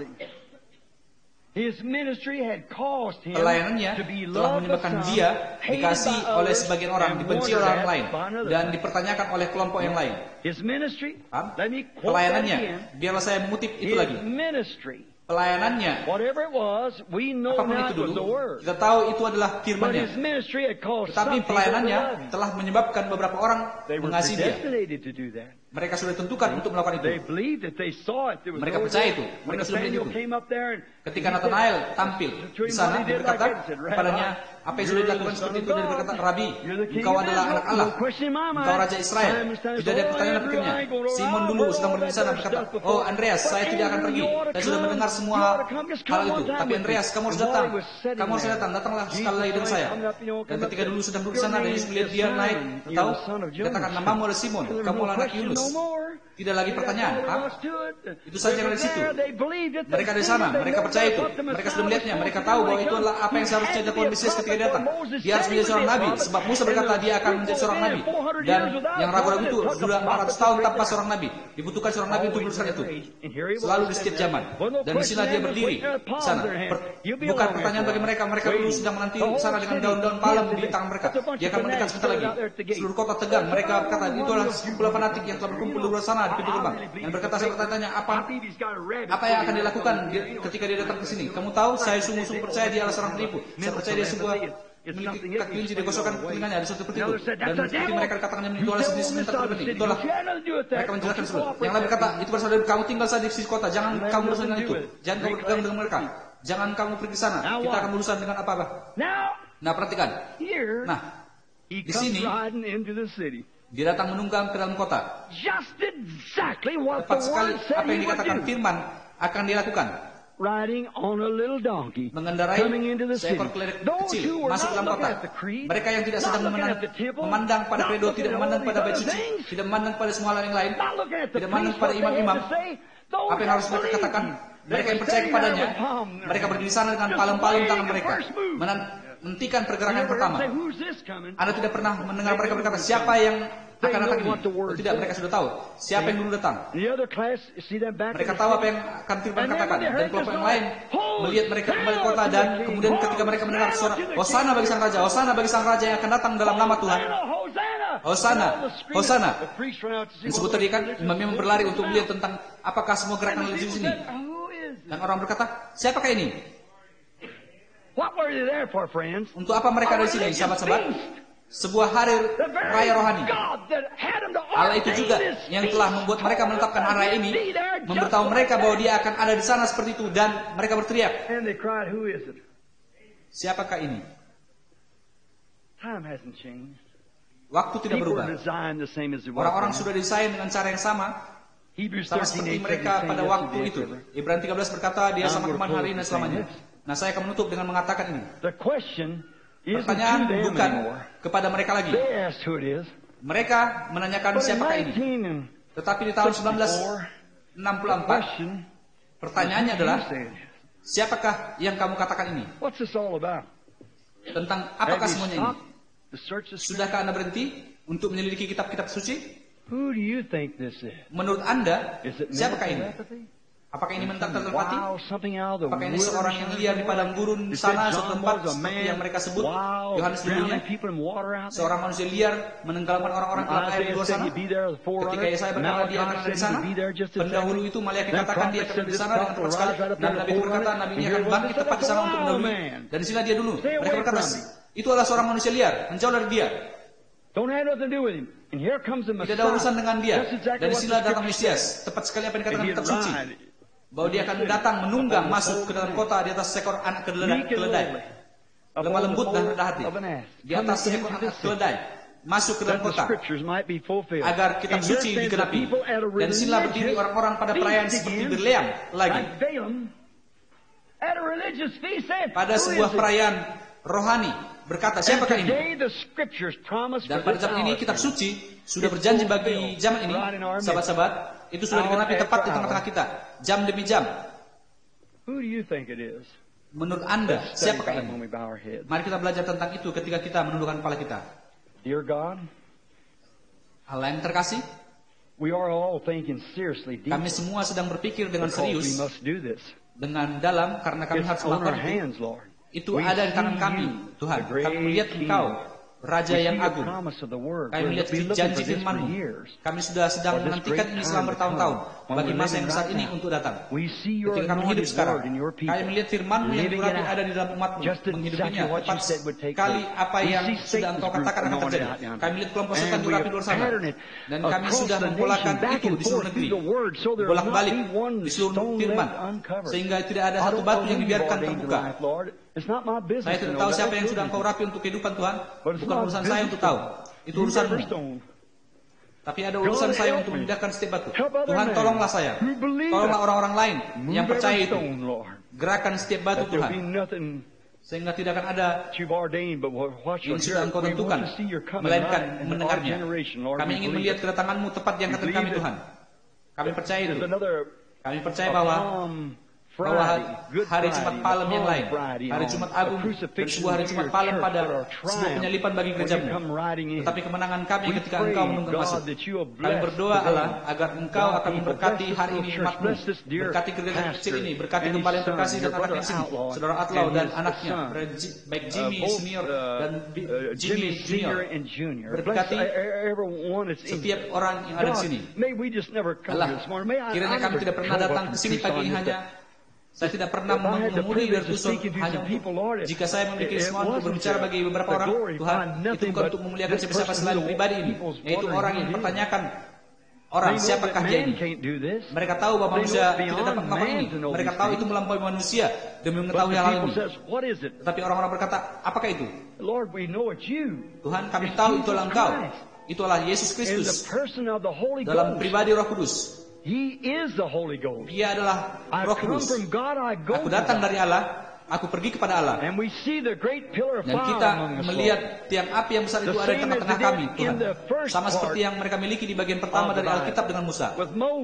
Pelayanannya telah menyebabkan dia dikasih oleh sebagian orang, dibenci oleh orang lain, dan dipertanyakan oleh kelompok yang lain. Pelayanannya, biarlah saya mengutip itu lagi. Pelayanannya, apapun itu dulu, kita tahu itu adalah firman-Nya. Tetapi pelayanannya telah menyebabkan beberapa orang mengasihi dia. Mereka sudah ditentukan untuk melakukan itu. Mereka percaya itu. Mereka sudah melihat itu. Ketika Nathanael tampil di sana, dia berkata kepadanya, apa yang sudah dilakukan seperti itu? Dia berkata, Rabi, engkau adalah anak Allah, engkau Raja Israel. Tidak ada pertanyaan pikirnya. Simon dulu sedang berdiri di sana berkata, oh Andreas, saya tidak akan pergi. Saya sudah mendengar semua hal itu. Tapi Andreas, kamu harus datang. Kamu harus datang. Datanglah sekali lagi dengan saya. Dan ketika dulu sedang duduk di sana, dan Yesus melihat dia naik, tahu? Katakan namamu adalah Simon. Kamu adalah anak Yunus. Tidak lagi pertanyaan. Ha? Itu saja yang ada di situ. Mereka di sana, mereka percaya itu. Mereka sudah melihatnya. Mereka tahu bahwa itu adalah apa yang seharusnya dilakukan Mesias ketika dia datang. Dia harus menjadi seorang nabi. Sebab Musa berkata dia akan menjadi seorang nabi. Dan yang ragu-ragu itu sudah empat ratus tahun tanpa seorang nabi. Dibutuhkan seorang nabi untuk berusaha itu. Selalu di setiap zaman. Dan di sini dia berdiri. Sana. Per, bukan pertanyaan bagi mereka. Mereka dulu sedang menanti sana dengan daun-daun palem di tangan mereka. Dia akan mendekat sebentar lagi. Seluruh kota tegang. Mereka berkata itu adalah sekumpulan fanatik yang telah berkumpul di luar sana di pintu gerbang. Dan berkata, saya bertanya, apa apa yang akan dilakukan ketika dia datang ke sini? Kamu tahu, saya sungguh-sungguh percaya dia adalah seorang penipu. Saya percaya dia sebuah memiliki kaki kelinci digosokkan telinganya, ada sesuatu seperti itu. Dan seperti mereka katakannya itu adalah sejenis sementar terbenih. Itulah mereka menjelaskan seluruh. Yang lain berkata, itu berasal dari kamu tinggal saja di sisi kota, jangan kamu berurusan dengan itu, jangan kamu bergabung dengan mereka, jangan kamu pergi sana. Kita akan berurusan dengan apa-apa. Nah, perhatikan. Nah, di sini dia datang menunggang ke dalam kota. Tepat sekali apa yang dikatakan firman akan dilakukan. Mengendarai seekor keledai kecil masuk ke dalam kota. Mereka yang tidak sedang memandang, memandang pada kredo, tidak memandang pada bait suci, tidak memandang pada semua hal yang lain, tidak memandang pada imam-imam. Apa yang harus mereka katakan? Mereka yang percaya kepadanya, mereka berdiri sana dengan palem-palem tangan mereka, menghentikan pergerakan pertama. Anda tidak pernah mendengar mereka berkata, siapa yang akan datang ini? Oh, tidak, mereka sudah tahu siapa yang dulu datang. Mereka tahu apa yang akan firman katakan. Dan kelompok yang lain melihat mereka kembali ke kota, dan kemudian ketika mereka mendengar suara Hosana bagi sang raja, Hosana bagi sang raja yang akan datang dalam nama Tuhan, Hosana, Hosana. Disebut tadi kan, imam-imam berlari untuk melihat tentang apakah semua gerakan religius di sini. Dan orang berkata, siapakah ini? Untuk apa mereka ada di sini, sahabat-sahabat? Sebuah hari raya rohani. Allah itu juga yang telah membuat mereka menetapkan hari raya ini, memberitahu mereka bahwa Dia akan ada di sana seperti itu, dan mereka berteriak, siapakah ini? Waktu tidak berubah. Orang-orang sudah desain dengan cara yang sama, sama seperti mereka pada waktu itu. Ibrani tiga belas berkata, Dia sama kemarin, hari ini, dan selamanya. Nah, saya akan menutup dengan mengatakan ini. Pertanyaan bukan kepada mereka lagi. Mereka menanyakan siapakah ini. Tetapi di tahun seribu sembilan ratus enam puluh empat, pertanyaannya adalah, siapakah yang kamu katakan ini? Tentang apakah semuanya ini? Sudahkah Anda berhenti untuk menyelidiki kitab-kitab suci? Menurut Anda, siapakah ini? Apakah ini mentang telepati? Apakah ini seorang yang liar di padang gurun sana, suatu tempat seperti yang mereka sebut Yohanes dulunya? Seorang manusia liar menenggelamkan orang-orang dalam air di luar sana. Ketika Yesaya berkata dia akan ada di sana, pendahulu itu Maliaki katakan dia akan ada di sana dengan tepat sekali. Dan Nabi itu berkata Nabi ini akan bangkit tepat di sana untuk mendahului. Dan di sini dia dulu. Mereka berkata itu adalah seorang manusia liar, menjauh dari dia. Tidak ada urusan dengan dia. Dan di sini datang Mesias. Tepat sekali apa yang dikatakan kitab suci, bahwa dia akan datang menunggang masuk ke dalam kota di atas seekor anak keledai, lemah lembut dan rendah hati. Di atas seekor anak keledai masuk ke dalam kota, agar kitab suci digenapi. Dan disinilah berdiri orang-orang pada perayaan seperti berlian lagi. Pada sebuah perayaan rohani, berkata, siapakah ini? Dan pada zaman ini kitab suci sudah berjanji bagi zaman ini, sahabat-sahabat, itu sudah digenapi tepat di tengah-tengah kita, jam demi jam. Menurut Anda, siapakah ini? Mari kita belajar tentang itu ketika kita menundukkan kepala kita. Allah yang terkasih, kami semua sedang berpikir dengan serius, dengan dalam, karena kami harus melakukan itu. Itu ada di tangan kami, Tuhan. Kami melihat Engkau, Raja yang agung. Kami melihat janji firman-Mu. Kami sudah sedang menantikan ini selama bertahun-tahun, bagi masa yang besar ini untuk datang. Ketika kami hidup sekarang, kami melihat firman-Mu yang berarti ada di dalam umat-Mu, menghidupinya tepat sekali apa yang sudah Engkau katakan akan terjadi. Kami melihat kelompok setan berapi di luar sana, dan kami sudah mempolakan itu di seluruh negeri, bolak-balik di seluruh firman, sehingga tidak ada satu batu yang dibiarkan terbuka. Saya tidak tahu siapa yang sudah Engkau rapi untuk kehidupan Tuhan. Bukan urusan saya untuk tahu. Itu urusan-Mu. Tapi ada urusan saya untuk memindahkan setiap batu. Tuhan, tolonglah saya. Tolonglah orang-orang lain yang percaya itu. Gerakan setiap batu, Tuhan. Sehingga tidak akan ada yang sudah Engkau tentukan, melainkan mendengarnya. Kami ingin melihat kedatangan-Mu tepat di angkatan kami, Tuhan. Kami percaya itu. Kami percaya bahwa bahwa hari Jumat Palem yang lain, hari Jumat Agung, dan sebuah hari Jumat Palem pada sebuah penyalipan bagi gereja-Mu. Tetapi kemenangan kami ketika Engkau menunggang masuk. Kami berdoa Allah agar Engkau akan memberkati hari ini umat-Mu, berkati gereja kecil ini, berkati kembali yang terkasih dan anaknya di sini, Saudara Atlau dan anaknya, baik Jimmy Senior dan Jimmy Junior. Berkati setiap orang yang ada di sini. Allah, kiranya kami tidak pernah datang ke sini pagi ini hanya Saya tidak pernah mengemudi dari Tucson hanya jika saya memiliki kesempatan untuk berbicara bagi beberapa orang, Tuhan, itu bukan untuk memuliakan siapa-siapa selain pribadi ini, yaitu orang yang mempertanyakan orang, siapakah dia ini? Mereka tahu bahwa manusia tidak dapat melakukan ini. Mereka tahu itu melampaui manusia demi mengetahui hal ini. Tetapi orang-orang berkata, apakah itu? Tuhan, kami tahu itu adalah Engkau. Itu adalah Yesus Kristus dalam pribadi Roh Kudus. Dia adalah Roh Kudus. Aku datang dari Allah, aku pergi kepada Allah. Dan kita melihat tiang api yang besar itu ada di tengah-tengah kami, Tuhan. Sama seperti yang mereka miliki di bagian pertama dari Alkitab dengan Musa.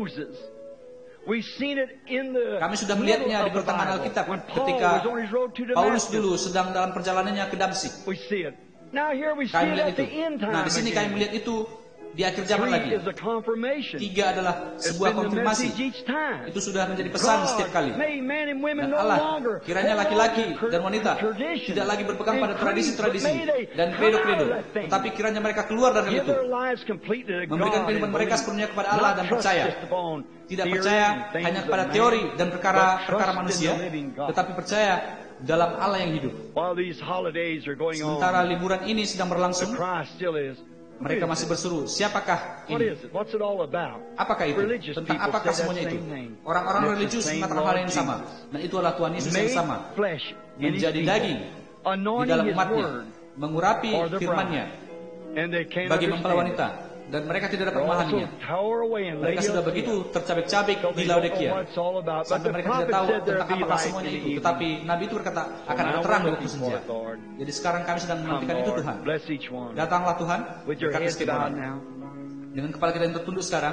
Kami sudah melihatnya di pertengahan Alkitab ketika Paulus dulu sedang dalam perjalanannya ke Damsyik. Kami melihat itu. Nah, di sini kami melihat itu di akhir zaman lagi. Tiga adalah sebuah konfirmasi. Itu sudah menjadi pesan setiap kali. Dan Allah, kiranya laki-laki dan wanita tidak lagi berpegang pada tradisi-tradisi dan kredo-kredo, tetapi kiranya mereka keluar dari itu, memberikan kehidupan mereka sepenuhnya kepada Allah dan percaya. Tidak percaya hanya kepada teori dan perkara-perkara manusia, tetapi percaya dalam Allah yang hidup. Sementara liburan ini sedang berlangsung, mereka masih berseru, siapakah ini? Apakah itu? Tentang apakah semuanya itu? Orang-orang religius mengatakan hal yang sama. Dan itu adalah Tuhan Yesus yang sama, menjadi daging di dalam umatnya, mengurapi firman-Nya bagi mempelai wanita. Dan mereka tidak dapat memahaminya. Mereka sudah begitu tercabik-cabik di Laodikia, sampai mereka tidak tahu tentang apakah semuanya itu. Tetapi Nabi itu berkata, akan ada terang di waktu senja. Jadi sekarang kami sedang menantikan itu, Tuhan. Datanglah Tuhan, berkati setiap orang. Dengan kepala kita yang tertunduk sekarang,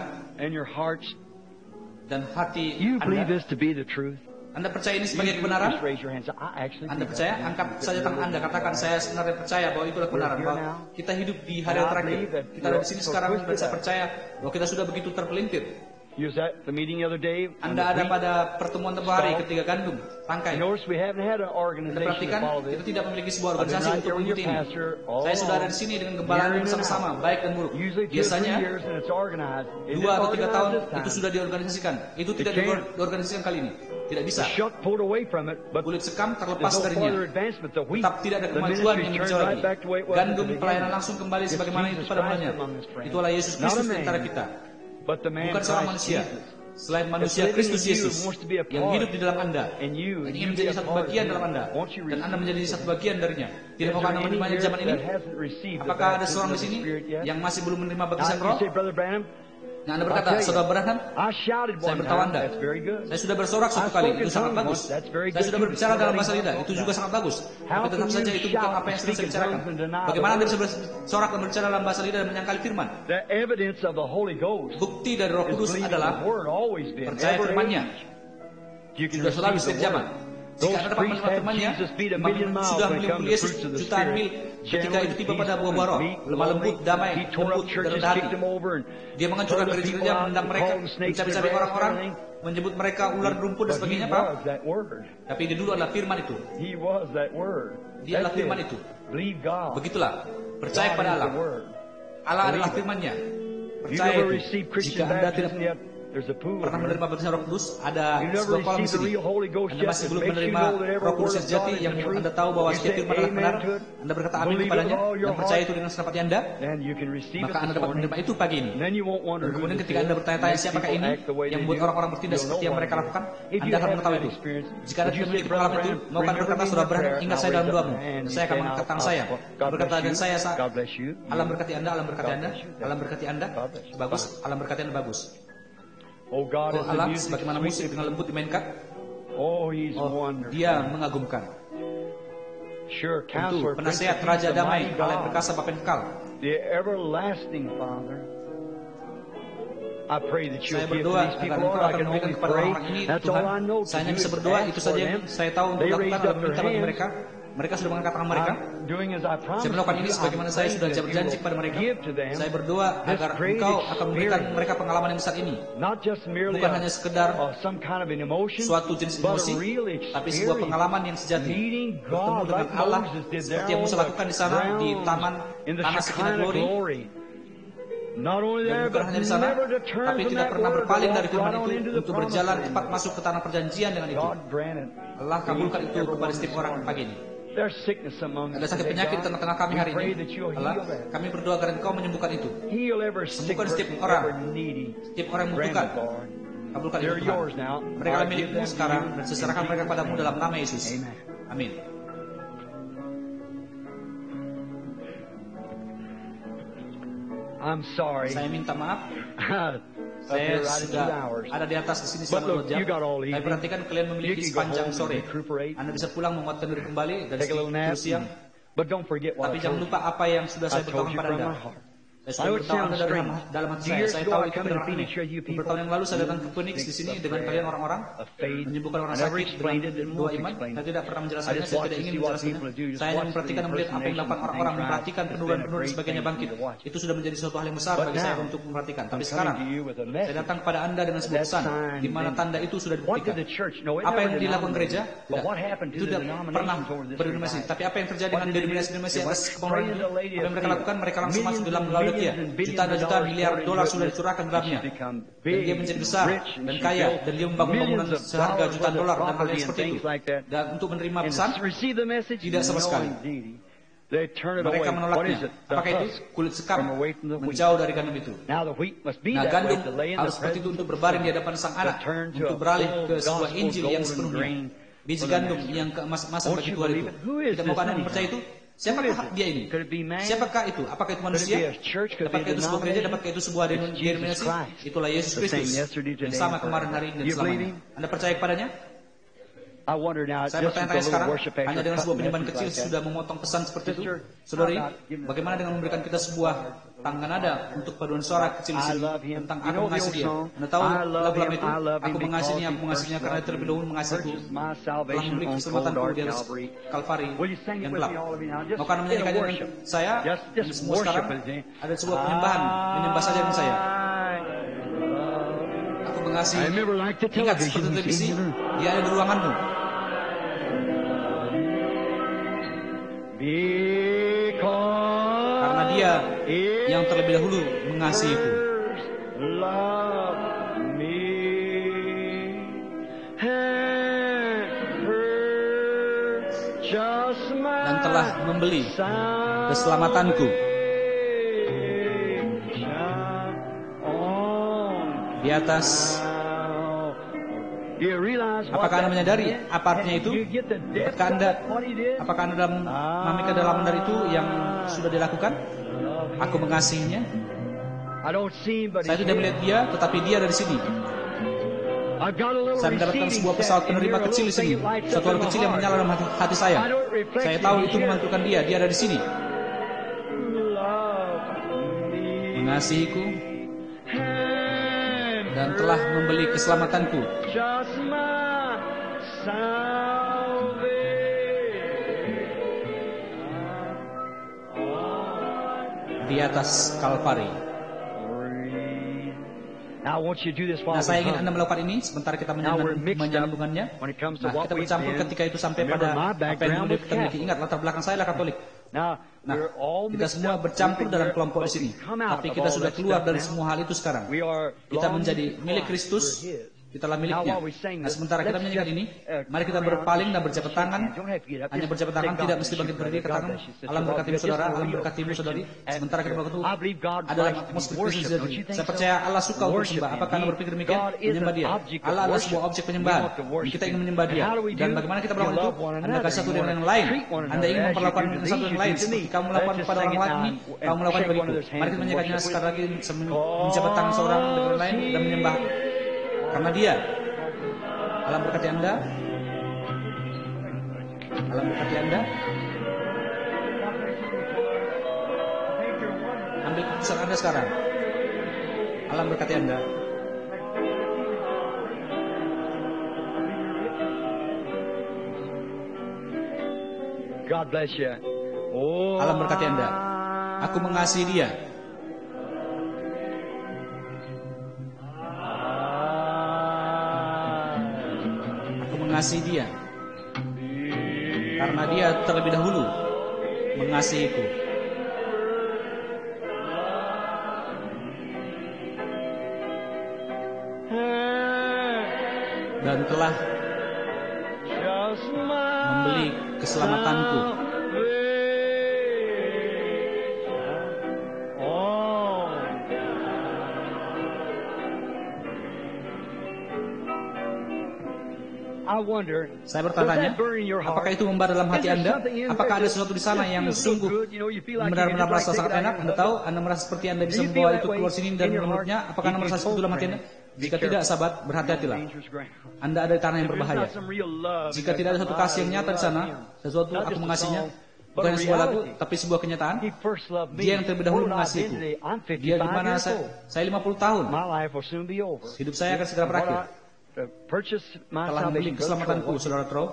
dan hati Anda, Anda percaya ini sebagai kebenaran? Anda percaya? Angkat saja tangan Anda, katakan, saya sebenarnya percaya bahwa itulah kebenaran, bahwa kita hidup di hari yang terakhir. Kita ada di sini sekarang dan saya percaya bahwa kita sudah begitu terpelintir. Anda ada pada pertemuan tempoh hari ketika gandum tangkai. Anda perhatikan, kita tidak memiliki sebuah organisasi untuk mengikuti ini. Saya sudah ada di sini dengan gembala bersama-sama, baik dan buruk. Biasanya dua atau tiga tahun itu sudah diorganisasikan. Itu tidak diorganisasikan kali ini. Tidak bisa. Kulit sekam terlepas darinya. Tetap tidak ada kemajuan yang berjauh lagi. Gandum pelayanan langsung kembali sebagaimana itu pada mulanya. Itulah Yesus Kristus di antara kita. Bukan seorang manusia. Selain manusia, Kristus Yesus yang hidup di dalam Anda, yang ingin menjadi satu bagian dalam Anda, dan Anda menjadi satu bagian darinya. Tidak mau Anda menerimanya di zaman ini? Apakah ada seorang di sini yang masih belum menerima baptisan Roh? Nah, Anda berkata, Saudara Branham, saya beritahu Anda, saya sudah bersorak satu kali, itu sangat bagus. Saya sudah berbicara dalam bahasa lidah, itu juga sangat bagus. Tapi tetap saja itu bukan apa yang sedang saya bicarakan. Bagaimana Anda bisa bersorak dan berbicara dalam bahasa lidah dan menyangkali firman? Bukti dari Roh Kudus adalah percaya firman-Nya. Sudah selalu setiap zaman. Jika Anda dapat menerima firman-Nya, sudah melimpuli Yesus jutaan mil ketika itu tiba pada buah-buah roh, lemah lembut, damai, lembut, dan rendah hati. Dia menghancurkan gereja-gereja, menendang mereka, mencabik-cabik orang-orang, menyebut mereka ular rumput dan sebagainya, Pak. Tapi dia dulu adalah firman itu. Dia adalah firman itu. Begitulah, percaya pada Allah. Allah adalah firman-Nya. Percaya itu. Jika Anda tidak pernah menerima baptisan Roh Kudus, ada sebuah kolom di sini. Anda masih belum menerima Roh Kudus yang sejati yang membuat Anda tahu bahwa setiap firman adalah benar. Anda berkata amin kepadanya dan percaya itu dengan segenap hati Anda, maka Anda dapat menerima itu pagi ini. Dan kemudian ketika Anda bertanya-tanya siapakah ini yang membuat orang-orang bertindak seperti yang mereka lakukan, Anda akan mengetahui itu. Jika Anda tidak memiliki pengalaman itu, mau kan berkata, Saudara Branham, ingat saya dalam doamu, dan saya akan mengangkat tangan saya. Berkata, dan saya Allah berkati Anda, Allah berkati Anda, Allah berkati Anda, bagus, Allah berkati Anda, bagus. Oh Allah, sebagaimana musik dengan lembut dimainkan. Oh, Dia mengagumkan. Tentu, penasihat Raja Damai, Allah yang perkasa, Bapa yang kekal. Saya berdoa agar Engkau akan memberikan kepada orang-orang ini, Tuhan. Saya hanya bisa berdoa, itu saja yang saya tahu untuk lakukan adalah meminta bagi mereka. Mereka sudah mengangkat tangan mereka. Saya melakukan ini sebagaimana saya sudah berjanji kepada mereka. Saya berdoa agar Engkau akan memberikan mereka pengalaman yang besar ini. Bukan hanya sekedar suatu jenis emosi, tapi sebuah pengalaman yang sejati. Bertemu dengan Allah seperti yang Musa lakukan di sana di taman tanah Sakinah Glory. Dan bukan hanya di sana, tapi tidak pernah berpaling dari firman itu untuk berjalan cepat masuk ke tanah perjanjian dengan itu. Allah kabulkan itu kepada setiap orang pagi ini. Ada sakit penyakit di tengah-tengah kami hari ini. Allah, kami berdoa agar Engkau menyembuhkan itu. Sembuhkan setiap orang, setiap orang yang membutuhkan. Kabulkan itu Tuhan. Mereka adalah milikmu sekarang dan seserahkan mereka padamu dalam nama Yesus. Amin. I'm sorry. Saya minta maaf. Saya sudah ada di atas di sini selama dua jam. Tapi perhatikan kalian memiliki sepanjang sore. Anda bisa pulang menguatkan diri kembali dan sedikit siang. Tapi jangan lupa apa yang sudah saya beritahu pada Anda. Saya sudah beritahu Anda dalam, dalam hati saya. Saya tahu itu kebenaran ini. Beberapa tahun yang lalu saya datang ke Phoenix di sini dengan kalian orang-orang, menyembuhkan orang sakit dengan dua iman. Saya tidak pernah menjelaskannya. Saya tidak ingin menjelaskannya. Saya hanya memperhatikan dan melihat apa yang dilakukan orang-orang, memperhatikan penurunan-penurunan dan sebagainya bangkit. Itu sudah menjadi suatu hal yang besar bagi saya untuk memperhatikan. Tapi sekarang saya datang kepada Anda dengan sebuah pesan, di mana tanda itu sudah dibuktikan. Apa yang dilakukan gereja? Tidak. Itu tidak pernah berdenominasi. Tapi apa yang terjadi dengan denominasi-denominasi atas kepengurusan itu? Apa yang mereka lakukan? Mereka langsung masuk dalam Laodikia. Juta dan juta miliar dolar sudah dicurahkan dalamnya. Dan dia menjadi besar dan kaya. Dan dia membangun bangunan seharga jutaan dolar dan hal yang seperti itu. Dan untuk menerima pesan, tidak sama sekali. Mereka menolaknya. Apakah itu? Kulit sekam menjauh dari gandum itu. Nah, gandum harus seperti itu untuk berbaring di hadapan sang anak, untuk beralih ke sebuah Injil yang sepenuhnya. Biji gandum yang keemasan bagi Tuhan itu. Tidak mau Anda mempercayai itu? Siapakah dia ini? Siapakah itu? Apakah itu manusia? Dapatkah itu sebuah gereja? Dapatkah itu sebuah denominasi? Itulah Yesus Kristus yang sama kemarin, hari ini, dan selamanya. Anda percaya kepadanya? Saya bertanya-tanya sekarang, hanya dengan sebuah penyembahan kecil sudah memotong pesan seperti itu? Saudari, bagaimana dengan memberikan kita sebuah tangga nada untuk paduan suara kecil di sini tentang aku mengasihi dia? Anda tahu lagu-lagu itu? Aku mengasihinya, aku mengasihinya karena terlebih dahulu mengasihiku, telah memberi keselamatanku di atas Kalvari yang gelap. Maukah Anda menyanyikannya dengan saya? Dan semua sekarang ada sebuah penyembahan, menyembah saja dengan saya. Aku mengasihi. Ingat seperti televisi, dia ada di ruanganmu. Karena dia yang terlebih dahulu mengasihiku. Dan telah membeli keselamatanku. Di atas. Apakah Anda menyadari apa artinya itu? Apakah Anda, apakah Anda dalam memahami kedalaman dari itu yang sudah dilakukan? Aku mengasihinya. Saya tidak melihat dia, tetapi dia ada di sini. Saya mendapatkan sebuah pesawat penerima kecil di sini, satu hal kecil yang menyala dalam hati, hati saya. Saya tahu itu memantulkan dia. Dia ada di sini. Mengasihiku dan telah membeli keselamatanku. Di atas Kalvari. Nah, saya ingin Anda melakukan ini sementara kita menyambungannya. Nah, kita bercampur ketika itu sampai pada apa yang kita miliki. Ingat, latar belakang saya adalah Katolik. Nah, kita semua bercampur dalam kelompok di sini. Tapi kita sudah keluar dari semua hal itu sekarang. Kita menjadi milik Kristus. Kita adalah miliknya. Nah, sementara kita menyanyikan ini, mari kita berpaling dan berjabat tangan. Hanya berjabat tangan, tidak mesti bangkit berdiri. Katakan, alam berkatimu saudara, alam berkatimu saudari. Sementara kita berkata, adalah atmosfer Kristus. Saya percaya Allah suka untuk sembah. Apakah Anda berpikir demikian? Menyembah dia. Allah adalah sebuah objek penyembahan. Kita ingin menyembah dia. Dan bagaimana kita melakukan itu? Anda kasih satu dengan yang lain. Anda ingin memperlakukan satu yang lain. Seperti kamu melakukan kepada orang lain ini, kamu melakukan bagiku. Mari kita menyanyikannya sekali lagi, menjabat tangan seorang dengan yang lain dan menyembah. Karena dia. Allah berkati Anda. Allah berkati Anda. Ambil keputusan Anda sekarang. Allah berkati Anda. God bless you. Oh, Allah berkati Anda. Aku mengasihi dia. Mengasihi dia karena dia terlebih dahulu mengasihiku. dan telah membeli keselamatanku. Saya bertanya, apakah itu membara dalam hati Anda? Apakah ada sesuatu di sana yang sungguh benar-benar merasa sangat enak? Anda tahu, Anda merasa seperti Anda bisa membawa itu keluar sini dan memeluknya. Apakah Anda merasa seperti itu dalam hati Anda? Jika tidak, sahabat, berhati-hatilah. Anda ada di tanah yang berbahaya. Jika tidak ada satu kasih yang nyata di sana, sesuatu aku mengasihinya, bukan hanya sebuah lagu, tapi sebuah kenyataan. Dia yang terlebih dahulu mengasihiku. Dia di mana saya? Saya lima puluh tahun. Hidup saya akan segera berakhir. Telah membeli keselamatanku, saudara Trow.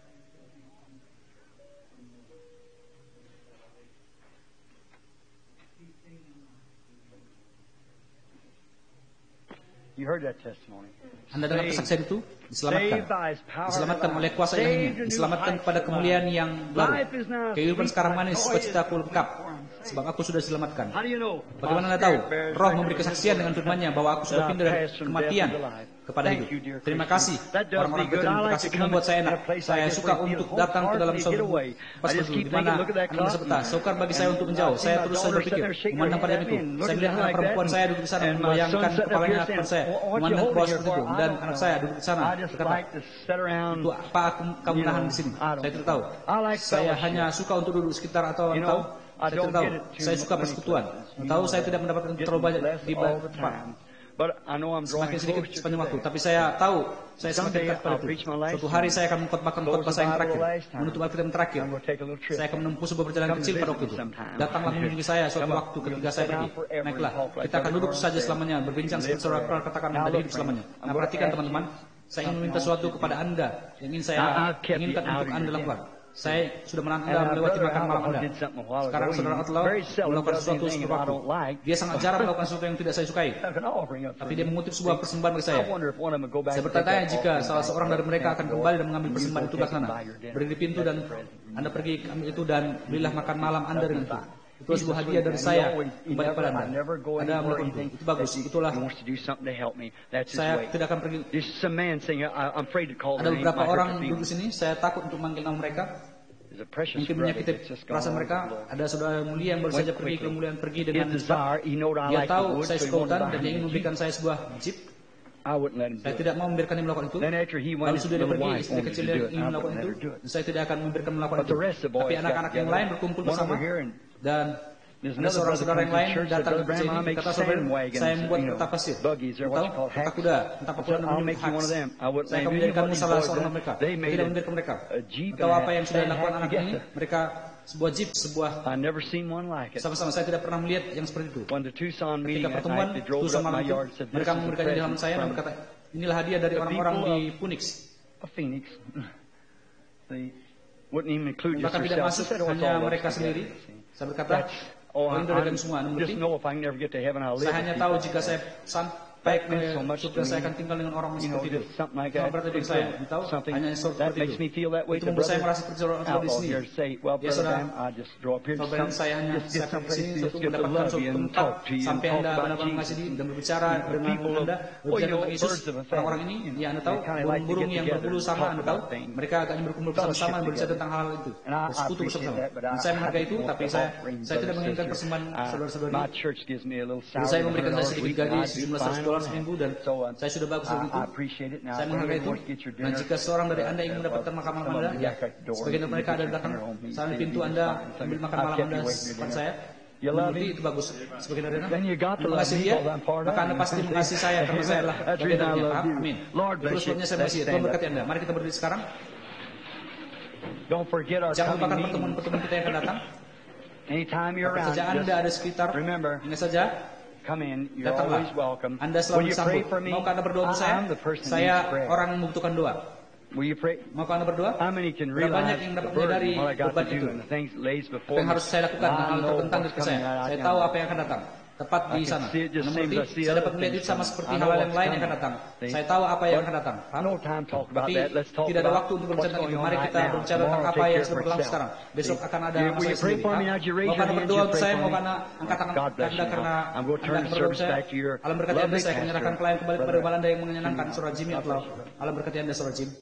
Anda dengar kesaksian itu? Diselamatkan. Diselamatkan oleh kuasa ilahnya. Diselamatkan kepada kemuliaan yang baru. Kehidupan sekarang manis, sukacitaku lengkap. Sebab aku sudah diselamatkan. Bagaimana Anda tahu? Roh memberi kesaksian dengan firman-Nya bahwa aku sudah pindah dari kematian kepada hidup. Terima kasih. Orang-orang berterima kasih itu membuat saya enak. Saya suka untuk datang ke dalam suatu pas dulu di mana Anda bisa betah. Sukar bagi saya untuk menjauh. Saya terus saja berpikir, memandang pada itu. Saya melihat anak perempuan saya duduk di sana, membayangkan kepalanya kepada saya, memandang ke bawah seperti itu, dan anak saya duduk di sana. Berkata, itu apa aku kamu menahan di sini? Saya tidak tahu. Saya hanya suka untuk duduk sekitar atau tahu. Saya tidak tahu. Saya suka persekutuan. Tahu saya tidak mendapatkan terlalu banyak di semakin sedikit sepanjang waktu. Tapi saya tahu saya semakin dekat pada itu. Suatu hari saya akan mengkhotbahkan khotbah saya yang terakhir, menutup Alkitab yang terakhir. Saya akan menempuh sebuah perjalanan kecil pada waktu itu. Datanglah mengunjungi saya suatu waktu ketika saya pergi. Naiklah, kita akan duduk saja selamanya, berbincang seperti saudara pernah katakan Anda hidup selamanya. Nah, perhatikan teman-teman, saya ingin meminta sesuatu kepada Anda, yang ingin saya inginkan untuk Anda lakukan. Saya sudah menahan Anda melewati makan malam Anda. Sekarang saudara Outlaw melakukan sesuatu seperti waktu. Dia sangat jarang melakukan sesuatu yang tidak saya sukai. Tapi dia mengutip sebuah persembahan bagi saya. Saya bertanya jika salah seorang dari mereka akan kembali dan mengambil persembahan itu ke sana. Berdiri di pintu dan Anda pergi ambil itu dan berilah makan malam Anda dengan itu. Itu sebuah hadiah dari saya kembali kepada Anda. Anda melakukan itu. Itu bagus. Itulah. Saya tidak akan pergi. Ada beberapa orang duduk di sini. Saya takut untuk manggil nama mereka. Mungkin menyakiti perasaan mereka. Ada saudara mulia yang baru saja pergi, kemudian pergi dengan cepat. Dia tahu saya suka hutan dan dia ingin memberikan saya sebuah jeep. Saya tidak mau membiarkan dia melakukan itu. Lalu sudah dia pergi, istri kecil dia ingin melakukan itu. Saya tidak akan membiarkan melakukan itu. Tapi anak-anak yang lain berkumpul bersama. Dan ada seorang saudara yang lain datang ke sini, kata saudara, saya membuat kereta pasir, atau kereta kuda, entah apa kuda namanya haks. Saya akan menjadikanmu salah seorang mereka, tidak membiarkan mereka. Atau apa yang sudah dilakukan anak ini, mereka sebuah jeep, sebuah sama-sama. Saya tidak pernah melihat yang seperti itu. Ketika pertemuan Tucson malam itu, mereka memberikannya di halaman saya dan berkata, inilah hadiah dari orang-orang di Phoenix. Bahkan tidak masuk hanya mereka sendiri. Saya berkata, oh, ini dari kami semua. Saya hanya tahu jika saya sampai ke surga, saya akan tinggal dengan orang seperti itu. Cuma berarti bagi saya, tahu, hanya seperti itu. Itu membuat saya merasa seperti orang di sini. Ya saudara, saudara saya hanya siapkan ke sini untuk mendapatkan suatu tempat sampai Anda benar-benar mengasih diri dan berbicara dengan Anda, berbicara tentang Yesus. Orang-orang ini, ya Anda tahu, burung-burung yang berbulu sama, Anda tahu, mereka agaknya berkumpul bersama-sama berbicara tentang hal itu, bersekutu bersama-sama. Dan saya menghargai itu, tapi saya saya tidak menginginkan persembahan saudara-saudari. Jadi saya memberikan saya sedikit gaji sejumlah seratus dolar seminggu dan saya sudah bagus dengan itu. Saya menghargai itu. Dan jika seorang dari Anda ingin mendapatkan makan malam Anda, ya sebagian dari mereka ada datang saat pintu Anda ambil makan malam Anda depan saya. Mengerti itu bagus. Sebagian dari Anda mengasihi dia, maka Anda pasti mengasihi saya karena saya adalah bagian darinya. Amin. Terus sebabnya saya mengasihi. Tuhan berkati Anda. Mari kita berdiri sekarang. Jangan lupakan pertemuan-pertemuan kita yang akan datang. Apa saja Anda ada sekitar, ingat saja, datanglah. Anda selalu disambut. Maukah Anda berdoa untuk saya? Saya orang yang membutuhkan doa. Maukah Anda berdoa? Berapa banyak yang dapat menyadari beban itu? Apa yang harus saya lakukan? Hal terbentang di depan saya. Saya tahu apa yang akan datang. tepat di sana. Mengerti? Saya dapat melihat itu sama seperti hal yang lain yang akan datang. Saya tahu apa yang akan datang. Tapi tidak ada waktu untuk berbicara tentang itu. Mari kita berbicara tentang apa yang sedang berlangsung sekarang. Besok akan ada masalah sendiri. Mau karena berdoa untuk saya, mau karena angkat tangan Anda karena Anda akan berdoa saya. Alam berkati Anda, saya akan menyerahkan pelayan kembali kepada Balanda yang menyenangkan. Saudara Jimmy atau alam berkati Anda, Saudara Jim.